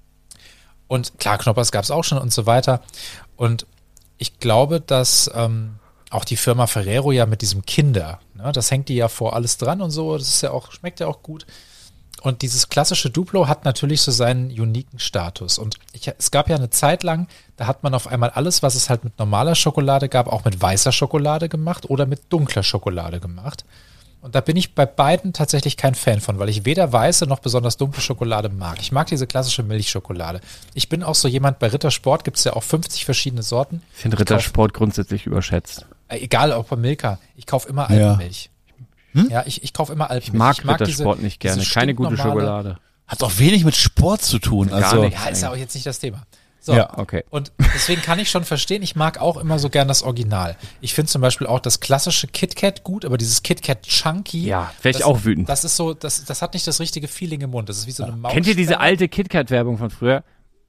Und klar, Knoppers gab es auch schon und so weiter. Und ich glaube, dass ähm, auch die Firma Ferrero ja mit diesem Kinder, ne, das hängt die ja vor alles dran und so, das ist ja auch, schmeckt ja auch gut. Und dieses klassische Duplo hat natürlich so seinen uniken Status. Und ich, es gab ja eine Zeit lang, da hat man auf einmal alles, was es halt mit normaler Schokolade gab, auch mit weißer Schokolade gemacht oder mit dunkler Schokolade gemacht. Und da bin ich bei beiden tatsächlich kein Fan von, weil ich weder weiße noch besonders dunkle Schokolade mag. Ich mag diese klassische Milchschokolade. Ich bin auch so jemand, bei Rittersport gibt es ja auch fünfzig verschiedene Sorten. Ich finde Rittersport grundsätzlich überschätzt. Äh, egal, auch bei Milka. Ich kaufe immer Ja. Alpenmilch. Ja, ich, ich kaufe immer Ich Alpenmilch. mag diese- Rittersport nicht gerne. diese Keine gute stinknormale- Schokolade. Hat auch wenig mit Sport zu tun. Gar Also, nicht. Ja, ist ja auch jetzt nicht das Thema. So, Ja. Okay. und deswegen kann ich schon verstehen, ich mag auch immer so gern das Original. Ich finde zum Beispiel auch das klassische KitKat gut, aber dieses KitKat Chunky. Ja, wär ich das, auch wütend. Das ist so, das, das hat nicht das richtige Feeling im Mund. Das ist wie so eine Maus. Kennt ihr diese alte KitKat-Werbung von früher?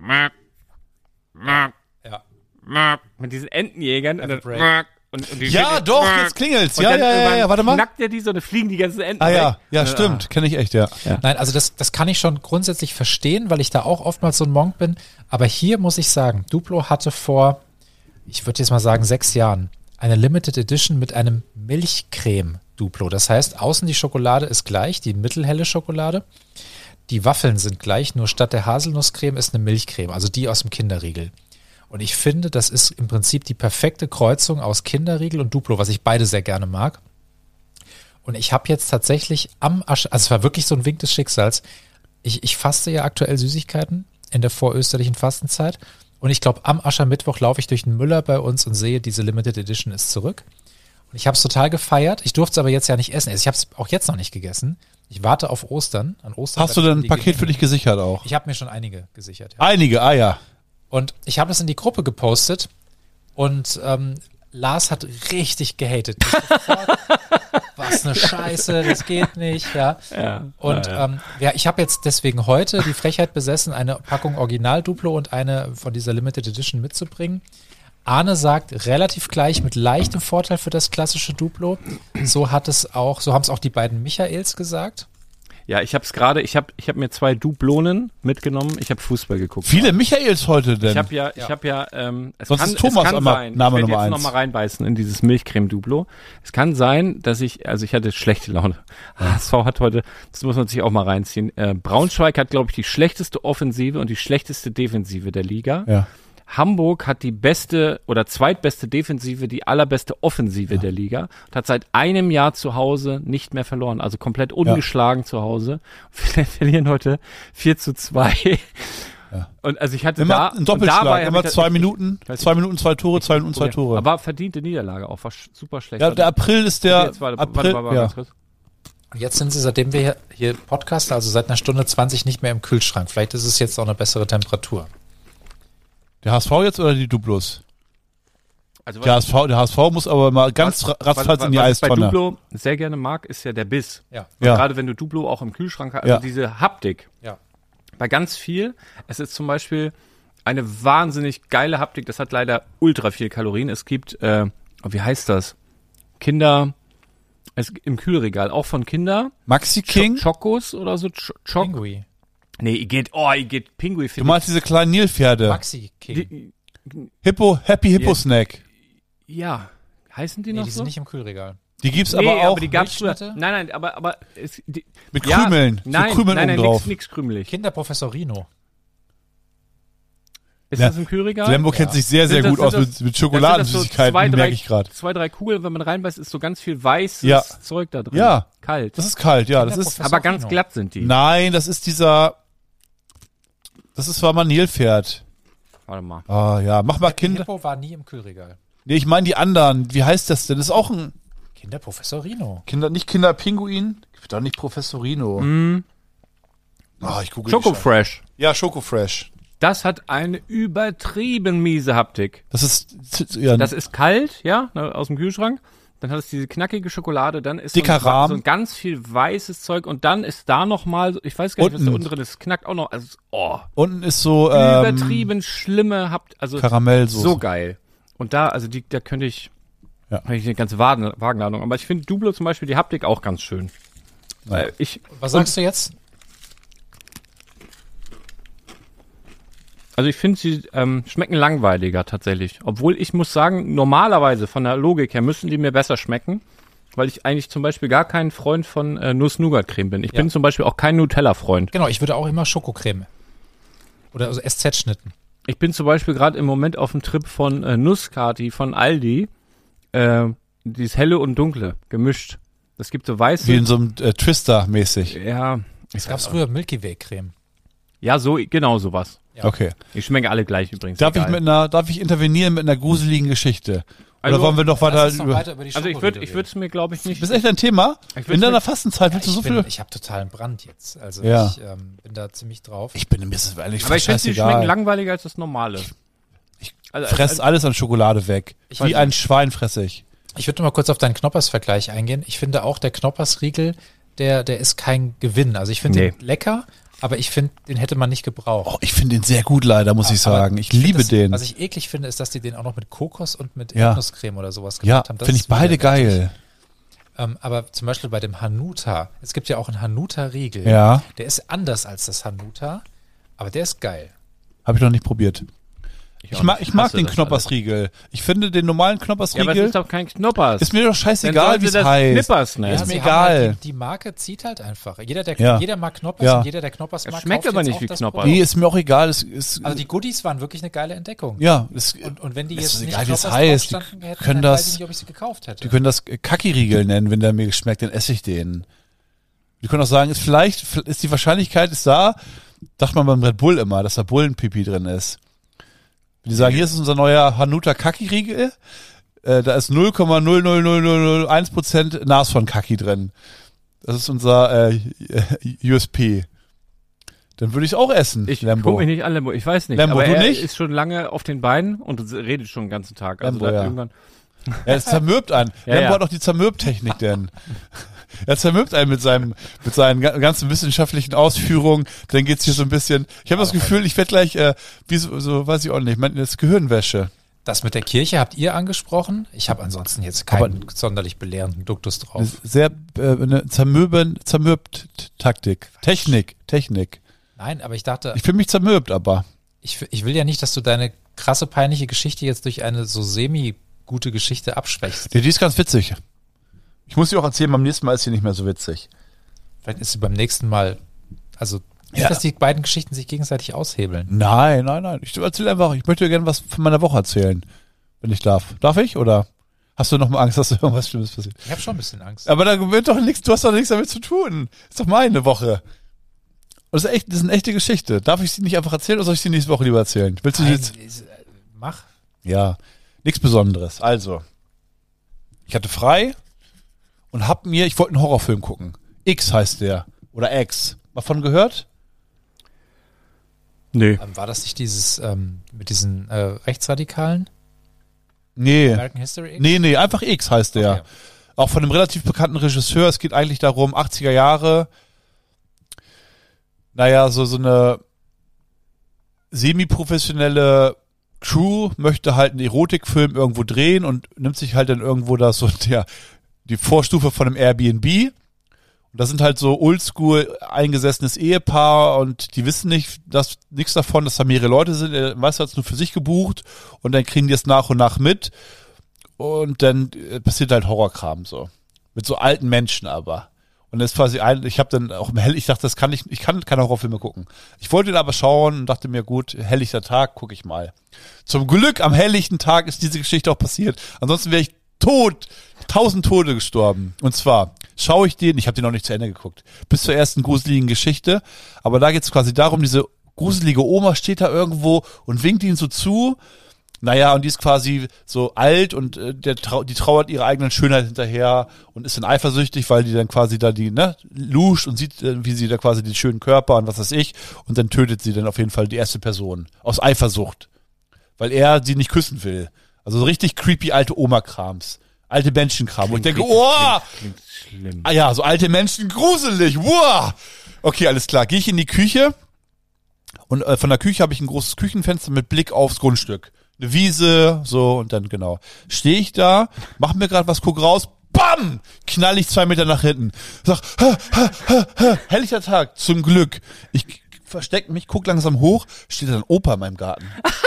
Ja. Mit diesen Entenjägern. Und, dann, Break. und, und die Ja, stehen- doch, jetzt klingelt's. Und Ja, dann ja, ja, irgendwann ja, warte mal. knackt der die so, und dann fliegen die ganzen Enten Ah weg. ja, ja, stimmt. Kenne ich echt, ja. Nein, also das, das kann ich schon grundsätzlich verstehen, weil ich da auch oftmals so ein Monk bin. Aber hier muss ich sagen, Duplo hatte vor, ich würde jetzt mal sagen, sechs Jahren eine Limited Edition mit einem Milchcreme-Duplo. Das heißt, außen die Schokolade ist gleich, die mittelhelle Schokolade. Die Waffeln sind gleich, nur statt der Haselnusscreme ist eine Milchcreme, also die aus dem Kinderriegel. Und ich finde, das ist im Prinzip die perfekte Kreuzung aus Kinderriegel und Duplo, was ich beide sehr gerne mag. Und ich habe jetzt tatsächlich am Asche, also es war wirklich so ein Wink des Schicksals. Ich, ich faste ja aktuell Süßigkeiten in der vorösterlichen Fastenzeit. Und ich glaube, am Aschermittwoch laufe ich durch den Müller bei uns und sehe, diese Limited Edition ist zurück. Und ich habe es total gefeiert. Ich durfte es aber jetzt ja nicht essen. Also ich habe es auch jetzt noch nicht gegessen. Ich warte auf Ostern. An Ostern Hast du werde ich denn ein die Paket für genießen. dich gesichert auch? Ich habe mir schon einige gesichert. Ja. Einige, ah ja. Und ich habe das in die Gruppe gepostet und ähm, Lars hat richtig gehatet. Ich sofort, was eine Scheiße, das geht nicht, ja. Ja. Und ja, ja. Ähm, ja, ich habe jetzt deswegen heute die Frechheit besessen, eine Packung Original Duplo und eine von dieser Limited Edition mitzubringen. Arne sagt relativ gleich mit leichtem Vorteil für das klassische Duplo. So hat es auch, so haben es auch die beiden Michaels gesagt. Ja, ich habe es gerade, ich habe ich hab mir zwei Dublonen mitgenommen, ich habe Fußball geguckt. Viele Michaels heute denn. Ich habe ja, ich habe ja, ähm, es Sonst kann, ist Thomas es kann immer sein, Name ich Nummer werde jetzt eins. noch mal reinbeißen in dieses Milchcreme-Duplo. Es kann sein, dass ich, also ich hatte schlechte Laune. H S V hat heute, das muss man sich auch mal reinziehen, äh, Braunschweig hat, glaube ich, die schlechteste Offensive und die schlechteste Defensive der Liga. Ja. Hamburg hat die beste oder zweitbeste Defensive, die allerbeste Offensive ja. der Liga und hat seit einem Jahr zu Hause nicht mehr verloren, also komplett ungeschlagen ja. zu Hause. Wir verlieren heute vier zu zwei. Ja. Und also ich hatte immer da ein Doppelschlag, dabei immer zwei ich, Minuten, ich, zwei Minuten, zwei Tore, zwei Minuten, zwei Tore. Aber verdiente Niederlage auch, war super schlecht. Ja, der April ist der jetzt, warte, April, warte, warte, ja. ganz kurz. Und jetzt sind sie, seitdem wir hier, hier podcasten, also seit einer Stunde zwanzig nicht mehr im Kühlschrank. Vielleicht ist es jetzt auch eine bessere Temperatur. Der H S V jetzt oder die Duplos? Also der, H S V, der H S V muss aber mal ganz was, ratzfatz was, in die was ich bei Eistonne. Duplo sehr gerne mag, ist ja der Biss. Ja. Ja. Gerade wenn du Duplo auch im Kühlschrank hast, also Ja. diese Haptik. Ja. Bei ganz viel, es ist zum Beispiel eine wahnsinnig geile Haptik, das hat leider ultra viel Kalorien. Es gibt, äh, wie heißt das? Kinder, es, im Kühlregal, auch von Kinder. Maxi King? Ch Chocos oder so. Ch Choc Pingui. Nee, ihr geht, oh, ihr geht Pinguin. Du meinst diese kleinen Nilpferde? Maxi King. Die, Hippo, Happy Hippo Ja. Snack. ja, heißen die Nee, noch die so? sind nicht im Kühlregal. Die gibt's Nee, aber auch aber die gab's früher. Milchschnitte? Nein, nein, aber, aber es, die, mit ja, Krümeln. Nein, so Krümeln nein, nein, oben drauf. nix, nix krümelig. Kinderprofessor Rino. Ist Ja. das im Kühlregal? Lembo kennt sich sehr, sehr Sind das- gut aus sind mit, das- mit Das sind Schokoladensüßigkeiten, so zwei, drei, merke ich gerade. Zwei, drei Kugeln, wenn man reinbeißt, ist so ganz viel weißes Ja. Zeug da drin. Ja. Kalt. Das ist kalt, ja. Das ist, Kinderprofessor aber ganz Rino. glatt sind die. nein, das ist dieser, das ist zwar mal ein Nilpferd. Warte mal. Ah, ja, mach mal Kinder. Hippo war nie im Kühlregal. Nee, ich meine die anderen. Wie heißt das denn? Das ist auch ein Kinderprofessor Rino. Kinder, nicht Kinderpinguin. Doch nicht Professorino. Mm, Ah, ich google Choco die Scheiße. Fresh. Ja, Schoko Fresh. Das hat eine übertrieben miese Haptik. Das ist, z- ja, Das ist kalt, ja, ne, aus dem Kühlschrank. Dann hat es diese knackige Schokolade, dann ist so Dicker ein, Rahmen. so ein ganz viel weißes Zeug und dann ist da noch mal, ich weiß gar nicht, was da Unten. unten drin ist, knackt auch noch, also, oh, unten ist so ähm, übertrieben schlimme Haptik, also Karamellsoße. so geil. Und da, also die, da könnte ich, Ja. habe ich eine ganze Wagen, Wagenladung. Aber ich finde Duplo zum Beispiel die Haptik auch ganz schön. Weil ich, Was sagst du jetzt? also ich finde sie ähm, schmecken langweiliger tatsächlich. Obwohl ich muss sagen, normalerweise von der Logik her müssen die mir besser schmecken, weil ich eigentlich zum Beispiel gar kein Freund von äh, Nuss-Nougat-Creme bin. Ich Ja. bin zum Beispiel auch kein Nutella-Freund. Genau, ich würde auch immer Schokocreme. Oder also S Z-Schnitten. Ich bin zum Beispiel gerade im Moment auf dem Trip von äh, Nusskati von Aldi. Äh, dieses helle und dunkle gemischt. Das gibt so weiße. Wie in so einem äh, Twister-mäßig. Ja, Es gab früher Milky Way Creme. ja, so genau sowas. Ja. Okay. Die schmecken alle gleich übrigens. Darf ich, egal. mit einer, darf ich intervenieren mit einer gruseligen Geschichte? Also, Oder wollen wir noch Lass weiter uns noch über... weiter über die Also ich würde ich würde es mir, glaube ich, nicht... Das ist echt ein Thema. Ich würd's In deiner mir- Fastenzeit willst du ich so bin, viel... ich habe totalen Brand jetzt. Also Ja. ich ähm, bin da ziemlich drauf. Ich bin mir ist es eigentlich Aber ich finde, sie schmecken scheißegal. langweiliger als das normale. Ich Also, Fress also, alles an Schokolade weg. Ich Wie weiß ein Schwein fresse ich. Ich würde mal kurz auf deinen Knoppers-Vergleich eingehen. Ich finde auch, der Knoppers-Riegel, der, der ist kein Gewinn. Also ich finde Nee. den lecker, aber ich finde, den hätte man nicht gebraucht. Oh, ich finde den sehr gut leider, muss ich Aber sagen. Ich find liebe das, den. Was ich eklig finde, ist, dass die den auch noch mit Kokos und mit Ja. Erdnusscreme oder sowas Ja, gemacht haben. Das finde ich ist beide widerwärtig. geil. Ähm, aber zum Beispiel bei dem Hanuta, es gibt ja auch einen Hanuta-Riegel. Ja, Der ist anders als das Hanuta, aber der ist geil. habe ich noch nicht probiert. Ich mag, ich mag hasse den das Knoppersriegel. Ich finde den normalen ja, aber es Knoppersriegel ist doch kein Knoppers. ist mir doch Dann scheißegal, sollen wie sie es das heißt. Knippers nennen. Ist mir sie egal. Haben halt die, die Marke zieht halt einfach. Jeder, der, Ja. jeder mag Knoppers Ja. und jeder, der Knoppers Es mag, schmeckt kauft aber jetzt nicht auch wie das Knoppers. Produkt. Nee, ist mir auch egal. Es ist, Also die Goodies waren wirklich eine geile Entdeckung. ja, es, Und, und wenn die es jetzt ist nicht egal, wie es Knoppers heißt. Die draufstanden hätten, können dann das- weiß ich nicht, ob ich sie gekauft hätte. die können das Kacki-Riegel nennen, wenn der mir schmeckt, dann esse ich den. Die können auch sagen, ist vielleicht, ist die Wahrscheinlichkeit ist da, dachte man beim Red Bull immer, dass da Bullenpipi drin ist. Wenn die sagen, hier ist unser neuer Hanuta Kacki-Riegel, äh, da ist null Komma null null null null null eins Prozent Nas von Kacki drin. Das ist unser äh, U S P. Dann würde ich auch essen, Ich Lambo. guck mich nicht an, Lambo. Ich weiß nicht. Lambo, aber du er nicht? ist schon lange auf den Beinen und redet schon den ganzen Tag. Also Lambo, da ja. irgendwann. Ja, es zermürbt einen. Ja, Lambo ja. hat auch die Zermürbtechnik denn. Er zermürbt einen mit seinem, mit seinen ga- ganzen wissenschaftlichen Ausführungen. Dann geht's hier so ein bisschen. Ich habe das Gefühl, ich werde gleich, äh, wie so, so, weiß ich auch nicht, mein, das Gehirnwäsche. Das mit der Kirche habt ihr angesprochen. Ich habe ansonsten jetzt keinen sonderlich belehrenden Duktus drauf. Sehr, äh, eine zermürben, zermürbt Taktik. Technik, Technik. Nein, aber ich dachte, Ich fühle mich zermürbt, aber. ich, ich will ja nicht, dass du deine krasse, peinliche Geschichte jetzt durch eine so semi-gute Geschichte abschwächst. Die, die ist ganz witzig. Ich muss sie auch erzählen, beim nächsten Mal ist sie nicht mehr so witzig. Vielleicht ist sie beim nächsten Mal, also nicht, Ja. dass die beiden Geschichten sich gegenseitig aushebeln. Nein, nein, nein. Ich erzähle einfach, ich möchte dir gerne was von meiner Woche erzählen, wenn ich darf. Darf ich? Oder hast du noch mal Angst, dass irgendwas Schlimmes passiert? Ich habe schon ein bisschen Angst. Aber da wird doch nichts, du hast doch nichts damit zu tun. Ist doch meine Woche. Das ist echt, das ist eine echte Geschichte. Darf ich sie nicht einfach erzählen oder soll ich sie nächste Woche lieber erzählen? Willst du sie Nein, jetzt? ist- äh, mach. Ja, nichts Besonderes. Also, ich hatte frei und hab mir, ich wollte einen Horrorfilm gucken. X heißt der. Oder X. Mal von gehört? Nee. Ähm, war das nicht dieses ähm, mit diesen äh, Rechtsradikalen? Nee. American History X? Nee, nee, einfach X heißt der. Okay. Auch von einem relativ bekannten Regisseur. Es geht eigentlich darum, achtziger Jahre, naja, so, so eine semi-professionelle Crew möchte halt einen Erotikfilm irgendwo drehen und nimmt sich halt dann irgendwo da so der, die Vorstufe von einem Airbnb. Und das sind halt so oldschool eingesessenes Ehepaar und die wissen nicht, dass nichts davon, dass da mehrere Leute sind. Er weiß, hat es nur für sich gebucht und dann kriegen die es nach und nach mit. Und dann äh, passiert halt Horrorkram so. Mit so alten Menschen aber. Und das ist quasi ein, ich habe dann auch im Hell, ich dachte, das kann ich, ich kann keine Horrorfilme gucken. Ich wollte ihn aber schauen und dachte mir, gut, helllichter Tag, gucke ich mal. Zum Glück am helllichten Tag ist diese Geschichte auch passiert. Ansonsten wäre ich tot, tausend Tode gestorben. Und zwar schaue ich den, ich habe den noch nicht zu Ende geguckt, bis zur ersten gruseligen Geschichte. Aber da geht es quasi darum, diese gruselige Oma steht da irgendwo und winkt ihn so zu. Naja, und die ist quasi so alt und äh, der trau die trauert ihrer eigenen Schönheit hinterher und ist dann eifersüchtig, weil die dann quasi da die, ne, luscht und sieht, äh, wie sie da quasi den schönen Körper und was weiß ich, und dann tötet sie dann auf jeden Fall die erste Person. Aus Eifersucht. Weil er sie nicht küssen will. Also so richtig creepy alte Oma-Krams. Alte Menschenkram. Und ich denke, oh! Klingt, klingt schlimm. Ah ja, so alte Menschen, gruselig. Wow! Okay, alles klar. Gehe ich in die Küche und äh, von der Küche habe ich ein großes Küchenfenster mit Blick aufs Grundstück. Eine Wiese, so, und dann genau. Stehe ich da, mach mir gerade was, guck raus, bam! Knall ich zwei Meter nach hinten. Sag, ha, ha, ha, ha. Helllicher Tag, zum Glück. Ich versteck mich, guck langsam hoch, steht da ein Opa in meinem Garten.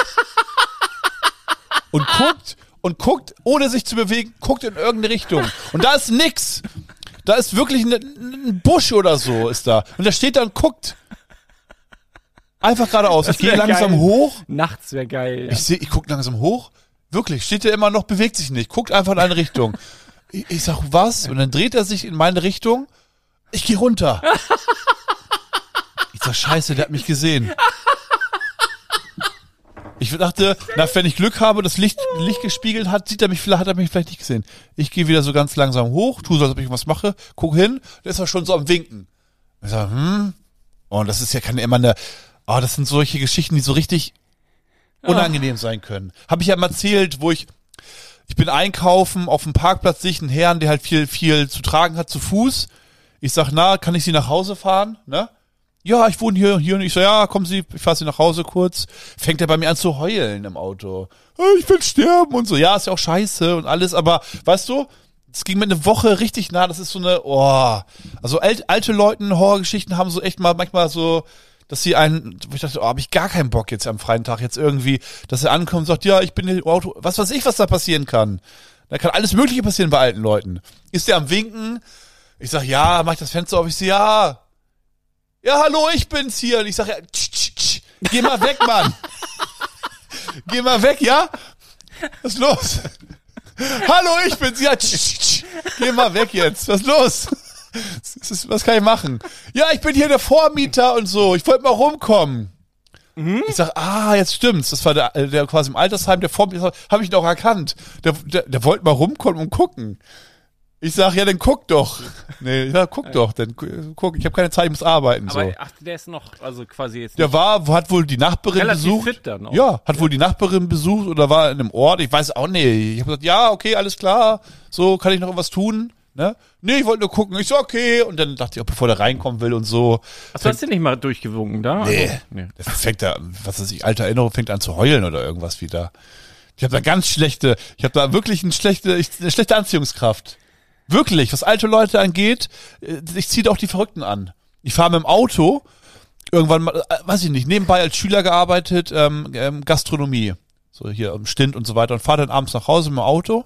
Und guckt, und guckt, ohne sich zu bewegen, guckt in irgendeine Richtung. Und da ist nix. Da ist wirklich ein, ein Busch oder so, ist da. Und der steht da und guckt. Einfach geradeaus. Ich Das gehe wär langsam geil. hoch. Nachts wäre geil. Ich sehe, ich guck langsam hoch. Wirklich, steht der immer noch, bewegt sich nicht. Guckt einfach in eine Richtung. Ich, ich sag, was? Und dann dreht er sich in meine Richtung. Ich gehe runter. Ich sag, scheiße, der hat mich gesehen. Ich dachte, na, wenn ich Glück habe, das Licht, Licht gespiegelt hat, sieht er mich vielleicht, hat er mich vielleicht nicht gesehen. Ich gehe wieder so ganz langsam hoch, tu so, als ob ich was mache, guck hin, der ist er schon so am Winken. Ich sag, hm, und das ist ja keine immer eine, oh, das sind solche Geschichten, die so richtig unangenehm sein können. Habe ich ja mal erzählt, wo ich, ich bin einkaufen, auf dem Parkplatz sehe ich einen Herrn, der halt viel, viel zu tragen hat, zu Fuß. Ich sag, na, kann ich Sie nach Hause fahren, ne? Ja, ich wohne hier, hier und ich so, ja, kommen Sie, ich fahr Sie nach Hause kurz. Fängt er bei mir an zu heulen im Auto. Ich will sterben und so. Ja, ist ja auch scheiße und alles, aber weißt du, es ging mir eine Woche richtig nah, das ist so eine, oh, also alte, alte Leute, Horrorgeschichten haben so echt mal manchmal so, dass sie einen, wo ich dachte, oh, hab ich gar keinen Bock jetzt am freien Tag jetzt irgendwie, dass er ankommt und sagt, ja, ich bin im Auto, was weiß ich, was da passieren kann. Da kann alles Mögliche passieren bei alten Leuten. Ist der am Winken? Ich sag, ja, mach ich das Fenster auf, ich sehe, ja, ja, hallo, ich bin's hier. Und ich sag, ja, tsch, tsch, tsch, geh mal weg, Mann. Geh mal weg, ja? Was ist los? Hallo, ich bin's, ja, tsch, tsch, tsch, geh mal weg jetzt. Was ist los? Was, ist, was kann ich machen? Ja, ich bin hier der Vormieter und so. Ich wollte mal rumkommen. Mhm. Ich sag, ah, jetzt stimmt's. Das war der, der quasi im Altersheim, der Vormieter, habe ich noch erkannt. Der, der, der wollte mal rumkommen und gucken. Ich sag, ja, dann guck doch. Nee, ja, guck ja. doch, dann guck, ich habe keine Zeit, ich muss arbeiten. Aber so. ach, der ist noch, also quasi jetzt. Der war, hat wohl die Nachbarin relativ besucht. Fit dann auch. Ja, hat ja. wohl die Nachbarin besucht oder war in einem Ort, ich weiß auch nicht. Ich habe gesagt, ja, okay, alles klar, so, kann ich noch was tun? Ne? Nee, ich wollte nur gucken. Ich so, okay. Und dann dachte ich, auch bevor der reinkommen will und so. Ach, du hast den nicht mal durchgewunken da? Nee. Also, nee. Das fängt da, was weiß ich, alte Erinnerung fängt an zu heulen oder irgendwas wieder. Ich habe da ganz schlechte, ich habe da wirklich eine schlechte, eine schlechte Anziehungskraft. Wirklich, was alte Leute angeht, ich ziehe auch die Verrückten an. Ich fahre mit dem Auto, irgendwann mal, weiß ich nicht, nebenbei als Schüler gearbeitet, ähm, ähm, Gastronomie, so hier im Stint und so weiter und fahre dann abends nach Hause mit dem Auto.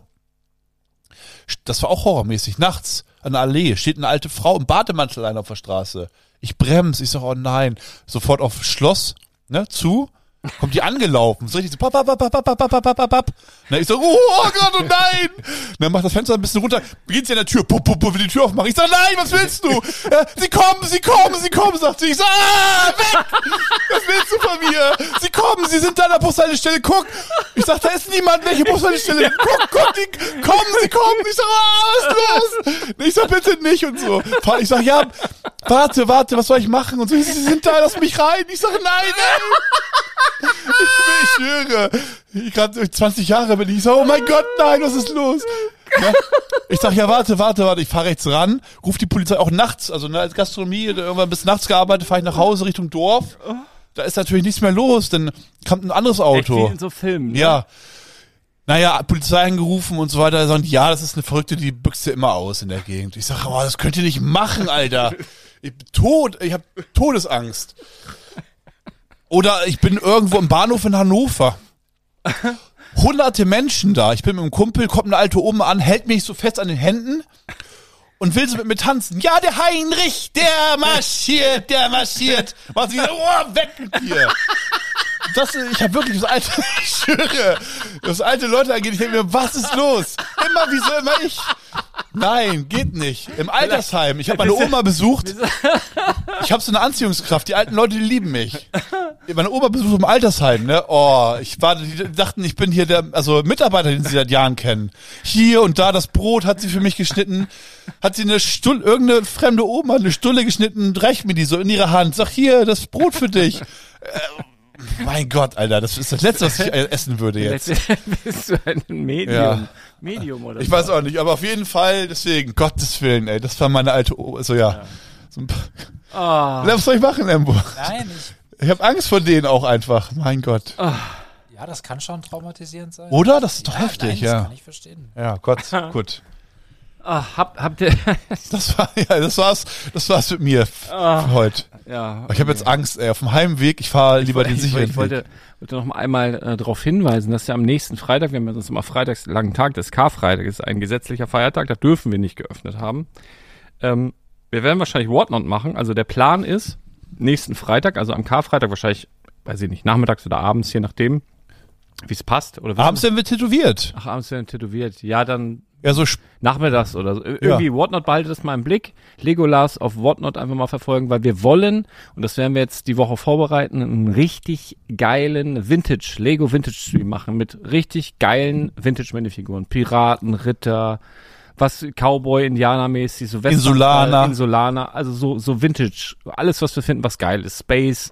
Das war auch horrormäßig. Nachts an der Allee steht eine alte Frau im Bademantel allein auf der Straße. Ich bremse, ich sag, oh nein, sofort auf Schloss, ne, zu. Kommt die angelaufen, so richtig so, pap, pap, pap, pap, pap, pap, pap, pap. Na, ich so, oh Gott, oh nein! Dann macht das Fenster ein bisschen runter, beginnt sie an der Tür, pup, pup, pup, will die Tür aufmachen. Ich sag, nein, was willst du? Äh, sie kommen, sie kommen, sie kommen, sagt sie. Ich sag, ah, weg! Was willst du von mir? Sie kommen, sie sind da an der Bushaltestelle, guck! Ich sag, da ist niemand, welche Bushaltestelle? Guck, guck, die kommen, sie kommen! Ich sag, ah, was ist los? Ich sag, bitte nicht und so. Ich sag, ja, warte, warte, was soll ich machen? Und so, sie sind da, lass mich rein. Ich sag, nein, nein! Ich, ich schwöre, ich gerade zwanzig Jahre bin ich so, oh mein Gott, nein, was ist los? Ja, ich sag, ja, warte, warte, warte, ich fahre rechts ran, ruf die Polizei auch nachts, also ne, als Gastronomie, irgendwann bis nachts gearbeitet, fahre ich nach Hause Richtung Dorf, da ist natürlich nichts mehr los, dann kommt ein anderes Auto. Echt wie in so Filmen, ne? Ja. Naja, Polizei angerufen und so weiter, sagen, ja, das ist eine Verrückte, die büchst ja immer aus in der Gegend. Ich sag, oh, das könnt ihr nicht machen, Alter. Ich bin tot, ich habe Todesangst. Oder ich bin irgendwo im Bahnhof in Hannover. Hunderte Menschen da. Ich bin mit einem Kumpel, kommt eine alte Oma an, hält mich so fest an den Händen und will so mit mir tanzen. Ja, der Heinrich, der marschiert, der marschiert. Was ich so, oh, weg mit dir. Das, ich habe wirklich das alte, ich schwöre, das alte Leute angeht, ich denke mir, was ist los? Immer, wieso immer ich? Nein, geht nicht. Im Altersheim. Ich habe meine Oma besucht. Ich habe so eine Anziehungskraft. Die alten Leute, die lieben mich. Meine Oma besucht im Altersheim, ne? Oh, ich war, die dachten, ich bin hier der, also Mitarbeiter, den sie seit Jahren kennen. Hier und da das Brot hat sie für mich geschnitten. Hat sie eine Stulle, irgendeine fremde Oma eine Stulle geschnitten, reicht mir die so in ihre Hand. Sag hier, das Brot für dich. Äh, Mein Gott, Alter, das ist das Letzte, was ich essen würde jetzt. Bist du ein Medium? Ja. Medium oder Ich so? weiß auch nicht, aber auf jeden Fall, deswegen, Gottes Willen, ey, das war meine alte, o also ja. ja. So ein oh. Was soll ich machen, Embo? Nein, ich... Ich habe Angst vor denen auch einfach, mein Gott. Oh. Ja, das kann schon traumatisierend sein. Oder? Das ist doch ja, heftig, nein, ja. Das kann ich verstehen. Ja, Gott, gut. Ah, hab, habt ihr... das war, ja, das war's, das war's mit mir ah, für heute. Ja. Okay. Ich habe jetzt Angst, ey, auf dem Heimweg, ich fahre lieber wollte, den sicheren Ich wollte, wollte noch einmal äh, darauf hinweisen, dass ja am nächsten Freitag, wir haben uns immer freitags langen Tag, das Karfreitag ist ein gesetzlicher Feiertag, da dürfen wir nicht geöffnet haben. Ähm, wir werden wahrscheinlich Whatnot machen, also der Plan ist, nächsten Freitag, also am Karfreitag wahrscheinlich, weiß ich nicht, nachmittags oder abends, je nachdem, wie es passt. Oder abends werden wir tätowiert. Ach, abends werden wir tätowiert. Ja, dann Ja, so sp- nachmittags oder so. Irgendwie Whatnot, behaltet das mal im Blick. Legolas auf Whatnot einfach mal verfolgen, weil wir wollen, und das werden wir jetzt die Woche vorbereiten, einen richtig geilen Vintage, Lego Vintage Stream machen mit richtig geilen Vintage-Minifiguren. Piraten, Ritter, was Cowboy, Indianer-mäßig, so Western, Insulaner. Insulaner, also so, so Vintage. Alles, was wir finden, was geil ist. Space.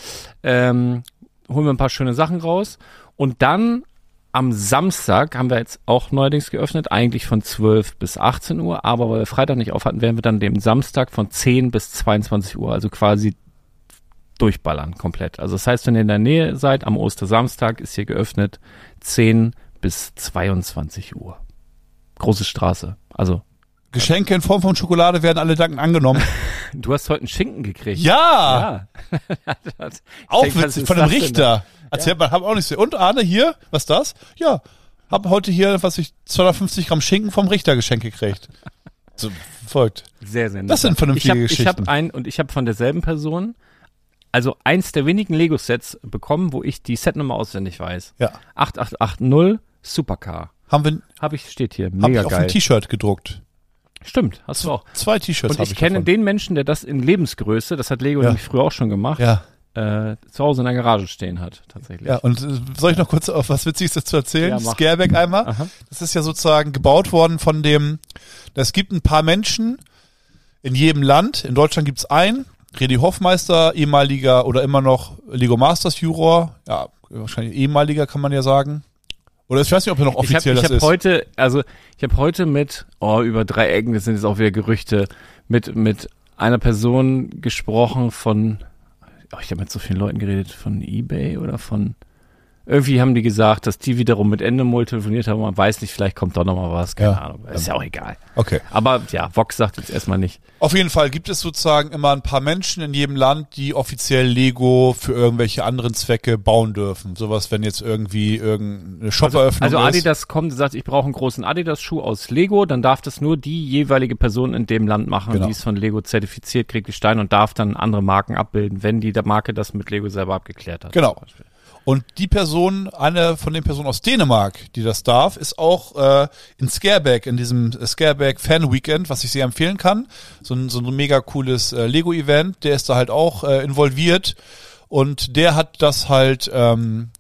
Ähm, holen wir ein paar schöne Sachen raus. Und dann am Samstag haben wir jetzt auch neuerdings geöffnet, eigentlich von zwölf bis achtzehn Uhr, aber weil wir Freitag nicht auf hatten, werden wir dann den Samstag von zehn bis zweiundzwanzig Uhr, also quasi durchballern komplett. Also das heißt, wenn ihr in der Nähe seid, am Ostersamstag ist hier geöffnet, zehn bis zweiundzwanzig Uhr. Große Straße, also. Geschenke in Form von Schokolade werden alle dankend angenommen. Du hast heute einen Schinken gekriegt. Ja! Ja. Auch denke, was witzig, ist von einem das denn Richter. Erzählt man, hab auch nicht so. Und Arne, hier, was ist das? Ja, hab heute hier, was ich, zweihundertfünfzig Gramm Schinken vom Richter geschenkt gekriegt. So, folgt. Sehr, sehr nett. Das sind vernünftige ich hab, Geschichten. Ich habe ein, und ich habe von derselben Person, also eins der wenigen Lego-Sets bekommen, wo ich die Setnummer auswendig weiß. Ja. acht acht acht null Supercar. Haben wir, Habe ich, steht hier. hab Mega ich auf geil. ein T-Shirt gedruckt. Stimmt, hast du auch. Zwei T-Shirts Und habe ich ich kenne davon. den Menschen, der das in Lebensgröße, das hat Lego Ja. nämlich früher auch schon gemacht, Ja. äh, zu Hause in der Garage stehen hat, tatsächlich. Ja, und äh, soll ich noch kurz auf was Witziges dazu erzählen? Ja, mach. Scareback einmal. Aha. Das ist ja sozusagen gebaut worden von dem, es gibt ein paar Menschen in jedem Land. In Deutschland gibt's einen, René Hoffmeister, ehemaliger oder immer noch Lego Masters Juror. Ja, wahrscheinlich ehemaliger kann man ja sagen. Oder ich weiß nicht, ob er noch Ich habe offiziell ich das hab ist. heute, also ich habe heute mit, oh, über drei Ecken, das sind jetzt auch wieder Gerüchte, mit mit einer Person gesprochen von, oh, ich habe mit so vielen Leuten geredet, von eBay oder von, irgendwie haben die gesagt, dass die wiederum mit Endemol telefoniert haben, man weiß nicht, vielleicht kommt doch noch mal was, keine Ja. Ahnung, ist ja auch egal. Okay. Aber ja, Vox sagt jetzt erstmal nicht. Auf jeden Fall gibt es sozusagen immer ein paar Menschen in jedem Land, die offiziell Lego für irgendwelche anderen Zwecke bauen dürfen. Sowas, wenn jetzt irgendwie irgendeine Shop-Eröffnung Also ist. Adidas kommt und sagt, ich brauche einen großen Adidas-Schuh aus Lego, dann darf das nur die jeweilige Person in dem Land machen, Genau. die es von Lego zertifiziert, kriegt die Steine und darf dann andere Marken abbilden, wenn die der Marke das mit Lego selber abgeklärt hat. Genau. zum Beispiel. Und die Person, eine von den Personen aus Dänemark, die das darf, ist auch äh, in Scareback, in diesem Scareback Fan Weekend, was ich sehr empfehlen kann. So ein, so ein mega cooles äh, Lego-Event, der ist da halt auch äh, involviert und der hat das halt ähm,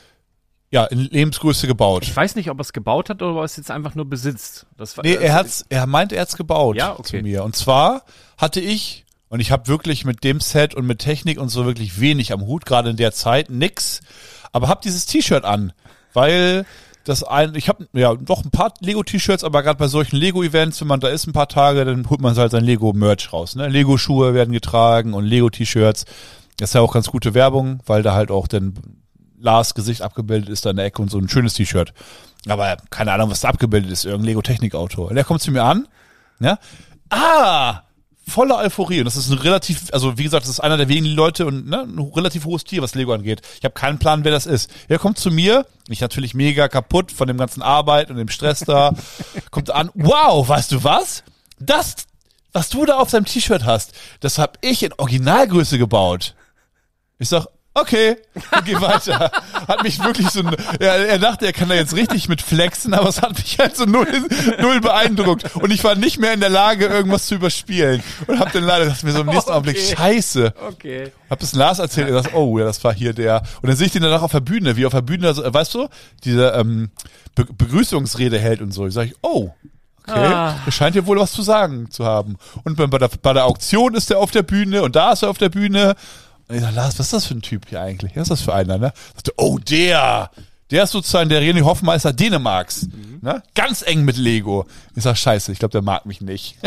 ja in Lebensgröße gebaut. Ich weiß nicht, ob er es gebaut hat oder ob er es jetzt einfach nur besitzt. Das war, Nee, er hat's, er meint, er hat's gebaut Ja, okay. zu mir. Und zwar hatte ich, und ich habe wirklich mit dem Set und mit Technik und so wirklich wenig am Hut, gerade in der Zeit, nix. Aber hab dieses T-Shirt an, weil das ein, ich habe ja doch ein paar Lego-T-Shirts, aber gerade bei solchen Lego-Events, wenn man da ist ein paar Tage, dann holt man halt sein Lego-Merch raus. Ne? Lego-Schuhe werden getragen und Lego-T-Shirts. Das ist ja auch ganz gute Werbung, weil da halt auch dann Lars Gesicht abgebildet ist da in der Ecke und so ein schönes T-Shirt. Aber keine Ahnung, was da abgebildet ist, irgendein Lego-Technik-Auto. Und der kommt zu mir an, ja, ah, voller Euphorie. Und das ist ein relativ, also wie gesagt, das ist einer der wenigen Leute und ne, ein relativ hohes Tier, was Lego angeht. Ich habe keinen Plan, wer das ist. Er kommt zu mir, ich natürlich mega kaputt von dem ganzen Arbeit und dem Stress da, kommt an, wow, weißt du was? Das, was du da auf deinem T-Shirt hast, das habe ich in Originalgröße gebaut. Ich sag, okay, geh weiter. Hat mich wirklich so, er, er dachte, er kann da jetzt richtig mit flexen, aber es hat mich halt so null, null beeindruckt. Und ich war nicht mehr in der Lage, irgendwas zu überspielen. Und hab dann leider, das mir so im nächsten Okay. Augenblick, scheiße. Okay. Hab es Lars erzählt, er sagt, oh, ja, das war hier der. Und dann sehe ich den danach auf der Bühne, wie auf der Bühne, also, weißt du, diese ähm, Be- Begrüßungsrede hält und so. Ich sage, oh, okay, Ah. er scheint ja wohl was zu sagen zu haben. Und bei der, bei der Auktion ist er auf der Bühne und da ist er auf der Bühne. Und ich sag, Lars, was ist das für ein Typ hier eigentlich? Was ist das für einer, ne? Ich dachte, oh, der, der ist sozusagen der René Hoffmeister Dänemarks, Mhm. ne? Ganz eng mit Lego. Ich sag, scheiße, ich glaube, der mag mich nicht.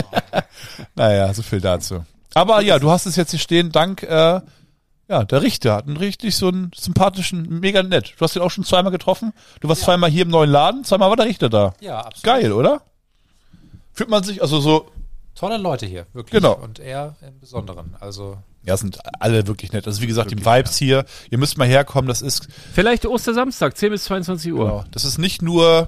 Naja, so viel dazu. Aber ja, du hast es jetzt hier stehen, dank, äh, ja, der Richter hat einen richtig so einen sympathischen, mega nett. Du hast ihn auch schon zweimal getroffen. Du warst zweimal hier im neuen Laden, zweimal war der Richter da. Ja, absolut. Geil, oder? Fühlt man sich, also so, Tolle Leute hier, wirklich. Genau. Und er im Besonderen. Also ja, sind alle wirklich nett. Also wie gesagt, die Vibes hier, ihr müsst mal herkommen, das ist, Vielleicht Ostersamstag, zehn bis zweiundzwanzig Uhr. genau, das ist nicht nur,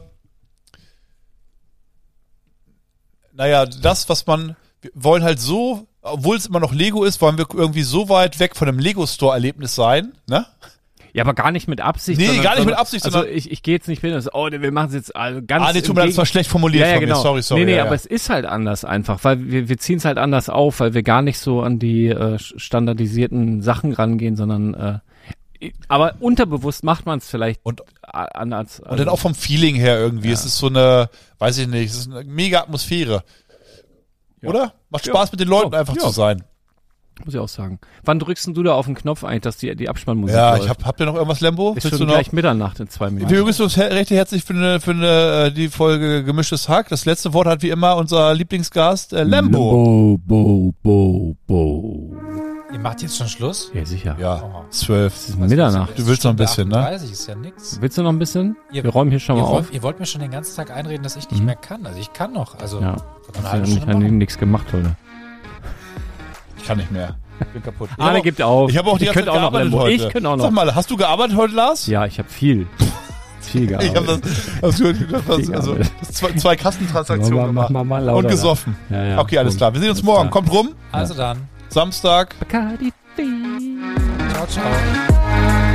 naja, das, was man, wir wollen halt so, obwohl es immer noch Lego ist, wollen wir irgendwie so weit weg von einem Lego-Store-Erlebnis sein, ne? Ja, aber gar nicht mit Absicht. Nee, sondern, gar nicht mit sondern, Absicht, Also sondern- ich, ich gehe jetzt nicht hin und so, oh, wir machen es jetzt also ganz Ah, nee, tut im mir leid, das Gegen- war schlecht formuliert ja, ja, von genau. mir. Sorry, sorry. Nee, nee, ja, aber ja. es ist halt anders einfach, weil wir, wir ziehen es halt anders auf, weil wir gar nicht so an die äh, standardisierten Sachen rangehen, sondern äh, aber unterbewusst macht man es vielleicht Und- a- anders. Und dann auch vom Feeling her irgendwie. Ja. Es ist so eine, weiß ich nicht, es ist eine mega Atmosphäre. Ja. Oder? Macht Ja. Spaß mit den Leuten Ja. einfach Ja. zu sein. Muss ich auch sagen. Wann drückst denn du da auf den Knopf eigentlich, dass die, die Abspannmusik Ja, läuft? ich hab, habt ihr noch irgendwas, Lembo? Ist Willst schon du noch? gleich Mitternacht in zwei Minuten. Wir begrüßen uns her- recht herzlich für eine, für eine, äh, die Folge Gemischtes Hack. Das letzte Wort hat wie immer unser Lieblingsgast, äh, Lembo. Bo, bo, bo. Ihr macht jetzt schon Schluss? Ja, sicher. Ja, Oh. zwölf. Es ist Mitternacht. Du willst noch ein bisschen, ne? achtunddreißig ist ja nix. Willst du noch ein bisschen? Ihr- Wir räumen hier schon Ihr mal auf. wollt, ihr wollt mir schon den ganzen Tag einreden, dass ich nicht Mhm. mehr kann. Also ich kann noch. Also Ja. eine Hast halbe du Stunde ja machen. nichts gemacht heute. Ich kann nicht mehr. Ich bin kaputt. Ich hab Arne auch- gibt auf. Ich habe auch die Ich ganze Zeit könnte auch noch, gearbeitet Lembo. heute. Ich könnte auch noch. Sag mal, hast du gearbeitet heute, Lars? Ja, ich habe viel. Viel gearbeitet. Ich habe das, das, das, das, Viel also, gearbeitet. das zwei, zwei Kassentransaktionen Mach gemacht. mal, mal lauter. Und gesoffen. Ja, ja. Okay, alles klar. Wir sehen uns Alles morgen. klar. Kommt rum. Also dann. Samstag. Bacardi. Ciao, ciao.